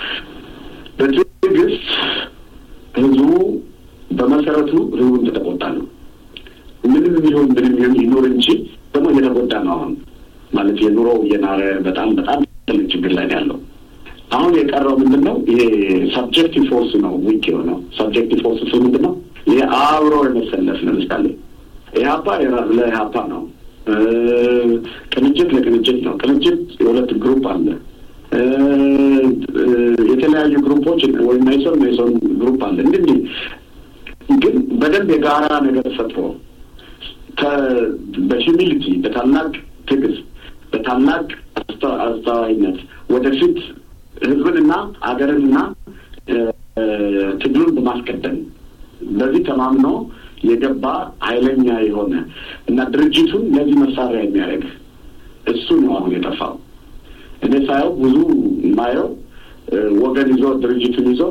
በትዕግስት ህዝቡ በመሰረቱ ህዝቡን ተቆጣ ነው። ምንም ቢሆን ይኖር እንጂ ደግሞ እየተጎዳ ነው። አሁን ማለት የኑሮው እየናረ በጣም ትልቅ ችግር ላይ ያለው አሁን የቀረው ምንድነው? ይሄ ሰብጀክቲቭ ፎርስ ነው ዊክ የሆነው። ሰብጀክቲቭ ፎርስ ምንድነው? ይሄ አብሮ የመሰለፍ ለምሳሌ ኢህአፓ ለኢህአፓ ነው፣ ቅንጅት ለቅንጅት ነው። ቅንጅት የሁለት ግሩፕ አለ። የተለያዩ ግሩፖች ወይ ሜሶን ግሩፕ አለ። እንግዲህ ግን በደንብ የጋራ ነገር ፈጥሮ በሂዩሚሊቲ በታላቅ ትዕግስት በታላቅ አስተዋይነት ወደፊት ህዝብንና አገርንና ትግሉን በማስቀደም በዚህ ተማምኖ የገባ ኃይለኛ የሆነ እና ድርጅቱን ለዚህ መሳሪያ የሚያደርግ እሱ ነው አሁን የጠፋው። እኔ ሳየው ብዙ ማየው ወገን ይዞ ድርጅቱን ይዞ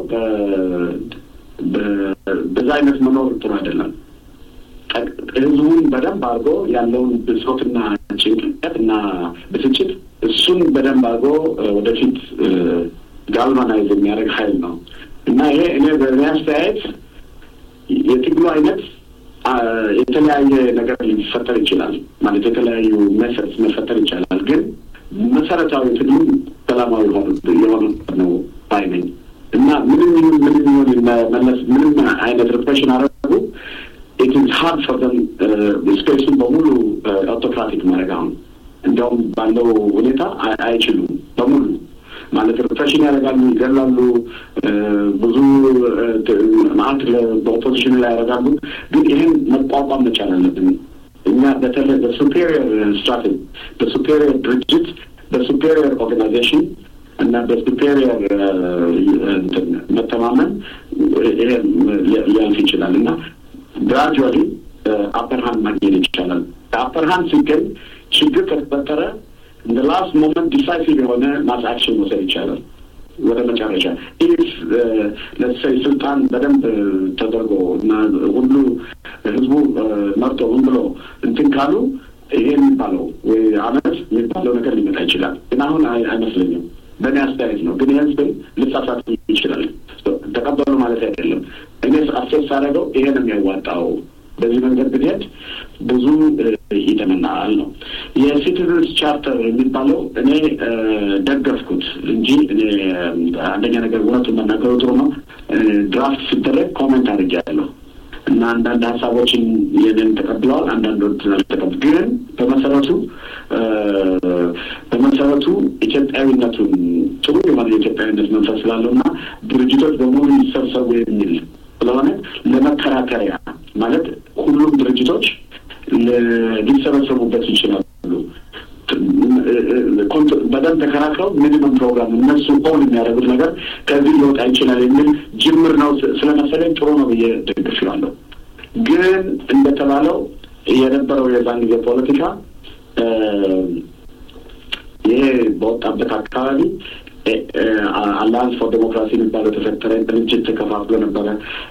በዛ አይነት መኖር ጥሩ አይደለም። ህዝቡን በደንብ አድርጎ ያለውን ብሶትና ጭንቀት እና ብስጭት እሱን በደንብ አድርጎ ወደፊት ጋልቫናይዝ የሚያደርግ ኃይል ነው እና ይሄ እኔ በእኔ አስተያየት የትግሉ አይነት የተለያየ ነገር ሊፈጠር ይችላል ማለት የተለያዩ ሜሰድስ መፈጠር ይቻላል። ግን መሰረታዊ ትግሉ ሰላማዊ የሆኑ ነው ባይ ነኝ እና ምንም መለስ ምንም አይነት ሪፕሬሽን አረጉ it is hard for them ስፔሱን በሙሉ አውቶክራቲክ ማድረግ አሁን እንዲያውም ባለው ሁኔታ አይችሉም በሙሉ ማለት ሪፕሬሽን ያደርጋሉ፣ ይገላሉ፣ ብዙ ማለት በኦፖዚሽን ላይ ያደርጋሉ። ግን ይህን መቋቋም መቻል አለብን እኛ በተለይ በሱፔሪየር ስትራቴጂ በሱፔሪየር ድርጅት በሱፔሪየር ኦርጋናይዜሽን እና በሱፔሪየር መተማመን ይሄ ሊያልፍ ይችላል እና ግራጁዋሊ አፐርሃንድ ማግኘት ይቻላል። አፐርሃንድ ሲገኝ ችግር ከተፈጠረ እንደ ላስት ሞመንት ዲሳይሲቭ የሆነ ማስ አክሽን መውሰድ ይቻላል። ወደ መጨረሻ ኢፍ ለሰይ ስልጣን በደንብ ተደርጎ እና ሁሉ ህዝቡ መርጦ ምን ብሎ እንትን ካሉ ይሄ የሚባለው ወይ አመት የሚባለው ነገር ሊመጣ ይችላል። ግን አሁን አይመስለኝም። በእኔ አስተያየት ነው። ግን ህዝብ ልጻፋት ይችላል። ተቀበሉ ማለት አይደለም። እኔ አስተያየት ሳደርገው ይሄ ነው የሚያዋጣው። በዚህ መንገድ ብትሄድ ብዙ ይተመናል ነው። የሲቲዝንስ ቻርተር የሚባለው እኔ ደገፍኩት እንጂ እኔ አንደኛ ነገር እውነቱን መናገሩ ጥሩ ነው። ድራፍት ሲደረግ ኮሜንት አድርጌያለሁ እና አንዳንድ ሀሳቦችን የኔን ተቀብለዋል፣ አንዳንዶች አልተቀበሉም። ግን በመሰረቱ ኢትዮጵያዊነቱን ጥሩ የሆነ የኢትዮጵያዊነት መንፈስ ስላለው እና ድርጅቶች በሙሉ ይሰብሰቡ የሚል ስለሆነ ለመከራከሪያ ማለት ሁሉም ድርጅቶች ሊሰበሰቡበት ይችላሉ። በደንብ ተከራክረው ሚኒመም ፕሮግራም እነሱ ሆን የሚያደርጉት ነገር ከዚህ ሊወጣ ይችላል የሚል ጅምር ነው ስለመሰለኝ ጥሩ ነው ብዬ ደግፌዋለሁ። ግን እንደተባለው የነበረው የዛን ጊዜ ፖለቲካ ይሄ በወጣበት አካባቢ አላያንስ ፎር ዴሞክራሲ የሚባለው ተፈጠረ። ድርጅት ተከፋፍሎ ነበረ።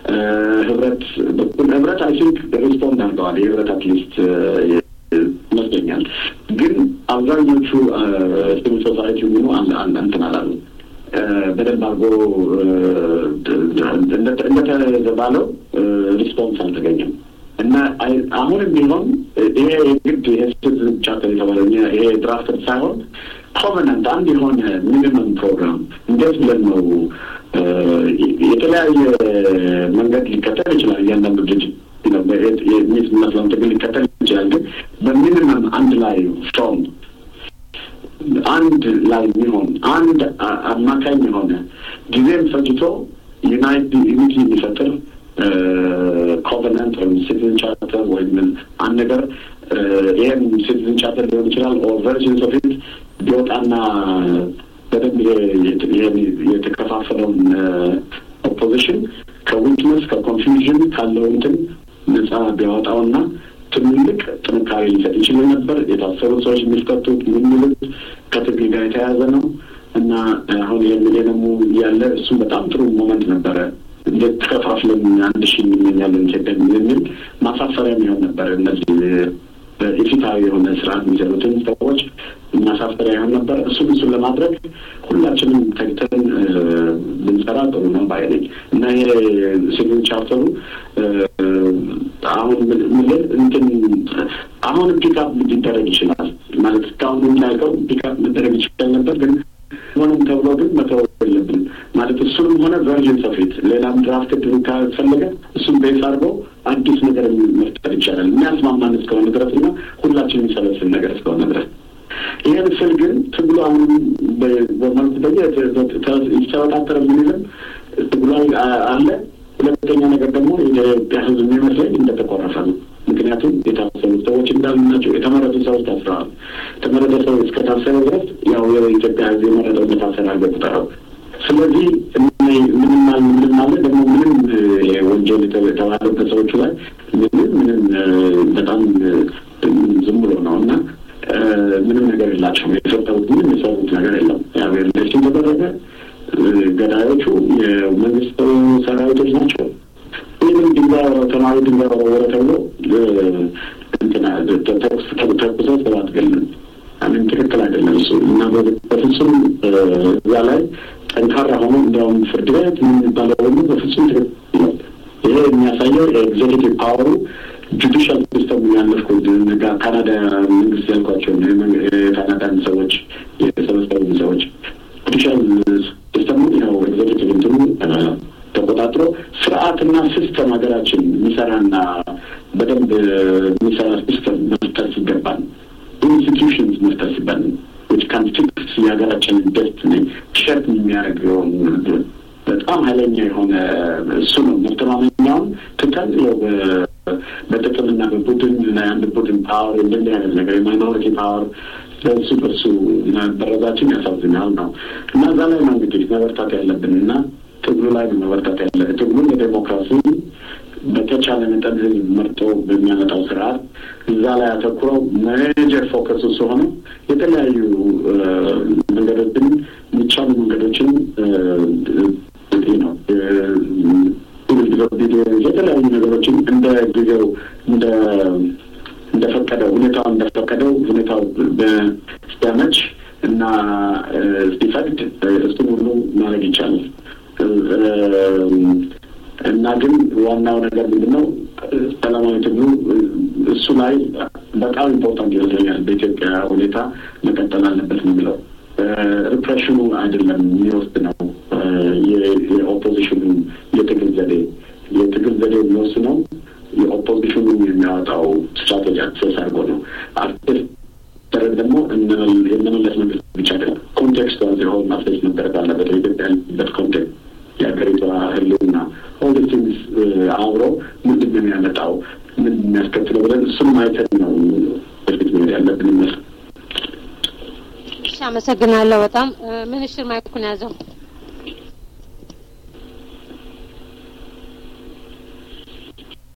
ህብረት አይ ቲንክ ሪስፖንድ አድርገዋል። የህብረት አትሊስት ይመስለኛል። ግን አብዛኞቹ ሲቪል ሶሳይቲ የሚሉ እንትን አላሉ። በደንብ አድርጎ እንደተባለው ሪስፖንስ አልተገኘም እና አሁንም ቢሆን ይሄ የግድ የሲቲዝን ቻርተር የተባለው ይሄ ድራፍት ሳይሆን ኮቨናንት አንድ የሆነ ሚኒመም ፕሮግራም እንዴት ብለን ነው የተለያየ መንገድ ሊከተል ይችላል። እያንዳንዱ ድርጅት የሚመስለውን ትግል ሊከተል ይችላል። ግን በሚኒመም አንድ ላይ ፍሮም አንድ ላይ የሚሆን አንድ አማካኝ የሆነ ጊዜም ፈጅቶ ዩኒቲ የሚፈጥር ኮቨናንት ወይም ሲቲዝን ቻርተር ወይም አንድ ነገር ይህም ሲቲዝን ቻርተር ሊሆን ይችላል ኦር ቨርዥንስ ኦፍ ኢት ቢወጣና በደንብ የተከፋፈለውን ኦፖዚሽን ከዊክነስ ከኮንፊውዥን ካለው እንትን ነጻ ቢያወጣውና ትልቅ ጥንካሬ ሊሰጥ ይችል ነበር። የታሰሩ ሰዎች የሚፈቱት የሚሉት ከትግል ጋር የተያያዘ ነው እና አሁን የሚሊኒየሙ ያለ እሱ በጣም ጥሩ ሞመንት ነበረ። እንዴት ተከፋፍለን 1000 እንመኛለን ኢትዮጵያ የሚል ማሳፈሪያ የሚሆን ነበር። እነዚህ በኢፊታዊ የሆነ ስርዓት የሚሰሩትን ሰዎች ማሳፈሪያ ይሆን ነበር። እሱን ለማድረግ ሁላችንም ተግተን ብንሰራ ጥሩ ነው ባይ ነኝ እና ይሄ ሲቪል ቻርተሩ አሁን አሁን ፒክአፕ ሊደረግ ይችላል ማለት እስካሁን የምናውቀው ፒክአፕ ሊደረግ ይችላል ነበር ግን ሆኖም ተብሎ ግን መተው የለብንም ማለት እሱንም ሆነ ቨርዥን ሰፊት ሌላም ድራፍት ካስፈለገ እሱን ቤስ አድርገው አዲስ ነገር መፍጠር ይቻላል የሚያስማማን እስከሆነ ድረስና ሁላችንም የሚሰበስብ ነገር እስከሆነ ድረስ። ይህን ስል ግን ትግሉ አሁን በመልኩ ይተወጣጠረ ምንልም ትግሉ አለ። ሁለተኛ ነገር ደግሞ የኢትዮጵያ ሕዝብ የሚመስለኝ እንደተቆረፈ ነው። ምክንያቱም የታሰሩ ሰዎች እንዳሉ ናቸው። የተመረጡ ሰዎች ታስረዋል። የተመረጠ ሰው እስከታሰረ ድረስ ያው የኢትዮጵያ ሕዝብ የመረጠው እንደታሰረ አድርገው ቁጠረው። ስለዚህ ምንም ማለት ደግሞ ምንም ወንጀል የተባሉበት ሰዎቹ ላይ ምንም በጣም ዝም ብሎ ነው እና ምንም ነገር የላቸውም። የፈጠሩት ምንም የሰሩት ነገር የለም። ያው ኤሌክሽን ተደረገ። ገዳዮቹ የመንግስት ሰራዊቶች ናቸው። ይህንም ተማሪ ድንጋይ ወረወረ ተብሎ ተኩሰው ሰባት ገለን አምን ትክክል አይደለም እሱ እና በፍጹም እዛ ላይ ጠንካራ ሆኖ እንዲያውም ፍርድ ቤት የሚባለው ሁሉ በፍጹም ትክክል ነው። ይሄ የሚያሳየው የኤግዜኪቲቭ ፓወሩ ጁዲሻል ሲስተም ያለፍኩ ካናዳ መንግስት ያልኳቸው የካናዳን ሰዎች የሰበሰቡ ሰዎች ጁዲሻል ሲስተሙ ያው ኤግዜኪቲቭ እንትኑ ተቆጣጥሮ ስርዓትና ሲስተም ሀገራችን የሚሰራና በደንብ የሚሰራ ሲስተም መፍጠር ሲገባል ኢንስቲትዩሽንስ መፍጠር ሲባል which can fix የሀገራችን ደስቲኒ ሸርት የሚያደርገውን በጣም ኃይለኛ የሆነ እሱ ነው መተማመኛውን ትተን በጥቅምና በቡድን አንድ ቡድን ፓወር እንደዚህ አይነት ነገር የማይኖሪቲ ፓወር በሱ መበረዛችን ያሳዝናል ነው እና እዛ ላይ ነው እንግዲህ መበርታት ያለብን እና ትግሉ ላይ መበርታት ያለብን ትግሉ ለዲሞክራሲ በተቻለ መጠን ህዝብ መርጦ በሚያመጣው ስርዓት እዛ ላይ አተኩረው ሜጀር ፎከሱ ሲሆኑ የተለያዩ መንገዶችን የሚቻሉ መንገዶችን ነው የተለያዩ ነገሮችን እንደ ጊዜው እንደፈቀደው ሁኔታው በስተመች እና ሲፈቅድ እሱን ሁሉ ማድረግ ይቻላል እና ግን ዋናው ነገር ምንድነው ሰላማዊ ትግሉ እሱ ላይ በጣም ኢምፖርታንት ይመስለኛል። በኢትዮጵያ ሁኔታ መቀጠል አለበት ነው የሚለው ሪፕሬሽኑ አይደለም የሚወስነው የኦፖዚሽኑ የትግል ዘዴ የሚወስነው የኦፖዚሽኑ የሚያወጣው ስትራቴጂ አክሰስ አድርጎ ነው። አርቲስት ደግሞ የመመለስ መንግስት ብቻ አይደለም ኮንቴክስቱ ሆን ማስለች መደረግ አለበት። ኢትዮጵያ ያለበት ኮንቴክስት የሀገሪቷ ህልውና ኦልዲቲንግስ አብሮ ምንድን ነው የሚያመጣው ምን የሚያስከትለው ብለን እሱን ማየት ነው በፊት ነው ያለብን ይመስል። አመሰግናለሁ በጣም ምንሽር ማይኩን ያዘው